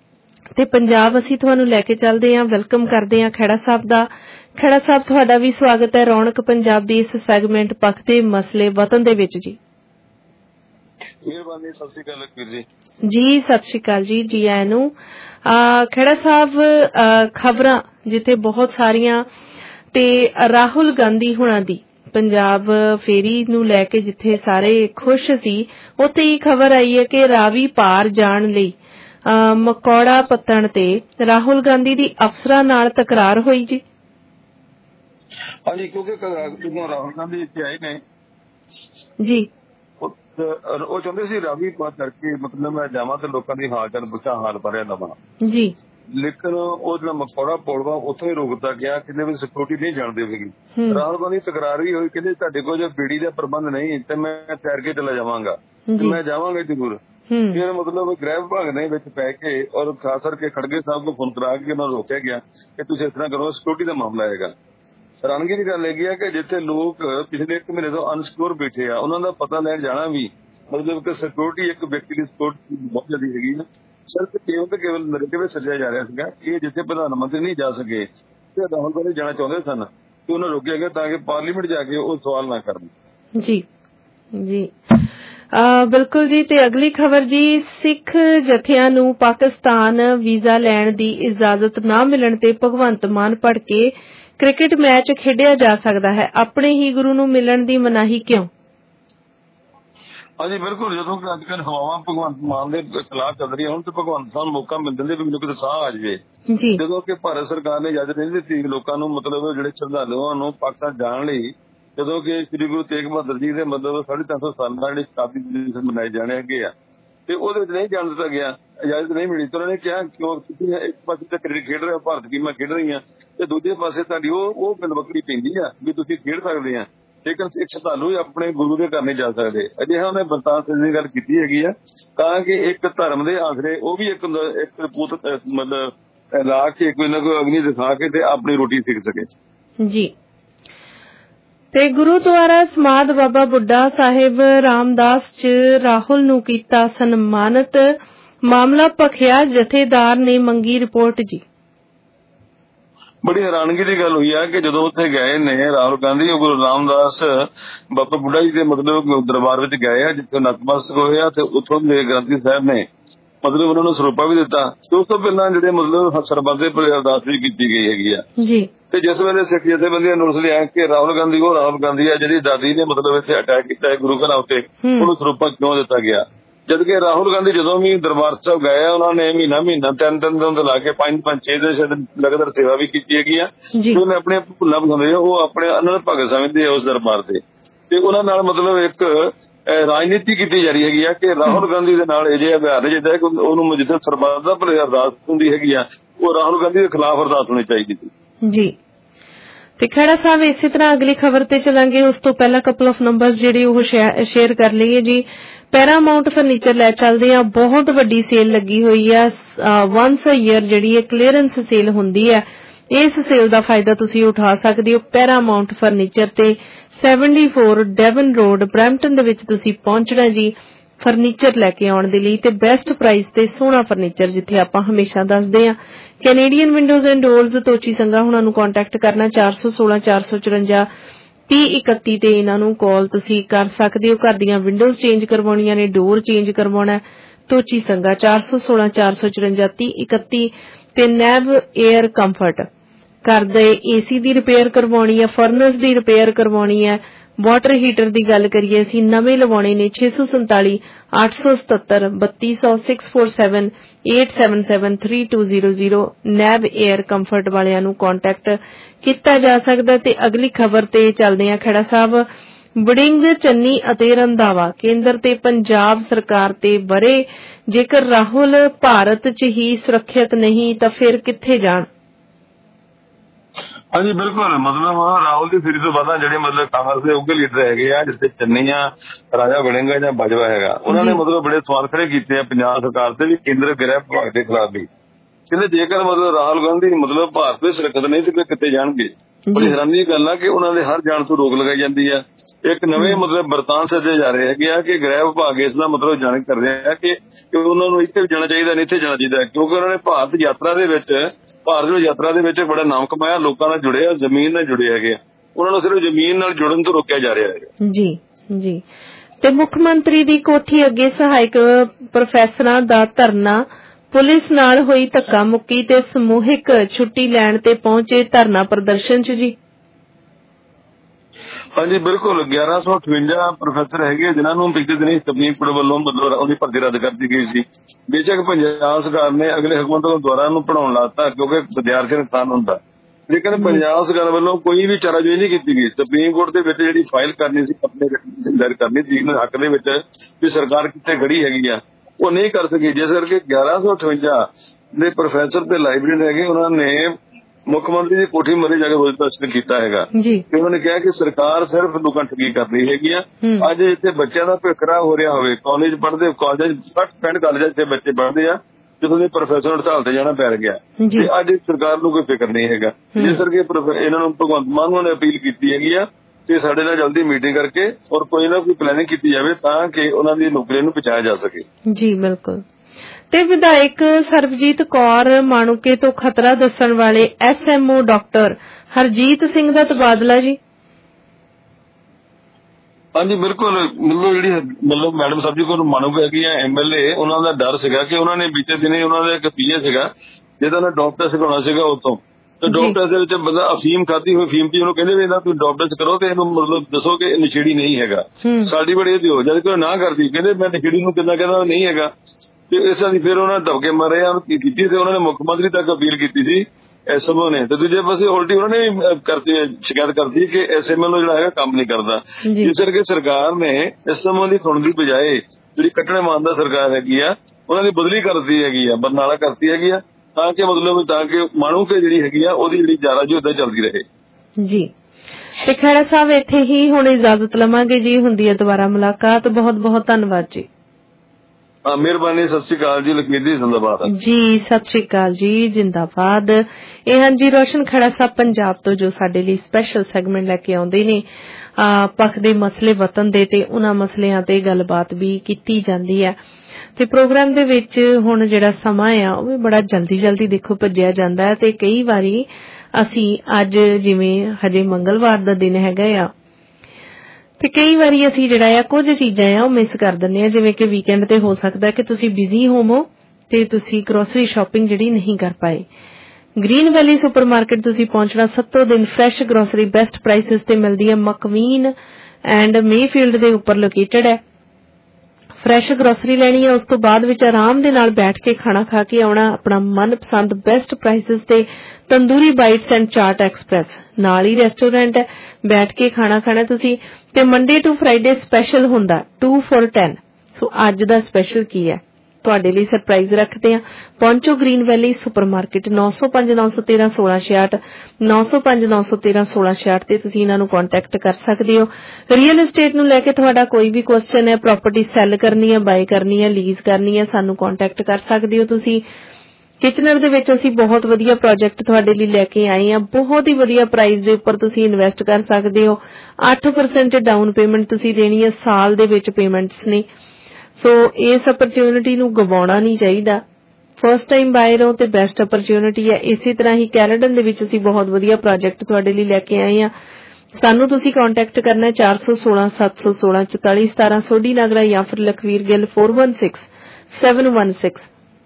ਤੇ ਪੰਜਾਬ ਅਸੀਂ ਤੁਹਾਨੂੰ ਲੈ ਕੇ ਚੱਲਦੇ ਹਾਂ, ਵੈਲਕਮ ਕਰਦੇ ਹਾਂ ਖੇੜਾ ਸਾਹਿਬ ਦਾ। ਖੇੜਾ ਸਾਹਿਬ ਤੁਹਾਡਾ ਵੀ ਸਵਾਗਤ ਹੈ ਰੌਣਕ ਪੰਜਾਬ ਦੀ ਇਸ ਸੈਗਮੈਂਟ ਪੱਖ ਦੇ ਮਸਲੇ ਵਤਨ ਦੇ ਵਿੱਚ ਜੀ। ਮਿਹਰਬਾਨੀ, ਸਤਿ ਸ਼੍ਰੀ ਅਕਾਲ ਲਖਵੀਰ ਜੀ। ਜੀ ਸਤਿ ਸ਼੍ਰੀ ਅਕਾਲ ਜੀ, ਜੀ ਆਇਆਂ ਨੂੰ। ਖੇੜਾ ਸਾਹਿਬ ਖਬਰਾਂ ਜਿੱਥੇ ਬਹੁਤ ਸਾਰੀਆਂ ਤੇ ਰਾਹੁਲ ਗਾਂਧੀ ਹੁਣਾਂ ਦੀ ਪੰਜਾਬ ਫੇਰੀ ਨੂੰ ਲੈ ਕੇ ਜਿੱਥੇ ਸਾਰੇ ਖੁਸ਼ ਸੀ, ਉੱਥੇ ਹੀ ਖਬਰ ਆਈ ਹੈ ਕਿ ਰਾਵੀ ਪਾਰ ਜਾਣ ਲਈ ਮਕੌੜਾ ਪੱਤਣ ਤੇ ਰਾਹੁਲ ਗਾਂਧੀ ਦੀ ਅਫਸਰਾਂ ਨਾਲ ਤਕਰਾਰ ਹੋਈ ਜੀ। ਹਾਂਜੀ, ਕਿਉਂਕਿ ਰਾਹੁਲ ਗਾਂਧੀ ਇੱਥੇ ਆਏ ਨੇ ਜੀ ਉਹ ਚਾਹੁੰਦੇ ਸੀ ਰਾਵੀ ਪਾ ਕਰਕੇ ਮਤਲਬ ਮੈਂ ਜਾਵਾਂ ਤੇ ਲੋਕਾਂ ਦੀ ਹਾਲ ਚਾਲ ਪੁੱਛਾਂ, ਹਾਲ ਭਰਿਆ ਲਵਾਂ ਜੀ। ਲੇਕਿਨ ਉਹ ਜਿਹੜਾ ਮਕੌੜਾ ਪੋੜਵਾ ਉੱਥੇ ਹੀ ਰੁਕਦਾ ਗਿਆ, ਕਿਤੇ ਵੀ ਸਿਕਿਉਰਿਟੀ ਨਹੀਂ ਜਾਣਦੇ ਸੀਗੀ। ਰਾਹੁਲ ਗਾਂਧੀ ਤਕਰਾਰ ਵੀ ਹੋਈ, ਕਹਿੰਦੇ ਤੁਹਾਡੇ ਕੋਲ ਜੇ ਬੀੜੀ ਦਾ ਪ੍ਰਬੰਧ ਨਹੀਂ ਤੇ ਮੈਂ ਤੈਰ ਕੇ ਚਲਾ ਜਾਵਾਂਗਾ, ਮੈਂ ਜਾਵਾਂਗਾ ਜ਼ਰੂਰ। ਫਿਰ ਮਤਲਬ ਗ੍ਰਹਿ ਵਿਭਾਗ ਨੇ ਵਿੱਚ ਪੈ ਕੇ ਔਰ ਖਾਸ ਕਰਕੇ ਖੜਗੇ ਸਾਹਿਬ ਨੂੰ ਫੋਨ ਕਰਾ ਕੇ ਉਹਨਾਂ ਨੂੰ ਰੋਕਿਆ ਗਿਆ ਕਿ ਤੁਸੀਂ ਇਸ ਤਰ੍ਹਾਂ ਕਰੋ, ਸਿਕਿਉਰਿਟੀ ਦਾ ਮਾਮਲਾ ਹੈਗਾ। ਹੈਰਾਨਗੀ ਦੀ ਗੱਲ ਹੈਗੀ ਆ ਕਿ ਜਿੱਥੇ ਲੋਕ ਪਿਛਲੇ ਇੱਕ ਮਹੀਨੇ ਤੋਂ ਅਨਸਿਕਿਉਰ ਬੈਠੇ ਆ, ਉਹਨਾਂ ਦਾ ਪਤਾ ਲੈਣ ਜਾਣਾ ਵੀ ਮਤਲਬ ਕਿ ਸਿਕਿਉਰਿਟੀ ਇੱਕ ਵਿਅਕਤੀ ਦੀ ਸਿਕਿਉਰਿਟੀ ਬਹੁਤ ਜ਼ਿਆਦਾ ਹੈਗੀ ਨਾ। ਸਿਰਫ ਕੇਵਲ ਤੇ ਕੇਵਲ ਨੈਗੇਟਿਵ ਸੱਜਿਆ ਜਾ ਰਿਹਾ ਸੀਗਾ ਕਿ ਜਿੱਥੇ ਪ੍ਰਧਾਨ ਮੰਤਰੀ ਨਹੀਂ ਜਾ ਸਕੇ ਤੇ ਰਾਹੁਲ ਗਾਂਧੀ ਜਾਣਾ ਚਾਹੁੰਦੇ ਸਨ ਤੇ ਉਹਨਾਂ ਰੋਕਿਆ ਗਿਆ ਤਾਂ ਕਿ ਪਾਰਲੀਮੈਂਟ ਜਾ ਕੇ ਉਹ ਸਵਾਲ ਨਾ ਕਰਨ। ਜੀ ਜੀ ਬਿਲਕੁਲ ਜੀ। ਤੇ ਅਗਲੀ ਖਬਰ ਜੀ, ਸਿੱਖ ਜਥਿਆਂ ਨੂੰ ਪਾਕਿਸਤਾਨ ਵੀਜ਼ਾ ਲੈਣ ਦੀ ਇਜਾਜ਼ਤ ਨਾ ਮਿਲਣ ਤੇ ਭਗਵੰਤ ਮਾਨ ਭੜਕੇ, ਕ੍ਰਿਕਟ ਮੈਚ ਖੇਡਿਆ ਜਾ ਸਕਦਾ ਹੈ, ਆਪਣੇ ਹੀ ਗੁਰੂ ਨੂੰ ਮਿਲਣ ਦੀ ਮਨਾਹੀ ਕਿਉਂ? ਹਾਂਜੀ ਬਿਲਕੁਲ, ਜਦੋਂ ਕਿ ਅੱਜ ਕੱਲ੍ਹ ਹਵਾਵਾਂ ਭਗਵੰਤ ਮਾਨ ਦੇ ਖਿਲਾਫ ਚੱਲ ਰਹੀਆਂ ਹੁਣ ਤੇ ਭਗਵੰਤ ਮਾਨ ਮੌਕਾ ਮਿਲ ਦਿੰਦੇ ਵੀ ਮੈਨੂੰ ਕਿਤੇ ਸਾਹ ਆ ਜਾਵੇ। ਜਦੋਂ ਕਿ ਭਾਰਤ ਸਰਕਾਰ ਨੇ ਇਜਾਜ਼ਤ ਨਹੀਂ ਦਿੱਤੀ ਲੋਕਾਂ ਨੂੰ, ਮਤਲਬ ਜਿਹੜੇ ਸ਼ਰਧਾਲੂਆਂ ਨੂੰ ਪਾਕਿਸਤਾਨ ਜਾਣ ਲਈ, ਜਦੋਂ ਕਿ ਸ੍ਰੀ ਗੁਰੂ ਤੇਗ ਬਹਾਦਰ ਜੀ ਦੇ ਮਤਲਬ ਸਾਢੇ ਤਿੰਨ ਸੌ ਸਾਲਾਂ ਜਿਹੜੇ ਸ਼ਤਾਬਦੀ ਦਿਵਸ ਮਨਾਏ ਜਾਣੇ ਹੈਗੇ ਆ ਤੇ ਉਹਦੇ ਵਿੱਚ ਨਹੀਂ ਜਾਣ ਦਿੱਤਾ ਗਿਆ, ਇਜਾਜ਼ਤ ਨਹੀਂ ਮਿਲੀ। ਤੇ ਉਹਨਾਂ ਨੇ ਕਿਹਾ ਕਿਉਂ ਤੁਸੀਂ ਇੱਕ ਪਾਸੇ ਤਾਂ ਕ੍ਰਿਕਟ ਖੇਡ ਰਹੇ ਹੋ, ਭਾਰਤ ਟੀਮਾਂ ਖੇਡ ਰਹੀਆਂ ਤੇ ਦੂਜੇ ਪਾਸੇ ਤੁਹਾਡੀ ਉਹ ਉਹ ਬਿਲਵਕੜੀ ਪੈਂਦੀ ਆ ਵੀ ਤੁਸੀਂ ਖੇਡ ਸਕਦੇ ਆ, ਲੇਕਿਨ ਇੱਕ ਸ਼ਰਧਾਲੂ ਇੱਕ ਆਪਣੇ ਗੁਰੂ ਦੇ ਘਰ ਨਹੀਂ ਜਾ ਸਕਦੇ। ਅਜਿਹਾ ਉਹਨੇ ਬਰਤਾਨ ਸਿੰਘ ਦੀ ਗੱਲ ਕੀਤੀ ਹੈਗੀ ਆ ਤਾਂ ਕਿ ਇੱਕ ਧਰਮ ਦੇ ਆਸਰੇ ਉਹ ਵੀ ਇੱਕ ਇੱਕ ਪੁੱਤ ਮਤਲਬ ਲਾ ਕੇ ਕੋਈ ਨਾ ਕੋਈ ਅਗਨੀ ਦਿਖਾ ਕੇ ਤੇ ਆਪਣੀ ਰੋਟੀ ਸਿੱਖ ਸਕੇ। ਜੀ। ਤੇ ਗੁਰੂਦੁਆਰਾ ਸਮਾਧ ਬਾਬਾ ਬੁੱਢਾ ਸਾਹਿਬ ਰਾਮਦਾਸ ਚ ਰਾਹੁਲ ਨੂੰ ਕੀਤਾ ਸਨਮਾਨਿਤ, ਮਾਮਲਾ ਭਖਿਆ, ਜਥੇਦਾਰ ਨੇ ਮੰਗੀ ਰਿਪੋਰਟ। ਜੀ ਬੜੀ ਹੈਰਾਨਗੀ ਦੀ ਗੱਲ ਹੋਈ ਆ ਕਿ ਜਦੋਂ ਉੱਥੇ ਗਏ ਨੇ ਰਾਹੁਲ ਗਾਂਧੀ, ਉਹ ਗੁਰੂ ਰਾਮਦਾਸ ਬਾਬਾ ਬੁੱਢਾ ਜੀ ਦੇ ਮਤਲਬ ਦਰਬਾਰ ਵਿੱਚ ਗਏ ਆ ਜਿੱਥੇ ਨਤਮਸਤਕ ਹੋਇਆ ਤੇ ਉੱਥੋਂ ਦੇ ਗ੍ਰੰਥੀ ਸਾਹਿਬ ਨੇ ਮਤਲਬ ਉਹਨਾਂ ਨੂੰ ਸਰੂਪਾ ਵੀ ਦਿੱਤਾ ਤੇ ਉਸ ਤੋਂ ਪਹਿਲਾਂ ਜਿਹੜੇ ਮਤਲਬ ਸਰਬੱਤ ਦੇ ਭਲੇ ਅਰਦਾਸ ਵੀ ਕੀਤੀ ਗਈ ਹੈਗੀ ਆ ਜੀ। ਤੇ ਜਿਸ ਵੇਲੇ ਸਿੱਖ ਜਥੇਬੰਦੀਆਂ ਨੋਟਿਸ ਲਿਆ ਕਿ ਰਾਹੁਲ ਗਾਂਧੀ ਉਹ ਰਾਹੁਲ ਗਾਂਧੀ ਆ ਜਿਹੜੀ ਦਾਦੀ ਨੇ ਮਤਲਬ ਇੱਥੇ ਅਟੈਕ ਕੀਤਾ ਹੈ ਗੁਰੂ ਘਰਾਂ ਉੱਤੇ, ਉਹਨੂੰ ਸਰੂਪਾ ਕਿਉਂ ਦਿੱਤਾ ਗਿਆ? ਜਦਕਿ ਰਾਹੁਲ ਗਾਂਧੀ ਜਦੋਂ ਵੀ ਦਰਬਾਰ ਸਾਹਿਬ ਗਏ ਆ ਉਹਨਾਂ ਨੇ ਮਹੀਨਾ ਮਹੀਨਾ ਤਿੰਨ ਤਿੰਨ ਦਿਨ ਤੋਂ ਲਾ ਕੇ ਪੰਜ ਪੰਜ ਛੇ ਦਿਨ ਲਗਾਤਾਰ ਸੇਵਾ ਵੀ ਕੀਤੀ ਹੈਗੀ ਆ। ਉਹਨੇ ਆਪਣੇ ਭੁੱਲਾਂ ਬਖਾਉਂਦੇ ਉਹ ਆਪਣੇ ਅਨੰਦ ਭਗਤ ਸਮਝਦੇ ਆ ਉਸ ਦਰਬਾਰ ਤੇ, ਤੇ ਉਹਨਾਂ ਨਾਲ ਮਤਲਬ ਇੱਕ ਰਾਜਨੀਤੀ ਕੀਤੀ ਜਾ ਰਹੀ ਹੈਗੀ ਆ ਕਿ ਰਾਹੁਲ ਗਾਂਧੀ ਦੇ ਨਾਲ ਇਹ ਜਿਹਾ ਵਿਹਾਰ ਜਿੱਦਾਂ ਕਿ ਉਹਨੂੰ ਜਿੱਥੇ ਸਰਬੱਤ ਦਾ ਭਲੇ ਅਰਦਾਸ ਹੁੰਦੀ ਹੈਗੀ ਆ ਉਹ ਰਾਹੁਲ ਗਾਂਧੀ ਦੇ ਖਿਲਾਫ ਅਰਦਾਸ ਹੋਣੀ ਚਾਹੀਦੀ ਸੀ। ਜੀ। ਤੇ ਖਹਿੜਾ ਸਾਹਿਬ ਇਸੇ ਤਰ੍ਹਾਂ ਅਗਲੀ ਖਬਰ ਤੇ ਚਲਾਂਗੇ, ਉਸ ਤੋਂ ਪਹਿਲਾਂ ਕਪਲ ਆਫ ਨੰਬਰਸ ਜਿਹੜੇ ਉਹ ਸ਼ੇਅਰ ਕਰ ਲਈਏ ਜੀ। ਪੈਰਾਮਾਉਂਟ ਫਰਨੀਚਰ ਲੈ ਚੱਲਦੇ ਆ, ਬਹੁਤ ਵੱਡੀ ਸੇਲ ਲੱਗੀ ਹੋਈ ਆ, ਵਾਂਸ ਅ ਈਅਰ ਜਿਹੜੀ ਹੈ ਕਲੀਅਰੈਂਸ ਸੇਲ ਹੁੰਦੀ ਹੈ, ਇਸ ਸੇਲ ਦਾ ਫਾਇਦਾ ਤੁਸੀਂ ਉਠਾ ਸਕਦੇ ਹੋ। ਪੈਰਾਮਾਉਂਟ ਫਰਨੀਚਰ ਤੇ ਚੌਹੱਤਰ ਡੈਵਨ ਰੋਡ ਬਰੈਂਪਟਨ ਦੇ ਵਿੱਚ ਤੁਸੀਂ ਪਹੁੰਚਣਾ ਜੀ ਫਰਨੀਚਰ ਲੈ ਕੇ ਆਉਣ ਦੇ ਲਈ, ਤੇ ਬੈਸਟ ਪ੍ਰਾਈਸ ਤੇ ਸੋਹਣਾ ਫਰਨੀਚਰ ਜਿੱਥੇ ਆਪਾਂ ਹਮੇਸ਼ਾ ਦੱਸਦੇ ਆ। Canadian windows and doors Tochi Sangha ਹੁਣਾਂ ਨੂੰ ਕੰਟੈਕਟ ਕਰਨਾ ਚਾਰ ਸੌ ਸੋਲਾਂ ਚਾਰ ਸੌ ਚੁਰੰਜਾ ਤੀਹ ਇਕੱਤੀ ਤੇ ਇਹਨਾਂ ਨੂੰ ਕਾਲ ਤੁਸੀਂ ਕਰ ਸਕਦੇ ਹੋ। ਘਰ ਦੀਆਂ ਵਿੰਡੋਜ਼ ਚੇਂਜ ਕਰਵਾਉਣੀਆਂ ਨੇ, ਡੋਰ ਚੇਂਜ ਕਰਵਾਉਣਾ, ਤੋਚੀ ਸੰਘਾ ਚਾਰ ਸੌ ਸੋਲਾਂ ਚਾਰ ਸੌ ਚੁਰੰਜਾ ਤੀਹ ਇਕੱਤੀ ਤੇ ਨੈਵ ਏਅਰ ਕੰਫਰਟ। ਘਰ ਦੇ ਏਸੀ ਦੀ ਰਿਪੇਅਰ ਕਰਵਾਉਣੀ ਹੈ, ਫਰਨਸ ਦੀ ਰਿਪੇਅਰ ਕਰਵਾਉਣੀ ਹੈ, ਵਾਟਰ ਹੀਟਰ ਦੀ ਗੱਲ ਕਰੀਏ ਅਸੀਂ ਨਵੇਂ ਲਵਾਉਣੇ ਨੇ ਛੇ ਸੌ ਸੰਤਾਲੀ ਅੱਠ ਸੌ ਸਤੱਤਰ ਬੱਤੀ ਸੌ six four seven eight seven seven three two zero zero Nav air comfort ਵਾਲਿਆਂ ਨੂੰ ਕੰਟੈਕਟ ਕੀਤਾ ਜਾ ਸਕਦਾ। ਤੇ ਅਗਲੀ ਖਬਰ ਤੇ ਚੱਲਦੇ ਆ ਖੜਾ ਸਾਹਿਬ, ਬੜਿੰਗ ਚੰਨੀ ਅਤੇ ਰੰਧਾਵਾ ਕੇਂਦਰ ਤੇ ਪੰਜਾਬ ਸਰਕਾਰ ਤੇ ਬਰੇ, ਜੇਕਰ ਰਾਹੁਲ ਭਾਰਤ ਚ ਹੀ ਸੁਰੱਖਿਅਤ ਨਹੀਂ ਤਾਂ ਫਿਰ ਕਿੱਥੇ ਜਾਣ? ਹਾਂਜੀ ਬਿਲਕੁਲ, ਮਤਲਬ ਰਾਹੁਲ ਦੀ ਫੇਰੀ ਤੋਂ ਬਾਅਦ ਜਿਹੜੇ ਮਤਲਬ ਕਾਂਗਰਸ ਦੇ ਉੱਘੇ ਲੀਡਰ ਹੈਗੇ ਆ ਜਿੱਥੇ ਚੰਨੀ ਆ, ਰਾਜਾ ਵੜਿੰਗ ਜਾਂ ਬਾਜਵਾ ਹੈਗਾ, ਉਹਨਾਂ ਨੇ ਮਤਲਬ ਬੜੇ ਸਵਾਲ ਖੜੇ ਕੀਤੇ ਆ ਪੰਜਾਬ ਸਰਕਾਰ ਤੇ ਵੀ ਕੇਂਦਰ ਗ੍ਰਹਿ ਵਿਭਾਗ ਦੇ ਖਿਲਾਫ ਵੀ। ਕਹਿੰਦੇ ਜੇਕਰ ਮਤਲਬ ਰਾਹੁਲ ਗਾਂਧੀ ਮਤਲਬ ਭਾਰਤ ਵਿੱਚ ਸੁਰੱਖਿਅਤ ਨਹੀਂ ਤੇ ਕਿੱਥੇ ਜਾਣਗੇ? ਬੜੀ ਹੈਰਾਨੀ ਦੀ ਗੱਲ ਆ ਕਿ ਉਹਨਾਂ ਦੇ ਹਰ ਜਾਣ ਤੋਂ ਰੋਕ ਲਗਾਈ ਜਾਂਦੀ ਆ। ਇੱਕ ਨਵੇਂ ਮਤਲਬ ਬਰਤਾਨ ਸੱਦੇ ਜਾ ਰਹੇ ਹੈਗੇ ਆ ਕਿ ਗ੍ਰਹਿ ਵਿਭਾਗ ਇਸ ਦਾ ਮਤਲਬ ਜਾਣ ਕਰ ਰਿਹਾ ਕਿ ਉਹਨਾਂ ਨੂੰ ਇੱਥੇ ਜਾਣਾ ਚਾਹੀਦਾ ਨਹੀਂ ਇੱਥੇ ਜਾਣਾ ਚਾਹੀਦਾ, ਕਿਉਂਕਿ ਉਹਨਾਂ ਨੇ ਭਾਰਤ ਯਾਤਰਾ ਦੇ ਵਿੱਚ ਭਾਰਤ ਦੀ ਯਾਤਰਾ ਦੇ ਵਿੱਚ ਬੜਾ ਨਾਮ ਕਮਾਇਆ, ਲੋਕਾਂ ਨਾਲ ਜੁੜੇ ਆ, ਜ਼ਮੀਨ ਨਾਲ ਜੁੜੇ ਹੈਗੇ ਆ, ਉਹਨਾਂ ਨੂੰ ਸਿਰਫ ਜ਼ਮੀਨ ਨਾਲ ਜੁੜਨ ਤੋਂ ਰੋਕਿਆ ਜਾ ਰਿਹਾ ਹੈ। ਜੀ ਜੀ। ਤੇ ਮੁੱਖ ਮੰਤਰੀ ਦੀ ਕੋਠੀ ਅੱਗੇ ਸਹਾਇਕ ਪ੍ਰੋਫੈਸਰਾਂ ਦਾ ਧਰਨਾ, ਪੁਲਿਸ ਨਾਲ ਹੋਈ ਧੱਕਾ ਮੁੱਕੀ ਤੇ ਸਮੂਹਿਕ ਛੁੱਟੀ ਲੈਣ ਤੇ ਪਹੁੰਚੇ ਧਰਨਾ ਪ੍ਰਦਰਸ਼ਨ ਚ। ਜੀ ਹਾਂਜੀ ਬਿਲਕੁਲ, ਗਿਆਰਾਂ ਸੌ ਅਠਵੰਜਾ ਪ੍ਰੋਫੈਸਰ ਹੈਗੇ ਜਿਨ੍ਹਾਂ ਨੂੰ ਪਿਛਲੇ ਦਿਨੀ ਸੁਪਰੀਮ ਕੋਰਟ ਵੱਲੋਂ ਮਤਲਬ ਉਹਦੀ ਭਰਤੀ ਰੱਦ ਕਰ ਦਿੱਤੀ ਗਈ ਸੀ। ਬੇਸ਼ੱਕ ਪੰਜਾਬ ਸਰਕਾਰ ਨੇ ਅਗਲੇ ਹੁਕਮਾਂ ਤੋਂ ਦੁਆਰਾ ਨੂੰ ਪੜਾਉਣ ਲਾਤਾ ਕਿਉਂਕਿ ਵਿਦਿਆਰਥੀ ਨੁਕਸਾਨ ਹੁੰਦਾ, ਲੇਕਿਨ ਪੰਜਾਬ ਸਰਕਾਰ ਵੱਲੋਂ ਕੋਈ ਵੀ ਚਾਰਾਜੋਈ ਨਹੀਂ ਕੀਤੀ ਗਈ। ਸੁਪਰੀਮ ਕੋਰਟ ਦੇ ਵਿੱਚ ਜਿਹੜੀ ਫਾਈਲ ਕਰਨੀ ਸੀ, ਆਪਣੇ ਦਾਇਰ ਕਰਨੀ ਸੀ ਹੱਕ ਦੇ ਵਿੱਚ ਵੀ ਸਰਕਾਰ ਕਿੱਥੇ ਖੜੀ ਹੈਗੀ ਆ, ਉਹ ਨਹੀਂ ਕਰ ਸਕੀ। ਜਿਸ ਕਰਕੇ ਗਿਆਰਾਂ ਸੌ ਅਠਵੰਜਾ ਦੇ ਪ੍ਰੋਫੈਸਰ ਤੇ ਲਾਇਬ੍ਰੇਰੀਅਨ ਹੈਗੇ, ਉਹਨਾਂ ਨੇ ਮੁੱਖ ਮੰਤਰੀ ਦੀ ਕੋਠੀ ਮਰੇ ਜਾ ਕੇ ਰੋਸ ਪ੍ਰਦਰਸ਼ਨ ਕੀਤਾ ਹੈਗਾ ਤੇ ਉਹਨਾਂ ਨੇ ਕਿਹਾ ਕਿ ਸਰਕਾਰ ਸਿਰਫ ਲੋਕਾਂ ਠੱਗੀ ਕਰ ਰਹੀ ਹੈਗੀ ਆ। ਅੱਜ ਇੱਥੇ ਬੱਚਿਆਂ ਦਾ ਭਵਿੱਖ ਖਰਾਬ ਹੋ ਰਿਹਾ ਹੋਵੇ, ਕਾਲਜ ਪੜ੍ਹਦੇ ਕਾਲਜ ਸੱਠ ਪੈਂਹਠ ਕਾਲਜਾਂ ਇੱਥੇ ਬੱਚੇ ਪੜ੍ਹਦੇ ਆ, ਜਦੋਂ ਦੇ ਪ੍ਰੋਫੈਸਰ ਹੜਤਾਲ ਤੇ ਜਾਣਾ ਪੈ ਗਿਆ ਤੇ ਅੱਜ ਸਰਕਾਰ ਨੂੰ ਕੋਈ ਫਿਕਰ ਨਹੀਂ ਹੈਗਾ। ਜਿਸ ਕਰਕੇ ਇਹਨਾਂ ਨੂੰ ਭਗਵੰਤ ਮਾਨ ਨੂੰ ਅਪੀਲ ਕੀਤੀ ਹੈਗੀ ਆ ਕਿ ਸਾਡੇ ਨਾਲ ਜਲਦੀ ਮੀਟਿੰਗ ਕਰਕੇ ਔਰ ਕੋਈ ਨਾ ਕੋਈ ਪਲੈਨਿੰਗ ਕੀਤੀ ਜਾਵੇ ਤਾਂ ਕਿ ਉਹਨਾਂ ਦੀ ਨੌਕਰੀ ਨੂੰ ਬਚਾਇਆ ਜਾ ਸਕੇ। ਜੀ ਬਿਲਕੁਲ। ਤੇ ਵਿਧਾਇਕ ਸਰਬਜੀਤ ਕੌਰ ਮਾਣੂਕੇ ਤੋਂ ਖਤਰਾ ਦੱਸਣ ਵਾਲੇ S M O doctor Harjeet Singh ਦਾ ਤਬਾਦਲਾ ਜੀ। ਹਾਂਜੀ ਬਿਲਕੁਲ, ਮਤਲਬ ਜਿਹੜੀ ਮਤਲਬ ਮੈਡਮ ਸਾਹਿਬ ਜੀ ਕੋਲ ਮਾਣੂਕੇ ਹੈਗੀ ਆ ਐਮ ਐਲ ਏ, ਉਹਨਾਂ ਦਾ ਡਰ ਸੀਗਾ ਕਿ ਉਹਨਾਂ ਨੇ ਬੀਤੇ ਦਿਨੇ ਉਹਨਾਂ ਦਾ ਇੱਕ ਪੀਏ ਸੀਗਾ ਜਿਹਦਾ ਨਾ ਡਾਕਟਰ ਸਿਖਾਉਣਾ ਸੀਗਾ ਉਤੋਂ, ਤੇ ਡਾਕਟਰ ਦੇ ਵਿੱਚ ਬੰਦਾ ਅਫੀਮ ਖਾਦੀ ਹੋਈ ਅਫੀਮ ਦੀ ਉਹਨੂੰ ਕਹਿੰਦੇ ਵੀ ਇਹਦਾ ਤੁਸੀਂ ਡਾਕਟਰ ਕਰੋ ਤੇ ਇਹਨੂੰ ਮਤਲਬ ਦੱਸੋ ਕਿ ਨਸ਼ੇੜੀ ਨਹੀਂ ਹੈਗਾ, ਸਰਟੀਫਿਕੇਟ ਇਹ ਦਿਓ। ਜਦ ਕਿ ਉਹ ਨਾ ਕਰਦੀ, ਕਹਿੰਦੇ ਮੈਂ ਨਸ਼ੇੜੀ ਨੂੰ ਕਿੱਦਾਂ ਕਹਿੰਦਾ ਨਹੀਂ ਹੈਗਾ। ਤੇ ਇਸ ਤਰ੍ਹਾਂ ਦੀ ਫਿਰ ਉਹਨਾਂ ਦਬਕੇ ਮਾਰੇ ਆ ਕੀਤੀ ਤੇ ਉਹਨਾਂ ਨੇ ਮੁੱਖ ਮੰਤਰੀ ਤੱਕ ਅਪੀਲ ਕੀਤੀ ਸੀ ਐਸ ਐਮ ਓ ਨੇ। ਤੇ ਦੂਜੇ ਪਾਸੇ ਉਲਟੀ ਉਹਨਾਂ ਨੇ ਵੀ ਕਰਤੀ ਸ਼ਿਕਾਇਤ ਕਰਤੀ ਕਿ ਐਸ ਐਮ ਓ ਜਿਹੜਾ ਹੈਗਾ ਕੰਮ ਨਹੀਂ ਕਰਦਾ। ਜਿਸ ਕਰਕੇ ਸਰਕਾਰ ਨੇ ਐਸ ਐਮ ਓ ਦੀ ਸੁਣਨ ਦੀ ਬਜਾਏ ਜਿਹੜੀ ਕੱਟੜੇ ਮਾਨਦਾ ਸਰਕਾਰ ਹੈਗੀ ਆ ਉਹਨਾਂ ਦੀ ਬਦਲੀ ਕਰਤੀ ਹੈਗੀ ਆ, ਬਰਨਾਲਾ ਕਰਤੀ ਹੈਗੀ ਆ, ਤਾਂ ਕਿ ਮਤਲਬ ਤਾਂ ਕਿ ਮਾਣੂਕੇ ਜਿਹੜੀ ਹੈਗੀ ਆ ਉਹਦੀ ਜਿਹੜੀ ਜਾਰਾ ਜੀ ਓਦਾਂ ਚੱਲਦੀ ਰਹੇ ਜੀ। ਤੇ ਖਹਿਰਾ ਸਾਹਿਬ ਇੱਥੇ ਹੀ ਹੁਣ ਇਜਾਜ਼ਤ ਲਵਾਂਗੇ ਜੀ, ਹੁੰਦੀ ਹੈ ਦੁਬਾਰਾ ਮੁਲਾਕਾਤ। ਬਹੁਤ ਬਹੁਤ ਧੰਨਵਾਦ ਜੀ। ਮਿਹਰਬਾਨੀ, ਸਤਿ ਸ਼੍ਰੀ ਅਕਾਲ ਜੀ। ਲਖਮੀਰ ਜੀ ਜ਼ਿੰਦਾਬਾਦ ਜੀ। ਸਤਿ ਸ਼੍ਰੀ ਅਕਾਲ ਜੀ, ਜਿੰਦਾਬਾਦ। ਇਹ ਹਾਂ ਜੀ ਰੋਸ਼ਨ ਖਹਿਰਾ ਸਾਹਿਬ ਪੰਜਾਬ ਤੋਂ, ਜੋ ਸਾਡੇ ਲਈ ਸਪੈਸ਼ਲ ਸੈਗਮੈਂਟ ਲੈ ਕੇ ਆਉਂਦੇ ਨੇ ਪੱਖ ਦੇ ਮਸਲੇ ਵਤਨ ਦੇ, ਤੇ ਉਹਨਾਂ ਮਸਲਿਆਂ ਤੇ ਗੱਲਬਾਤ ਵੀ ਕੀਤੀ ਜਾਂਦੀ ਹੈ। ਤੇ ਪ੍ਰੋਗਰਾਮ ਦੇ ਵਿੱਚ ਹੁਣ ਜਿਹੜਾ ਸਮਾਂ ਆ ਉਹ ਵੀ ਬੜਾ ਜਲਦੀ ਜਲਦੀ ਦੇਖੋ ਭੱਜਿਆ ਜਾਂਦਾ ਹੈ। ਤੇ ਕਈ ਵਾਰੀ ਅਸੀਂ ਅੱਜ ਜਿਵੇਂ ਹਜੇ ਮੰਗਲਵਾਰ ਦਾ ਦਿਨ ਹੈਗਾ ਆ, ਤੇ ਕਈ ਵਾਰੀ ਅਸੀਂ ਜਿਹੜਾ ਆ ਕੁਝ ਚੀਜ਼ਾਂ ਆ ਉਹ ਮਿਸ ਕਰ ਦਿੰਦੇ ਆ। ਜਿਵੇਂ ਕਿ ਵੀਕਐਂਡ ਤੇ ਹੋ ਸਕਦਾ ਕਿ ਤੁਸੀਂ ਬਿਜ਼ੀ ਹੋਵੋ ਤੇ ਤੁਸੀਂ ਗਰੋਸਰੀ ਸ਼ਾਪਿੰਗ ਜਿਹੜੀ ਨਹੀਂ ਕਰ ਪਾਏ। ਗ੍ਰੀਨ ਵੈਲੀ ਸੁਪਰਮਾਰਕੀਟ ਤੁਸੀਂ ਪਹੁੰਚਣਾ। ਸੱਤੋਂ ਦਿਨ ਫਰੈਸ਼ ਗਰੋਸਰੀ ਬੈਸਟ ਪ੍ਰਾਈਸਿਸ ਤੇ ਮਿਲਦੀ ਹੈ। ਮਕਵੀਨ ਐਂਡ ਮੇਫੀਲਡ ਦੇ ਉੱਪਰ ਲੋਕੇਟਡ ਹੈ। ਫਰੈਸ਼ ਗਰੋਸਰੀ ਲੈਣੀ ਹੈ, ਉਸ ਤੋਂ ਬਾਅਦ ਵਿੱਚ ਆਰਾਮ ਦੇ ਨਾਲ ਬੈਠ ਕੇ ਖਾਣਾ ਖਾ ਕੇ ਆਉਣਾ। ਆਪਣਾ ਮਨਪਸੰਦ ਬੈਸਟ ਪ੍ਰਾਈਸਿਸ ਤੇ Tandoori bites and Chaat express, ਨਾਲ ਹੀ ਰੈਸਟੋਰੈਂਟ ਹੈ, ਬੈਠ ਕੇ ਖਾਣਾ ਖਾਣਾ ਤੁਸੀਂ। ਤੇ ਮੰਡੇ ਟੂ ਫਰਾਈਡੇ ਸਪੈਸ਼ਲ ਹੁੰਦਾ ਟੂ ਫੋਰ ਟੈਨ। ਸੋ ਅੱਜ ਦਾ ਸਪੈਸ਼ਲ ਕੀ ਹੈ ਤੁਹਾਡੇ ਲਈ ਸਰਪ੍ਰਾਈਜ਼ ਰੱਖਦੇ ਆ। ਪਹੁੰਚੋ ਗ੍ਰੀਨ ਵੈਲੀ ਸੁਪਰਮਾਰਕੀਟ, ਨੌ ਸੌ ਪੰਜ ਨੌ ਸੌ ਤੇਰਾਂ ਸੋਲਾਂ ਛਿਆਹਠ, ਨੌ ਸੌ ਪੰਜ ਨੌ ਸੌ ਤੇਰਾਂ ਸੋਲਾਂ ਛਿਆਹਠ ਤੇ ਤੁਸੀਂ ਇਹਨਾਂ ਨੂੰ ਕੰਟੈਕਟ ਕਰ ਸਕਦੇ ਹੋ। ਰੀਅਲ ਏਸਟੇਟ ਨੂੰ ਲੈ ਕੇ ਤੁਹਾਡਾ ਕੋਈ ਵੀ ਕੁਐਸਚਨ ਹੈ, ਪ੍ਰਾਪਰਟੀ ਸੈੱਲ ਕਰਨੀ ਹੈ, ਬਾਏ ਕਰਨੀ ਹੈ, ਲੀਜ਼ ਕਰਨੀ ਹੈ, ਸਾਨੂੰ ਕੰਟੈਕਟ ਕਰ ਸਕਦੇ ਹੋ ਤੁਸੀਂ। ਕਿਚਨਰ ਦੇ ਵਿੱਚ ਅਸੀਂ ਬਹੁਤ ਵਧੀਆ ਪ੍ਰੋਜੈਕਟ ਤੁਹਾਡੇ ਲਈ ਲੈ ਕੇ ਆਏ ਹਾਂ। ਬਹੁਤ ਹੀ ਵਧੀਆ ਪ੍ਰਾਈਸ ਦੇ ਉੱਪਰ ਤੁਸੀਂ ਇਨਵੈਸਟ ਕਰ ਸਕਦੇ ਹੋ। ਅੱਠ ਪਰਸੈਂਟ ਡਾਊਨ ਪੇਮੈਂਟ ਤੁਸੀਂ ਦੇਣੀ ਹੈ, ਸਾਲ ਦੇ ਵਿੱਚ ਪੇਮੈਂਟਸ ਨੇ। ਸੋ ਇਸ ਅਪਰਚੂਨਿਟੀ ਨੂੰ ਗਵਾਉਣਾ ਨਹੀਂ ਚਾਹੀਦਾ। ਫਸਟ ਟਾਈਮ ਬਾਇਰ ਹੋ ਤੇ ਬੈਸਟ ਅਪਰਚੂਨਿਟੀ ਹੈ। ਇਸੇ ਤਰ੍ਹਾਂ ਹੀ ਕੈਨੇਡਨ ਦੇ ਵਿੱਚ ਅਸੀਂ ਬਹੁਤ ਵਧੀਆ ਪ੍ਰੋਜੈਕਟ ਤੁਹਾਡੇ ਲਈ ਲੈ ਕੇ ਆਏ ਹਾਂ। ਸਾਨੂੰ ਤੁਸੀਂ ਕੰਟੈਕਟ ਕਰਨਾ ਚਾਰ ਸੌ ਸੋਲਾਂ ਸੱਤ ਸੌ ਸੋਲਾਂ ਚੁਤਾਲੀ ਸਤਾਰਾਂ ਸੋਢੀ ਨਾਗਰਾ ਜਾਂ ਫਿਰ Lakhvir Gill four one six seven one six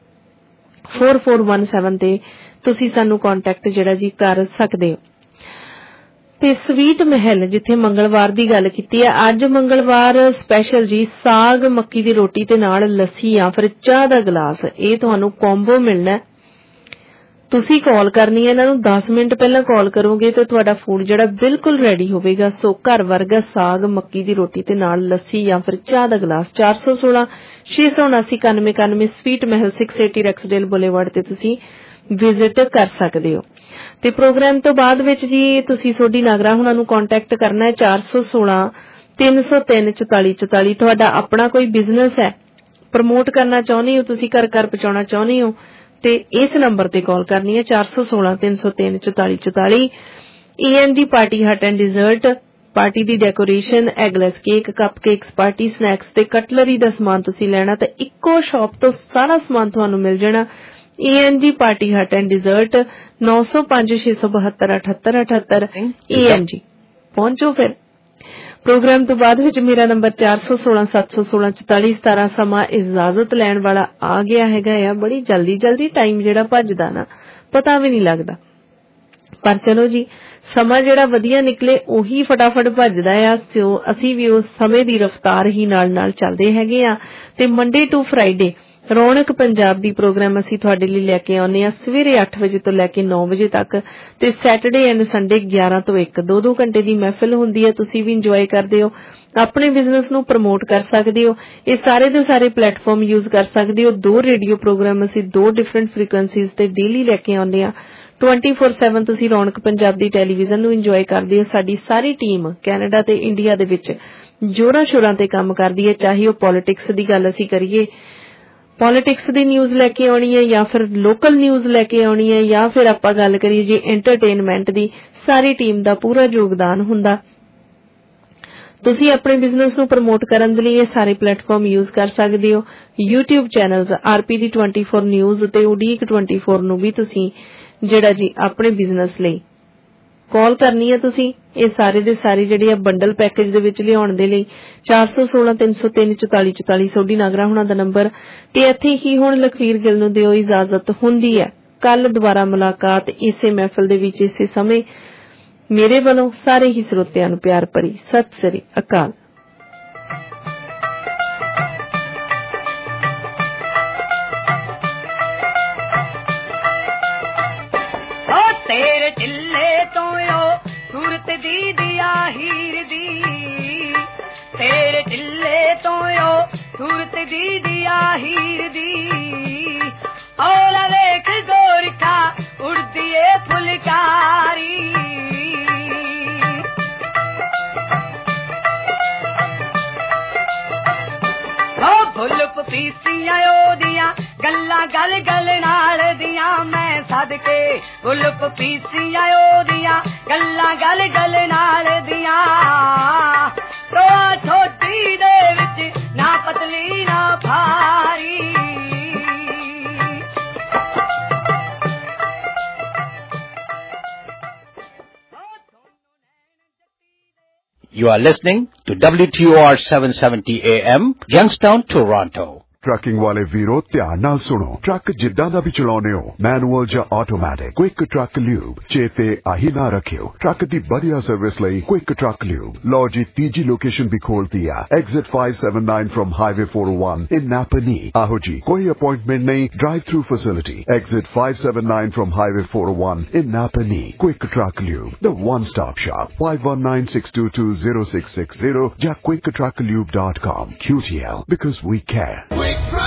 four four one seven ਤੇ ਤੁਸੀਂ ਸਾਨੂੰ ਕੰਟੈਕਟ ਜਿਹੜਾ ਜੀ ਕਰ ਸਕਦੇ ਹੋ। ਤੇ ਸਵੀਟ ਮਹਿਲ, ਜਿੱਥੇ ਮੰਗਲਵਾਰ ਦੀ ਗੱਲ ਕੀਤੀ ਹੈ, ਅੱਜ ਮੰਗਲਵਾਰ ਸਪੈਸ਼ਲ ਜੀ ਸਾਗ ਮੱਕੀ ਦੀ ਰੋਟੀ ਤੇ ਨਾਲ ਲੱਸੀ ਜਾਂ ਫਿਰ ਚਾਹ ਦਾ ਗਲਾਸ, ਇਹ ਤੁਹਾਨੂੰ ਕੰਬੋ ਮਿਲਣਾ। ਤੁਸੀਂ ਕਾਲ ਕਰਨੀ ਹੈ ਇਹਨਾਂ ਨੂੰ, ਦਸ ਮਿੰਟ ਪਹਿਲਾਂ ਕਾਲ ਕਰੋਗੇ ਤੇ ਤੁਹਾਡਾ ਫੂਡ ਜਿਹੜਾ ਬਿਲਕੁਲ ਰੈਡੀ ਹੋਵੇਗਾ। ਸੋ ਘਰ ਵਰਗਾ ਸਾਗ ਮੱਕੀ ਦੀ ਰੋਟੀ ਤੇ ਨਾਲ ਲੱਸੀ ਜਾਂ ਫਿਰ ਚਾਹ ਦਾ ਗਲਾਸ। ਚਾਰ ਸੌ ਸੋਲਾਂ ਛੇ ਸੌ ਉਨਾਸੀ ਇਕਾਨਵੇਂ ਇਕਾਨਵੇਂ ਸਵੀਟ ਮਹਿਲ ਛੇ ਸੌ ਅੱਸੀ ਰੈਕਸਡੇਲ ਬੁਲੇਵਾਰਡ ਤੇ ਤੁਸੀਂ ਵਿਜ਼ਿਟ ਕਰ ਸਕਦੇ ਹੋ। ਤੇ ਪ੍ਰੋਗਰਾਮ ਤੋਂ ਬਾਅਦ ਵਿੱਚ ਜੀ ਤੁਸੀਂ ਸੋਢੀ ਨਾਗਰਾ ਉਹਨਾਂ ਨੂੰ ਕੰਟੈਕਟ ਕਰਨਾ ਹੈ ਚਾਰ ਸੌ ਸੋਲਾਂ ਤਿੰਨ ਸੌ ਤਿੰਨ ਚੁਤਾਲੀ ਚੁਤਾਲੀ। ਤੁਹਾਡਾ ਆਪਣਾ ਕੋਈ ਬਿਜ਼ਨਸ ਹੈ, ਪ੍ਰਮੋਟ ਕਰਨਾ ਚਾਹੁੰਦੇ ਹੋ, ਤੁਸੀਂ ਘਰ ਘਰ ਪਹੁੰਚਾਉਣਾ ਚਾਹੁੰਦੇ ਹੋ ਤੇ ਇਸ ਨੰਬਰ ਤੇ ਕਾਲ ਕਰਨੀ ਹੈ ਚਾਰ ਸੌ ਸੋਲਾਂ ਤਿੰਨ ਸੌ ਤਿੰਨ ਚੁਤਾਲੀ ਚੁਤਾਲੀ। ਏ ਐਨ G party hut and dessert, party ਦੀ decoration, eggless cake, cupcakes, party snacks ਤੇ ਕਟਲਰੀ ਦਾ ਸਮਾਨ ਤੁਸੀਂ ਲੈਣਾ ਤਾਂ ਇੱਕੋ ਸ਼ਾਪ ਤੋਂ ਸਾਰਾ ਸਮਾਨ ਤੁਹਾਨੂੰ ਮਿਲ ਜਾਣਾ। ਏ ਐਨ G party hut and desert, ਨੌ ਸੌ ਪੰਜ ਛੇ ਸੌ ਬਹੱਤਰ ਅਠੱਤਰ ਅਠੱਤਰ। ਏ ਐਨ ਜੀ ਪਹੁੰਚੋ। ਫਿਰ ਪ੍ਰੋਗਰਾਮ ਤੋਂ ਬਾਅਦ ਵਿੱਚ ਮੇਰਾ ਨੰਬਰ ਚਾਰ ਸੌ ਸੋਲਾਂ ਸੱਤ ਸੌ ਸੋਲਾਂ ਚੁਤਾਲੀ ਸਤਾਰਾਂ। ਸਮਾਂ ਇਜਾਜ਼ਤ ਲੈਣ ਵਾਲਾ ਆ ਗਿਆ ਹੈਗਾ ਆ। ਬੜੀ ਜਲਦੀ ਜਲਦੀ ਟਾਈਮ ਜਿਹੜਾ ਭੱਜਦਾ ਨਾ, ਪਤਾ ਵੀ ਨਹੀਂ ਲੱਗਦਾ। ਪਰ ਚਲੋ ਜੀ, ਸਮਾਂ ਜਿਹੜਾ ਵਧੀਆ ਨਿਕਲੇ ਉਹੀ ਫਟਾਫਟ ਭੱਜਦਾ ਆ। ਸੋ ਅਸੀਂ ਵੀ ਉਸ ਸਮੇਂ ਦੀ ਰਫ਼ਤਾਰ ਹੀ ਨਾਲ ਨਾਲ ਚੱਲਦੇ ਹੈਗੇ ਆ। ਤੇ ਮੰਡੇ ਟੂ ਫਰਾਈਡੇ ਰੌਣਕ ਪੰਜਾਬ ਦੀ ਪ੍ਰੋਗਰਾਮ ਅਸੀਂ ਤੁਹਾਡੇ ਲਈ ਲੈ ਕੇ ਆਉਂਦੇ ਹਾਂ ਸਵੇਰੇ ਅੱਠ ਵਜੇ ਤੋਂ ਲੈ ਕੇ ਨੌ ਵਜੇ ਤੱਕ ਤੇ ਸੈਟਰਡੇ ਐਂਡ ਸੰਡੇ ਗਿਆਰਾਂ ਤੋਂ ਇੱਕ ਦੋ ਦੋ ਘੰਟੇ ਦੀ ਮਹਿਫਿਲ ਹੁੰਦੀ ਹੈ। ਤੁਸੀਂ ਵੀ ਇੰਜੋਏ ਕਰਦੇ ਹੋ, ਆਪਣੇ ਬਿਜ਼ਨਸ ਨੂੰ ਪ੍ਰਮੋਟ ਕਰ ਸਕਦੇ ਹੋ। ਇਹ ਸਾਰੇ ਦੇ ਸਾਰੇ ਪਲੇਟਫਾਰਮ ਯੂਜ਼ ਕਰ ਸਕਦੇ ਹੋ। ਦੋ ਰੇਡੀਓ ਪ੍ਰੋਗਰਾਮ ਅਸੀਂ ਦੋ ਡਿਫਰੈਂਟ ਫ੍ਰੀਕੁਐਂਸੀਜ਼ ਤੇ ਡੇਲੀ ਲੈ ਕੇ ਆਉਂਦੇ ਹਾਂ। ਟਵੈਂਟੀ ਫੋਰ ਸੈਵਨ ਤੁਸੀਂ ਰੌਣਕ ਪੰਜਾਬ ਦੀ ਟੈਲੀਵਿਜ਼ਨ ਨੂੰ ਇੰਜੋਏ ਕਰਦੇ ਹੋ। ਸਾਡੀ ਸਾਰੀ ਟੀਮ ਕੈਨੇਡਾ ਤੇ ਇੰਡੀਆ ਦੇ ਵਿੱਚ ਜੋਰਾਂ ਸ਼ੋਰਾਂ ਤੇ ਕੰਮ ਕਰਦੀ ਹੈ। ਚਾਹੇ ਉਹ ਪੋਲਿਟਿਕਸ ਦੀ ਗੱਲ ਅਸੀਂ ਕਰੀਏ, ਪੋਲਿਟਿਕਸ ਦੀ ਨਿਊਜ਼ ਲੈ ਕੇ ਆਉਣੀ ਹੈ ਜਾਂ ਫਿਰ ਲੋਕਲ ਨਿਊਜ਼ ਲੈ ਕੇ ਆਉਣੀ ਹੈ, ਜਾਂ ਫਿਰ ਆਪਾਂ ਗੱਲ ਕਰੀਏ ਜੀ ਐਂਟਰਟੇਨਮੈਂਟ ਦੀ, ਸਾਰੀ ਟੀਮ ਦਾ ਪੂਰਾ ਯੋਗਦਾਨ ਹੁੰਦਾ। ਤੁਸੀਂ ਆਪਣੇ ਬਿਜ਼ਨਸ ਨੂੰ ਪ੍ਰਮੋਟ ਕਰਨ ਦੇ ਲਈ ਇਹ ਸਾਰੇ ਪਲੇਟਫਾਰਮ ਯੂਜ਼ ਕਰ ਸਕਦੇ ਹੋ। YouTube ਚੈਨਲਸ ਆਰਪੀ ਦੀ ਟਵੈਂਟੀ ਫੋਰ ਨਿਊਜ਼ ਤੇ ਉਡੀਕ ਟਵੈਂਟੀ ਫੋਰ ਨੂੰ ਵੀ ਤੁਸੀਂ ਜਿਹੜਾ ਜੀ ਆਪਣੇ ਬਿਜ਼ਨਸ ਲਈ ਕਾਲ ਕਰਨੀ ਹੈ। ਤੁਸੀਂ ਇਹ ਸਾਰੇ ਦੇ ਸਾਰੇ ਜਿਹੜੇ ਆ ਬੰਡਲ ਪੈਕੇਜ ਦੇ ਵਿੱਚ ਲਿਆਉਣ ਦੇ ਲਈ ਚਾਰ ਸੌ ਸੋਲਾਂ ਤਿੰਨ ਸੌ ਤਿੰਨ ਚੁਤਾਲੀ ਚੁਤਾਲੀ ਸੋਢੀ ਨਾਗਰਾ ਹੋਣਾ ਦਾ ਨੰਬਰ ਤੇ ਇੱਥੇ ਹੀ ਹੁਣ ਲਖਵੀਰ ਗਿੱਲ ਨੂੰ ਦਿਓ ਇਜਾਜ਼ਤ। ਹੁੰਦੀ ਹੈ ਕੱਲ ਦੁਬਾਰਾ ਮੁਲਾਕਾਤ ਇਸੇ ਮਹਿਫਲ ਦੇ ਵਿੱਚ ਇਸੇ ਸਮੇਂ। ਮੇਰੇ ਵੱਲੋਂ ਸਾਰੇ ਹੀ ਸਰੋਤਿਆਂ ਨੂੰ ਪਿਆਰ ਭਰੀ ਸਤਿ ਸ੍ਰੀ ਅਕਾਲ। तेरे टिल्ले तो यो सूरत दी दिया हीर दी, तेरे टिल्ले तो यो सूरत दी दिया हीर दी। औला देख गोरखा उड़ती है फुलकारी, फुल पपीसियां ओदियां गल्लां गल गल नाल दियां मैं सदके, फुल पपीसियां ओदियां गल्लां गल गल नाल दियां। टोआ छोटी दे विच ना पतली ना भारी, You are listening to W T O R seven seventy A M, Youngstown, Toronto. Trucking वाले वीरो ध्यान नाल सुनो। ट्रक जिद्दां दा भी चलाउने हो, मैनुअल या ऑटोमैटिक, क्विक ट्रक ल्यूब चेते आही ना रखियो। ट्रक दी बढ़िया सर्विस लई क्विक ट्रक ल्यूब। लो जी तीजी लोकेशन भी खोल दिया, exit five seventy-nine from highway four oh one in Napanee. आहो जी कोई अपॉइंटमेंट नहीं, drive through facility. Exit five seventy-nine from highway four oh one in Napanee. Quick truck lube, the one stop shop. five one nine six two two zero six six zero या quick truck lube dot com। Q T L because we care।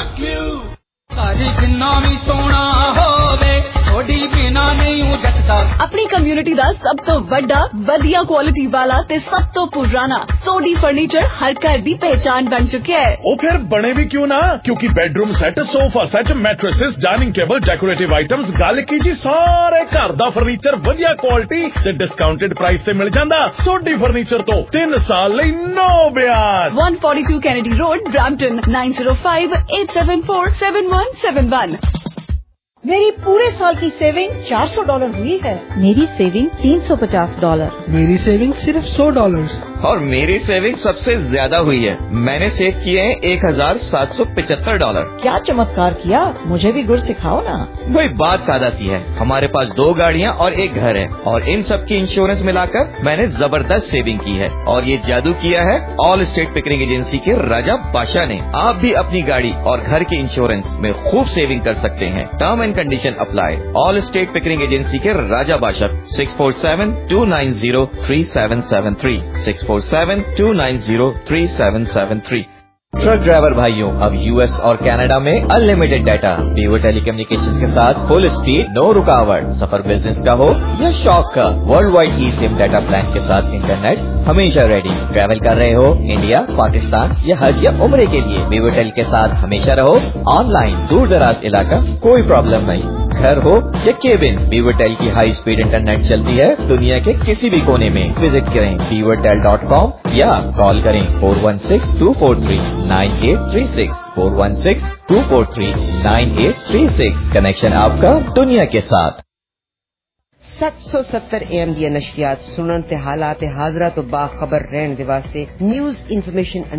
अपनी community दा सब तो वड्डा वधिया quality वाला ते सब तो पुराना सोडी फर्नीचर हर घर दी पहचान बन चुके हैं। ओ फिर बने भी क्यों ना, क्योंकि bedroom set, sofa set, mattresses, dining table, decorative items, गल की जी सारे घर दा फर्नीचर वधिया क्वालिटी ते डिस्काउंटेड प्राइस ते मिल जांदा। सोडी फर्नीचर तो तीन साल लई नो ब्याज। one forty-two Kennedy Road, Brampton, nine zero five eight seven four seven one seven one। मेरी पूरे साल की सेविंग चार सौ डॉलर हुई है। मेरी सेविंग तीन सौ पचास डॉलर। मेरी सेविंग सिर्फ सौ डॉलर। और मेरी सेविंग सबसे ज्यादा हुई है, मैंने सेव किए हैं एक हजार सात सौ पचहत्तर डॉलर। क्या चमत्कार किया, मुझे भी गुर सिखाओ ना। वही बात सादा सी है, हमारे पास दो गाड़ियाँ और एक घर है और इन सब की इंश्योरेंस मिलाकर मैंने जबरदस्त सेविंग की है। और ये जादू किया है ऑल स्टेट पिकरिंग एजेंसी के राजा बादशाह ने। आप भी अपनी गाड़ी और घर के इंश्योरेंस में खूब सेविंग कर सकते हैं। Term and condition apply. Allstate Pickering agency के Raja Badshah six four seven two nine zero three seven seven three six four seven two nine zero three seven seven three. Truck driver भाइयों, अब US और Canada में unlimited data Vivo telecommunications के साथ full speed, no रुकावट। सफर business का हो या शौक का, worldwide eSIM data plan के साथ इंटरनेट हमेशा रेडी। ट्रैवल कर रहे हो इंडिया, पाकिस्तान या हज या उम्रे के लिए, वीवो टेल के साथ हमेशा रहो ऑनलाइन। दूर दराज इलाका कोई प्रॉब्लम नहीं, घर हो या केबिन, वीवो टेल की हाई स्पीड इंटरनेट चलती है दुनिया के किसी भी कोने में। विजिट करें वीवो टेल डॉट कॉम या कॉल करें four one six two four three nine eight three six four one six two four three nine eight three six. Connection आपका दुनिया के साथ। सत्त सौ सत्तर ए एम दी नशरियात सुनन ते हालात हाजरा तो बाखबर रहन दे वास्ते न्यूज़ इन्फॉर्मेशन